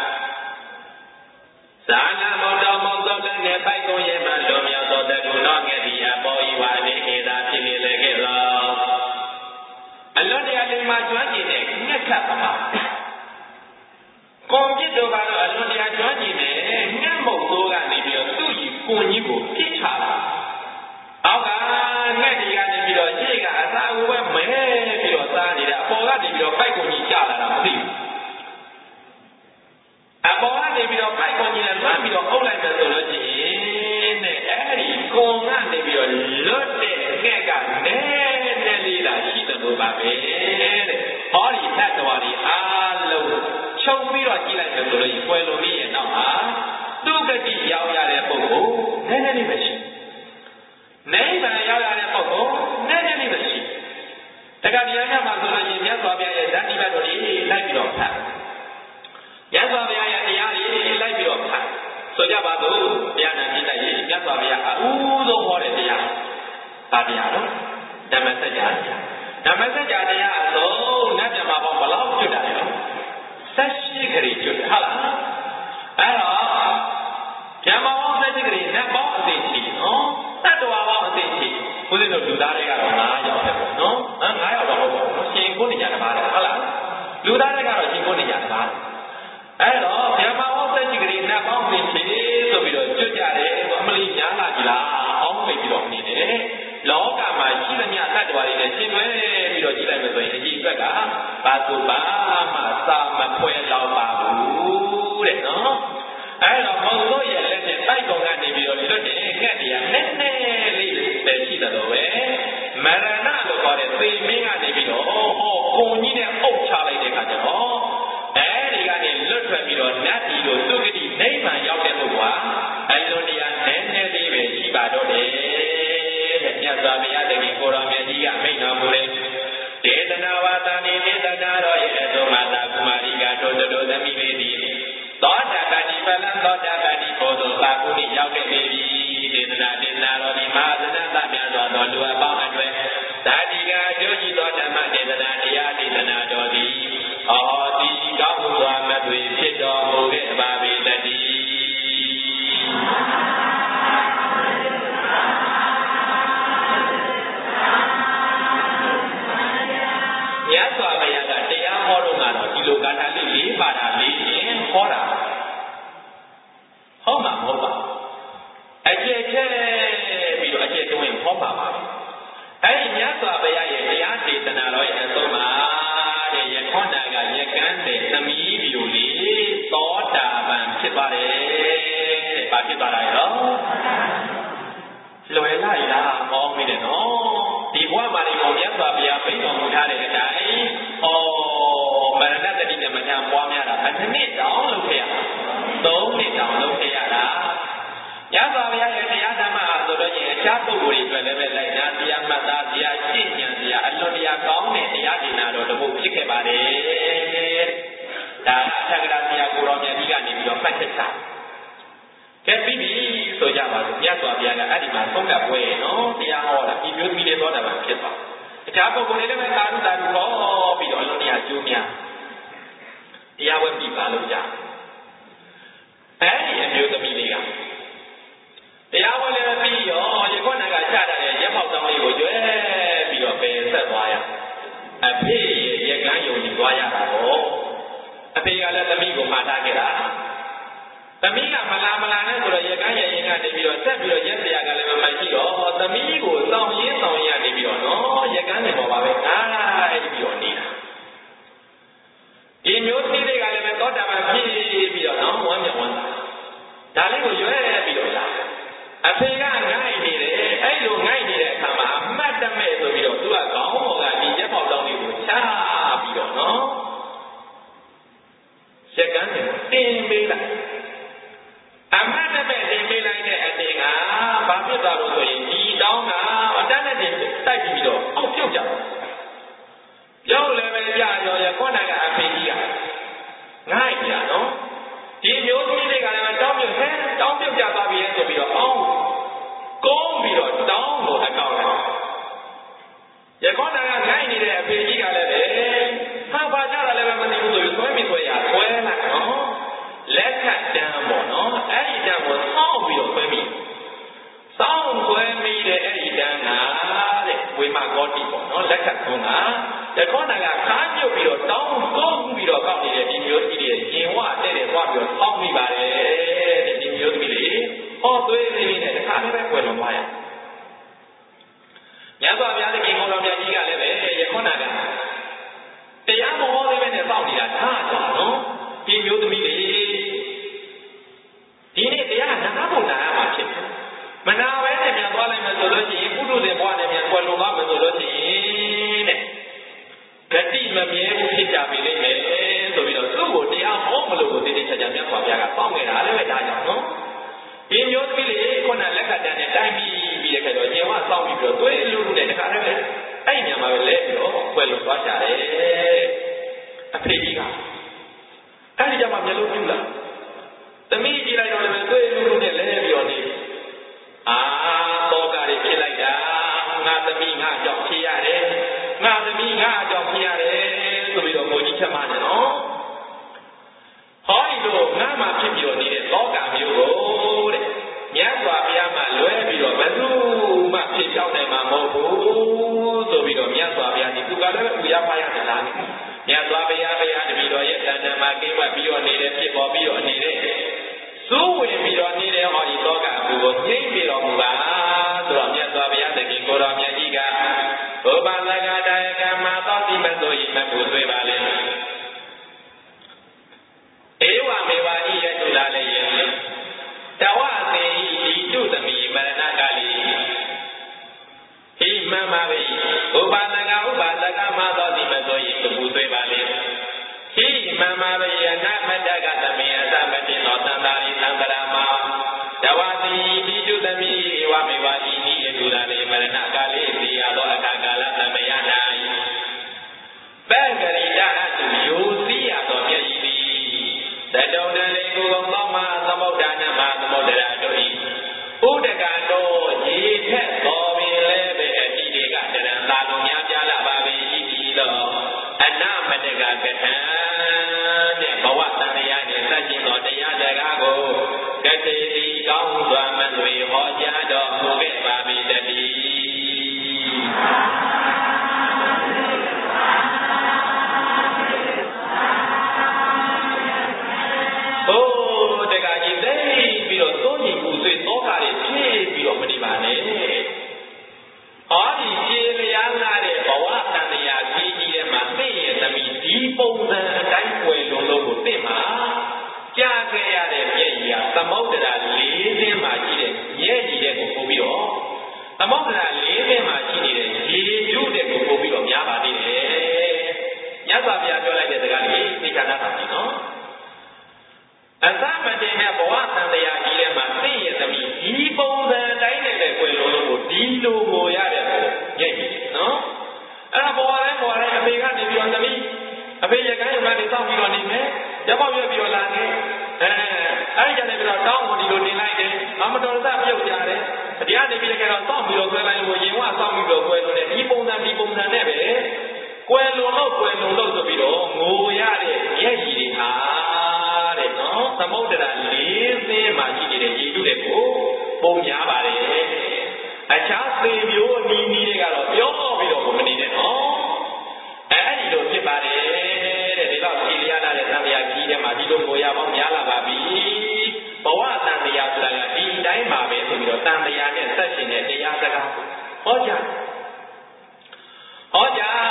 ဇာနာမောတော်မောသောလည်းနဲ့ပိုက်ကုန်ရဲ့မှလွန်မြောက်သောတကုနောငယ်ဒီအပေါ်ဤဝါနေဧသာဖြစ်နေလေခဲ့သောအလွန်တရာလေးမှကျွမ်းကျင်တဲ့ငှက်ခတ်ပါမှာကွန်ပြစ်တို့ကတော့အလွန်တရာကျွမ်းကျင်တဲ့ငှက်မုတ်သိုးကနေပြီးတော့သူ့ကြီးကွန်ကြီးကိုပြစ်ချတာအောက်ကငှက်ဒီကနေပြီးတော့ရှေ့ကအသာအဝဲမဲပြီးတော့စားနေတာအပေါ်ကနေပြီးတော့ပိုက်ကုန်ကြီးကျလာတာမသိဘူးအပေါ်ကနေပြီးတော့ပိုက်ကုန်ကြီးနဲ့လွှမ်းပြီးတော့အုပ်လိုက်မယ်ဆိုလို့ရှိရင်တဲ့အဲ့ဒီကွန်ကနေပြီးတော့လွတ်တဲ့ငှက်ကနည်းနည်းလေးလာရှိတယ်လို့ပါပဲတဲ့ဟောဒီတတ္တဝါတွေအားလုံးခြုံပြီးတော့ကြည့်လိုက်မယ်ဆိုလို့ရှိရင်ပွဲလုံးလေးရဲ့နောက်ဟာသူဂတိရောက်ရတဲ့ပုဂ္ဂိုလ်နည်းနည်းလေးပဲရှိနိဗ္ဗာန်ရောက်ရတဲ့ပုဂ္ဂိုလ်နည်းနည်းလေးပဲရှိတခါတရားများမှာဆိုလို့ရှိရင်မြတ်စွာဘုရားရဲ့ဓာတိဘတ်တော်ကြီးလိုက်ပြီးတော့ဖတ်မြတ်စွာဘုရားရဲ့တရားတွေလိုက်ပြီးတော့ဖတ်ဆိုကြပါစို့တရားနာကြည့်လိုက်ရင်မြတ်စွာဘုရားအဦးဆုံးဟောတဲ့တရားဘာတရားလဲဓမ္မစကြာတရားဓမ္မစကြာတရားအဆုံးနတ်မြတ်မှာဘယ်လောက်ကျွတ်တာလဲဆက်ရှိခရီးကျွတ်ဟုတ်လားအဲ့တော့ဓမ္မဘောဆက်ရှိခရီးနတ်ပေါင်းအသိရှိနော်တတ္တဝါပေါင်းအသိရှိဘုရားတို့လူသားတွေကတော့၅ယောက်ပဲပေါ့နော်၅ယောက်တော့ဟုတ်ပါဘူးရှင်ကိုနေကြတပါးတယ်ဟုတ်လားလူသားတွေကတော့ရှင်ကိုနေကြတပါးတယ်အဲ့တော့ဓမ္မဘောဆက်ရှိခရီးနတ်ပေါင်းအသိရှိဆိုပြီးတော့ကျွတ်ကြတယ်အမလီညားလာကြလားအောင်းပိတ်ပြီးတော့နေတယ်လောကမှာရှိသမျှတတ္တဝါတွေနဲ့ရှင်းတွဲပြီးတော့ကြည့်လိုက်မယ်ဆိုရင်အကြီးအကက်ကဘာသူဘာမှစာမဖွဲတော့ပါဘူးတဲ့နော်အဲ့တော့ဘုံတို့ရဲ့လက်နဲ့တိုက်ကုန်ကနေပြီးတော့လွတ်တဲ့ငှက်တွေကနည်းနည်းလေးပဲရှိတယ်လို့ပဲမရဏလို့ခေါ်တဲ့သေမင်းကနေပြီးတော့ဟောကိုကြီးနဲ့အုပ်ချလိုက်တဲ့အခါကျတော့အဲဒီကနေလွတ်ထွက်ပြီးတော့နတ်ဒီလိုသုဂတိနိဗ္ဗာန်ရောက်တဲ့ပုဂ္ဂိုလ်ဟာအလွန်တရာနည်းနည်းလေးပဲရှိပါတော့တယ်တဲ့မြတ်စွာဘုရားတခင်ကိုရောင်မြတ်ကြီးကမိန့်တော်မူတဲ့ဒေသနာဝါသနိဒေသနာတော်ရဲ့အဆုံးမာသာကုမာရိကတို့တို့သမီးလေးသည်သောတာပတိပလံသောတာပတိဘုဒ္ဓဘာကုနိရောက်ခဲ့ပြီဒေသနာဒေသနာတော်ဒီမဟာသနတမြတ်စွာသောလူအပေါင်းအတွက်သာတိကအကျိုးရှိသောဓမ္မဒေသနာတရားဒေသနာတော်သည်ဟောတိကောင်းစွာမသွေဖြစ်တော်မူခဲ့ပါပေတည်းမြတ်စွာဘုရားကတရားဟောတော့ကတော့ဒီလိုဂါထာလေးလေးပါတာလေးရင်ဟောတာဟုတ်မှာမဟုတ်ပါအကျက်ကျက်ပြီးတော့အကျက်တွင်ဟောပါပါအဲ့ဒီမြတ်စွာဘုရားရဲ့တရားဒေသနာတော်ရဲ့အဆုံးမှာတဲ့ယခွန်နာကယကန်းတဲ့သမီးမျိုးလေးသောတာပန်ဖြစ်ပါတယ်တဲ့ဘာဖြစ်သွားတာရောလွယ်လိုက်လားမောင်းမိတယ်နော်ဒီဘဝမှာဒီပေါ်မြတ်စွာဘုရားပြတော်မူထားတဲ့အတိုင်းဩမရဏတတိကမညာပွားများတာတစ်နှစ်တောင်လုပ်ခဲ့ရတာသုံးနှစ်တောင်လုပ်ခဲ့ရတာမြတ်စွာဘုရားရဲ့တရားဓမ္မအားဆိုတော့ရင်အခြားပုဂ္ဂိုလ်တွေအတွက်လည်းပဲလိုက်နာတရားမှတ်သားတရားရှင်းဉာဏ်တရားအလွန်တရာကောင်းတဲ့တရားဒေသနာတော်တစ်ခုဖြစ်ခဲ့ပါတယ်ဒါအထက်ကရာဆရာကိုရောင်မြတ်ကြီးကနေပြီးတော့မှတ်ချက်ချကဲပြီးပြီဆိုကြပါစို့မြတ်စွာဘုရားကအဲ့ဒီမှာသုံးကပွဲနော်တရားဟောတာဒီမျိုးကြီးလေးသောတာပန်ဖြစ်သွားအခြားပုဂ္ဂိုလ်တွေလည်းပဲသာဓုသာဓုဟောပြီးတော့အလုံးတရားကျိုးများတရားဝဲပြီးပါလို့ကြာအဲ့ဒီအမျိုးသမီးလေးကတရားဝဲလည်းပြီးရောယခုနကချတာရဲ့ရက်ပေါလေးကိုကျွဲပြီးတော့ပယ်ဆက်သွားရအဖေရဲ့ရကန်းယုံကြည်သွားရတာပေါ့အဖေကလည်းသမီးကိုမှားထားခဲ့တာသမီးကမလာမလာနဲ့ဆိုတော့ရကန်းရဲ့ရင်ကနေပြီးတော့ဆက်ပြီးတော့ရက်စရာကလည်းမရှိတော့သမီးကိုစောင့်ရင်းစောင့်ရနေပြီးတော့နော်ရကန်းနေပေါ်ပါပဲအားပြီးတော့နေတာဒီမျိုးသမီးတွေကလည်းပဲသောတာပန်ဖြစ်ပြီးတော့နော်ဝမ်းမြောက်ဝမ်းသာဒါလေးကိုရွဲပြီးတော့လာအဖေကငိုက်နေတယ်အဲ့လိုငိုက်နေတဲ့အခါမှာအမှတ်တမဲ့ဆိုပြီးတော့သူကခေါင်းပေါ်ကဒီရက်ပေါက်တောင်းလေးကိုချပြီးတော့နော်ရက်ကန်းနဲ့တင်ပေးလိုက်အမှတ်တမဲ့တင်ပေးလိုက်တဲ့အတင်ကဘာဖြစ်သွားလို့ဆိုရင်ဒီတောင်းကအတန်းနဲ့တင်တိုက်ပြီးတော့အောက်ပြုတ်ကြတယ်ပြောင်းလည်းပဲကြာရောရခေါနာကအဖေကြီးကငိုက်ကြနော်ဒီမျိုးသမီးတွေကလည်းတောင်းပြုတ်ဟဲတောင်းပြုတ်ကြသွားပြီဆိုပြီးတော့အောင်းကုန်းပြီးတော့တောင်းလို့အကောက်လိုက်ရခေါနာကငိုက်နေတဲ့အဖေကြီးကလည်းပဲဟာပါကြတာလည်းပဲမသိဘူးဆိုပြီးဆွဲမိဆွဲရဆွဲလိုက်နော်လက်ခတ်တန်းပေါ့နော်အဲ့ဒီတန်းကိုစောင့်ပြီးတော့ဆွဲမိစောင့်ဆွဲမိတဲ့အဲ့ဒီတန်းကတဲ့ဝိမာကောတိပေါ့နော်လက်ခတ်ကုန်းကရခေါနာကခါးညွတ်ပြီးတော့တောင်းကုန်းပြီးတော့ကောက်နေတဲ့ဒီမျိုးကြီးတွေကျင်ဝတဲ့တဲ့သွားပြီးတော့စောင့်မိပါတယ်တဲ့ဒီမျိုးကြီးတွေဟောသွေးလေးနဲ့တစ်ခါလည်းပဲွယ်လွန်သွားရမြတ်စွာဘုရားသခင်ကိုတော်မြတ်ကြီးကလည်းပဲရခေါနာကတရားမဟောသေးပဲနဲ့စောင့်နေတာဒါကြောင့်နော်ဒီမျိုးသမီးတွေဒီနေ့တရားနာဖို့နာရမှာဖြစ်တယ်မနာပဲနဲ့ပြန်သွားလိုက်မယ်ဆိုလို့ရှိရင်ပုထုဇဉ်ဘဝနဲ့ပြန်ွယ်လွန်သွားမယ်ဆိုလို့ရှိရင်တဲ့ဂတိမမြဲဘူးဖြစ်ကြပြီလိမ့်မယ်ဆိုပြီးတော့သူ့ကိုတရားဟောမလို့ကိုတည်တည်ချာချာမြတ်စွာဘုရားကစောင့်နေတာလည်းပဲဒါကြောင့်နော်ဒီမျိုးသမီးလေးခုနလက်ကတန်းနဲ့တိုင်းပြီးပြီးတဲ့ခါတော့ကျင်ဝစောင့်ပြီးပြီးတော့သွေးလူလူနဲ့တခါတည်းပဲအဲ့ညမှာပဲလဲပြီးတော့ွယ်လွန်သွားကြတယ်အဖေကြီးကအဲ့ဒီကြမှာမျက်လုံးပြူလာသမီးကြည့်လိုက်တော့လည်းသွေးလူလူနဲ့လဲပြီးတော့နေအာတော့ကတွေဖြစ်လိုက်တာငါသမီးငါကြောင့်ဖြစ်ရတယ်ငါသမီးငါကြောင့်ဖြစ်ရတယ်ဆိုပြီးတော့ကိုကြီးချက်မှတယ်နော်ဟောဒီလိုငါမှဖြစ်ပြီးတော့နေတဲ့လောကမျိုးကိုတဲ့မြတ်စွာဘုရားမှလွဲပြီးတော့ဘယ်သူမှဖြစ်ကြောက်နိုင်မှာမဟုတ်ဘူးဆိုပြီးတော့မြတ်စွာဘုရားဒီသူကလည်းဥရဖာရတဲ့လားမြတ်စွာဘုရားဘုရားတပည့်တော်ရဲ့တဏ္ဍာမှာကိဝတ်ပြီးတော့နေတဲ့ဖြစ်ပေါ်ပြီးတော့နေတဲ့စိုးဝင်ပြီးတော့နေတဲ့ဟောဒီလောကဘူးကိုငြိမ့်ပြီးတော်မူပါဆိုတော့မြတ်စွာဘုရားသခင်ကိုတော်မြတ်ကြီးကဘုဗ္ဗလကတာယကမသောတိမဆိုဤမပူဆွေးပါလေဧဝမေဝဤယတုလာလေယတဝသေဤဒီတုသမီမရဏကာလီဤမမဝိဘုဗ္ဗလကဥပ္ပါလကမသောတိမဆိုဤမပူဆွေးပါလေဤမမဝိယနာမတ္တကသမေအသမတိသောသံသာရိသံပရမတဝသေဤတုသမီဧဝမေဝဤဤယတုလာလေမရဏကာလီသိရသောအခါကာလသမယ၌ပံကရိတာအတုယိုသိရသောမျက်ရည်သည်သတုံတလေကိုယ်သောမသမုဒ္ဒနာမသမုဒ္ဒရာတို့၏ဥဒကတော်ရေထက်တော်ပင်လည်းပဲအတိတွေကတရံသာလုံးများပြလာပါပေ၏သောအနမတကကထံနဲ့ဘဝတန်ရာနှင့်စัจကျင်သောတရားစကားကိုကတိတိကောင်းစွာမသွေဟောကြားတော်မူခဲ့ပါပေတည်းဟိုးတကကြီးသိပြီးတော့သုံးရင်ပူဆွေးသောကတွေဖြည့်ပြီးတော့မနေပါနဲ့ဟောဒီခြေလျားလာတဲ့ဘဝတန်ရာကြီးကြီးရဲ့မှာသိရဲ့သမီးဒီပုံစံအတိုင်းွယ်လုံးလုံးကိုသိမှာကြားခဲ့ရတဲ့ပြည့်ကြီးကသမုဒ္ဒရာ၄သင်းမှာရှိတဲ့ရဲ့ကြီးတဲ့ကိုပို့ပြီးတော့သမုဒ္ဒရာ၄သင်းမှာရှိနေတဲ့ရေကျုတဲ့ကိုပို့ပြီးတော့များပါသေးတယ်မြတ်စွာဘုရားပြောလိုက်တဲ့စကားလေးသိချာတတ်ပါမယ်နော်အသမတင်တဲ့ဘဝတန်တရားကြီးထဲမှာသိရဲ့သမီးဒီပုံစံတိုင်းနဲ့ပဲွယ်လုံးလုံးကိုဒီလိုကိုရတဲ့ကိုညက်ပြီနော်အဲ့ဒါပေါ်တိုင်းပေါ်တိုင်းအဖေကနေပြီးတော့သမီးအဖေရကန်းရုံကနေစောင့်ပြီးတော့နေမယ်ရပောက်ရွက်ပြီးတော့လာနေအဲအဲ့ဒီကျနေပြီးတော့တောင်းကိုဒီလိုနေလိုက်တယ်အမတော်စပြုတ်ကြတယ်တရားနေပြီးတဲ့ကတော့စောင့်ပြီးတော့ဆွဲလိုက်လို့ရင်ဝစောင့်ပြီးတော့ကွယ်လို့တဲ့ဒီပုံစံဒီပုံစံနဲ့ပဲကွယ်လွန်လို့ကွယ်လွန်လို့ဆိုပြီးတော့ငိုရတဲ့မျက်ရည်တွေဟာတဲ့နော်သမုဒ္ဒရာ၄သင်းမှာရှိနေတဲ့ရေတုတွေကိုပုံများပါတယ်အခြားသေမျိုးအနီးနီးဆုံးကိုရပေါင်းများလာပါပြီဘဝတန်တရားဆိုတာကဒီတိုင်းမှာပဲဆိုပြီးတော့တန်တရားနဲ့ဆက်ရှင်တဲ့တရားစကားဟောကြားဟောကြား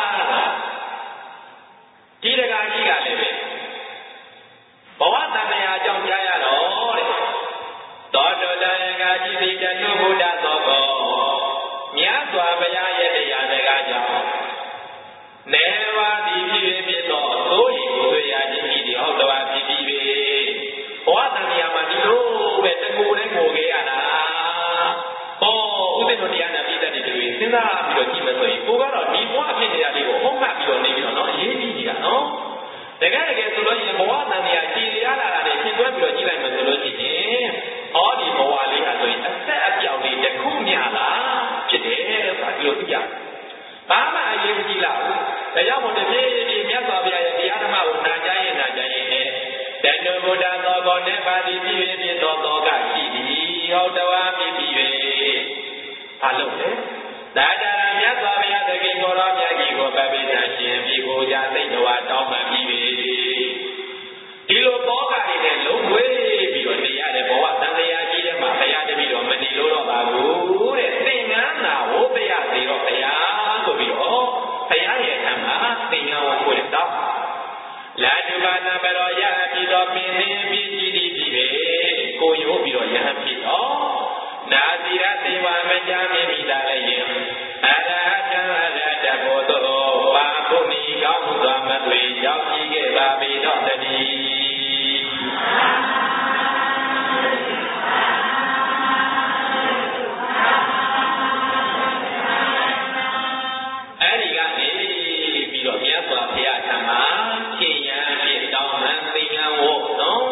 ဒီတကားကြီးကလည်းပဲဘဝတန်တရားအကြောင်းကြားရတော့တဲ့သောတောတယကကြည်တိတနုဘုဒ္ဓသောကောမြတ်စွာဘုရားရဲ့တရားစကားကြောင့်နေပါသည်ဖြစ်ဖြစ်သောသို့ဤကိုယ်ရခြင်းဤဒီဟုတ်တော်ဖြစ်ပြီးပြီဘဝတန်တရားမှာဒီလိုပဲတကူနဲ့ငိုခဲ့ရတာဟောဥဒိတော်တရားနာပြည့်တဲ့တွေစဉ်းစားပြီးတော့ကြည့်မယ်ဆိုရင်ကိုကတော့ဒီဘဝဖြစ်နေတာလေးကိုဟုတ်မှတ်ပြီးတော့နေပြီးတော့နော်အရေးကြီးနေတာနော်တကယ်တကယ်ဆိုလို့ရှိရင်ဘဝတန်တရားကြည်ရလာတာနဲ့ရှင်းသွင်းပြီးတော့ကြည့်လိုက်မယ်ဆိုလို့ရှိရင်ဟောဒီဘဝလေးဟာဆိုရင်အသက်အပြောင်လေးတစ်ခုမျှလားဖြစ်တယ်ဆိုတာဒီလိုသိကြဘာမှအရေးကြီးလားဒါကြောင့်မို့တပြေးပြေးမြတ်စွာဘုရားရဲ့တရားဓမ္မကိုနာကြားရင်နာကြားရင်တဏှုဘုဒ္ဓသောကောနေပါတိပြည့်ပြည့်သောသောကရှိသည်ဟုတ်တော်ဖြစ်ပြီးပြီဘာလို့လဲဒါကြရာမြတ်စွာဘုရားသခင်ကိုယ်တော်မြတ်ကြီးကိုပပိသရှင်ပြီကိုရာသိတော်တောင်းပန်ပြီးပြီဒီလိုသောကတွေနဲ့လုံးဝေးပြီးတော့နေရတဲ့ဘဝတန်တရားကြီးထဲမှာဘုရားတပည့်တော်မနေလို့တော့ပါဘူးတဲ့သင်္ကန်းသာဝိပယသေးတော့ဘုရားဆိုပြီးတော့ဘုရားရဲ့ထံမှာသင်္ကန်းကိုကိုယ်တောင်းလာတုပါဏဘရောယပြီးတော့ပင်နေပြီးကြည်တည်ပြီးပဲကိုရိုးပြီးတော့ယဟဖြစ်တော့နာစီရသေဝမကြမိမိတာလည်းယင်အရဟတံအရဟတဘောသောပါဘုဏီကောင်းမှုသောမသွေရောက်ကြည့်ခဲ့ပါပြီတော့တည်းအဲ့ဒီကနေပြီးတော့မြတ်စွာဘုရားထံမှာရှင်ရန်ဖြစ်တောင်းမှသင်္ကန်းဝတ်နော်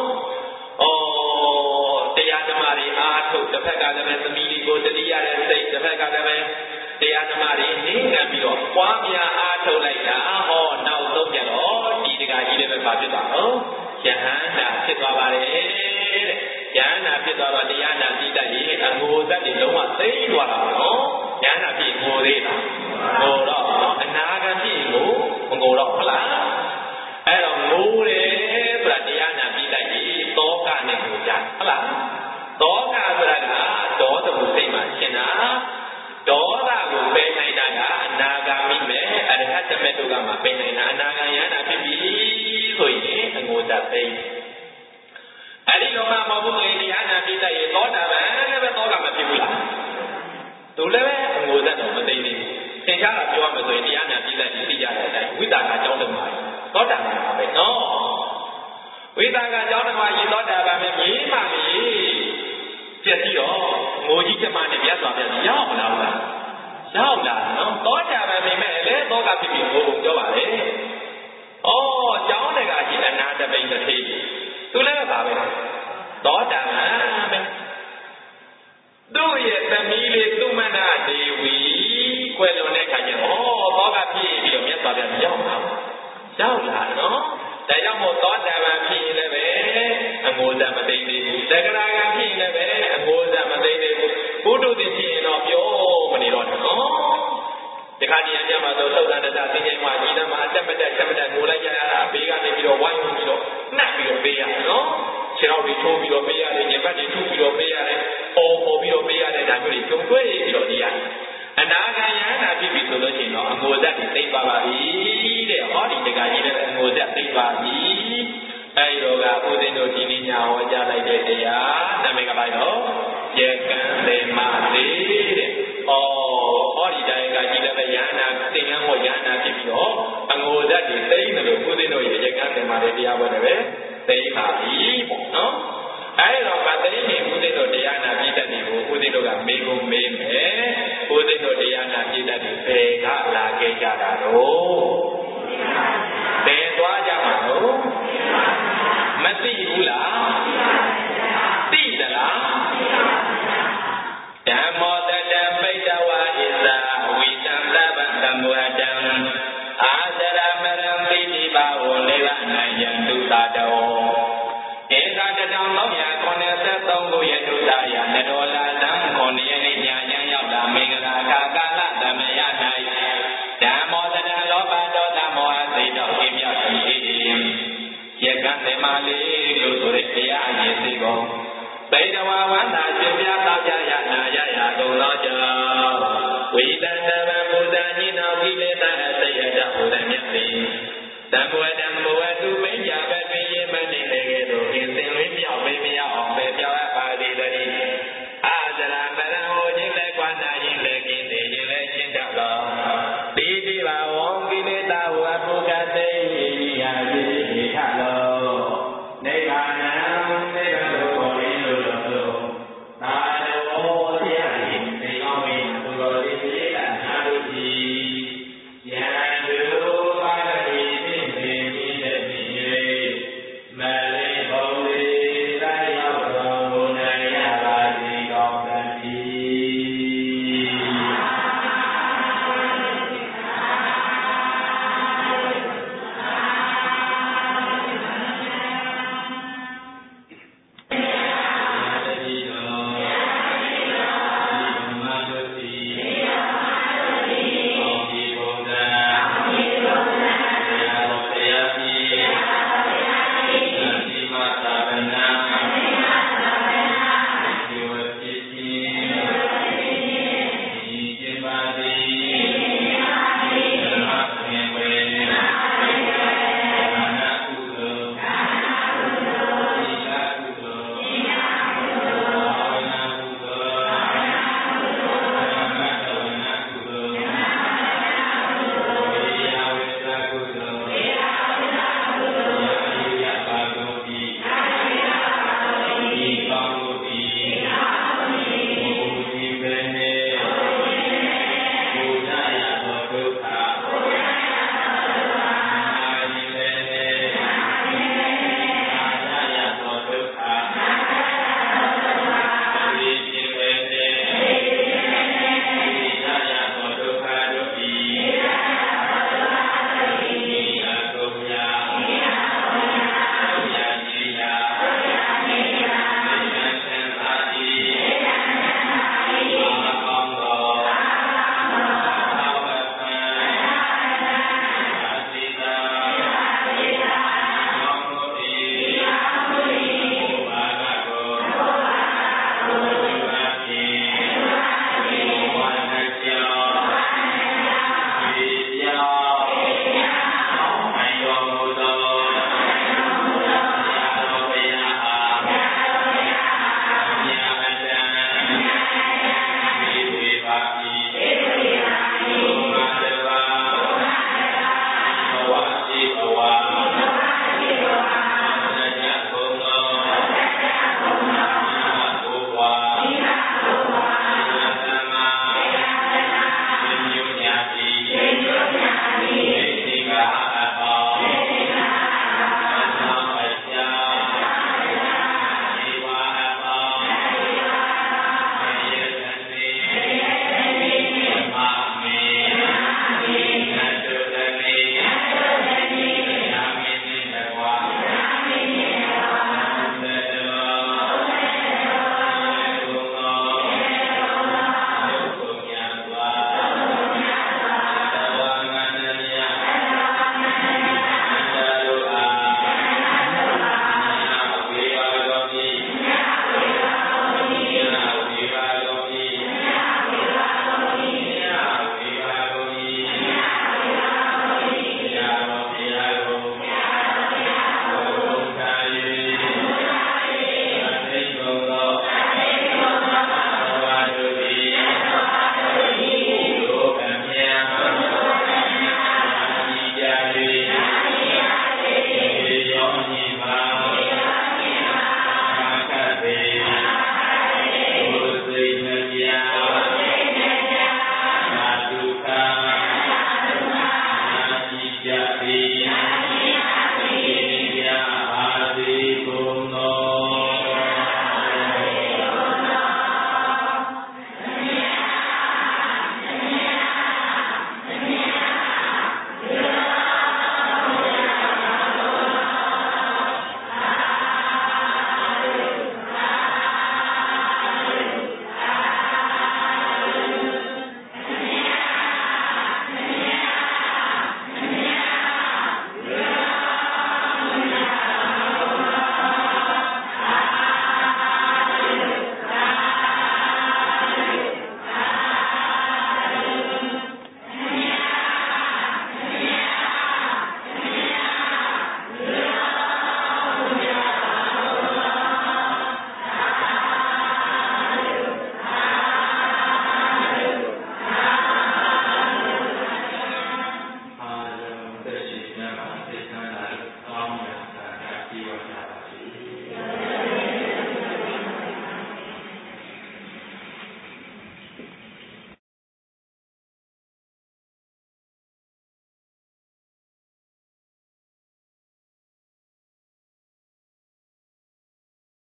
ဩတရားဓမ္မတွေအားထုတ်တစ်ဖက်ကလည်းသမီးလေးကိုတတိယတဲ့စိတ်တစ်ဖက်ကလည်းတရားဓမ္မတွေနင်းငံပြီးတော့ပွားများအားထုတ်လိုက်တာဟောနောက်ဆုံးကြတော့ဒီတကားကြီးလည်းပဲပါဖြစ်သွားတော့ယဟန္တာဖြစ်သွားပါတယ်တဲ့ယဟန္တာဖြစ်သွားတော့တရားနာပြီးတတ်ရင်အငိုဇတ်တွေလုံးဝသိမ်းသွားတာနော်ယဟန္တာဖြစ်ငိုသေးလားငိုတော့အနာဂတ်ဖြစ်ကိုမငိုတော့ဟုတ်လားအဲ့တော့ငိုတယ်ဆိုတာတရားနာပြီးတတ်ရင်သောကနဲ့ငိုကြဟုတ်လားသောကဆိုတာကဒေါသကိုစိတ်မှာရှင်းတာဒေါသကိုပယ်နိုင်တာကအနာဂါမိမဲ့အရဟတမေတုကမှာပယ်နိုင်တာအနာဂံယန္တာဖြစ်ပြီဆိုရင်အငိုတတ်သိအဲ့ဒီလိုမှမဟုတ်ဘူးလေတရားနာပြီးတတ်ရင်သောတာပန်လည်းပဲသောကမဖြစ်ဘူးလားသူလည်းပဲအငိုတတ်တော့မသိသေးဘူးသင်္ချာကပြောရမယ်ဆိုရင်တရားနာပြီးတတ်ရင်သိကြတဲ့အတိုင်းဝိတာကအကြောင်းတမှာသောတာပန်ပါပဲနော်ဝိတာကအကြောင်းတမှာရင်သောတာပန်ပဲမြေးမှလေပြည့်ပြီးတော့ငိုကြီးကျမနဲ့မြတ်စွာဘုရားရောက်မလားလားရောက်လာနော်သောတာပန်နေမဲ့လေသောကဖြစ်ပြီးငိုဖို့ပြောပါလေဩကျောင်းတကကြီးအနာတပိန်တစ်ထေးသူလည်းပါပဲသောတာပန်ပဲသူ့ရဲ့သမီးလေးသုမနာဒေဝီကွယ်လွန်တဲ့ခါကျတော့သောကဖြစ်ပြီးတော့မြတ်စွာဘုရားရောက်လာရောက်လာနော်ဒါကြောင့်မို့သောတာပန်ဖြစ်ရင်လည်းပဲအငိုဇမသိသေးဘူးသက္ကရာကဖြစ်ရင်လည်းပဲအငိုဇမသိသေးဘူးဘုဒ္ဓသင်ဖြစ်ရင်တော့ပြောမနေတော့ဘူးနော်ဒီခါဒီအကျမှာတော့သုဒ္ဓတတသင်္ကြန်မှာကြီးတယ်မှာအတက်မတက်ချက်မတက်ငိုလိုက်ကြရတာဘေးကနေပြီးတော့ဝိုင်းပြီးတော့နှက်ပြီးတော့ပေးရနော်ခြေထောက်တွေထိုးပြီးတော့ပေးရတယ်ညပတ်တွေထုပြီးတော့ပေးရတယ်ပေါ်ပေါ်ပြီးတော့ပေးရတယ်ဒါမျိုးတွေကြုံတွေ့ပြီးတော့နေရတယ်အနာဂံယန္တာဖြစ်ပြီဆိုလို့ရှိရင်တော့အငိုဇတ်တွေသိပါပါပြီတဲ့ဟောဒီတကကြီးလည်းအငိုဇတ်သိပါပြီအဲဒီတော့ကဥဒိန်တို့ဒီနေ့ညဟောကြားလိုက်တဲ့တရားနာမည်ကပါတော့ယေကံသေမသေးတဲ့ဩဟောဒီတိုင်းကကြီးလည်းပဲယန္တာသင်္ကန်းဟောယန္တာဖြစ်ပြီးတော့အငိုဇတ်တွေသိနေလို့ဥဒိန်တို့ရဲ့ယေကံသေမသေးတရားပွဲလည်းပဲသိပါပြီပေါ့နော်အဲဒီတော့ဗသိနေဥဒိန်တို့တရားနာပြည်တတ်ဒီကိုဥဒိန်တို့ကမေးကုန်မေးမယ်ဥဒိန်တို့တရားနာပြည်တတ်ဒီဘယ်ကလာခဲ့ကြတာတော့ဘယ်သွားကြမှာတော့မသိဘူးလားသိသလားဓမ္မောတတပိတဝါဣဇာဝိတံသဗ္ဗသံဝတံအာသရမရံပိတိဘာဝလေဝနာယံတုသာတောဧကတတံသုံးရာခုနှစ်ဆယ်သုံးခုရဲ့ဒုသာယနတော်လာသံခုနှစ်ရက်နေ့ညာချမ်းရောက်လာမင်္ဂလာခါကာလသမယ၌ဓမ္မောတတလောဘဒေါသမောဟစိတ်တော်ပြင်းမြောက်၏ယကံသေမလေးလို့ဆိုတဲ့တရားအရင်သိကုန်ဗိဒဝဝန္တာရှင်ပြသောပြရနာရရကုန်သောကြောင့်ဝိတန္တဗံဘုဒ္ဓညိနောကိလေသာအစယတဘုဒ္ဓမြတ်တိတံဝတံဘဝတုမိညာဘတွင်ယေမနေလေကဲ့သို့အင်းစင်လေးမြောက်ပေးမရအောင်ပဲပြောအပ်ပါသည်တည်းအာဇရာမရံဟိုခြင်းလဲကွာနာယ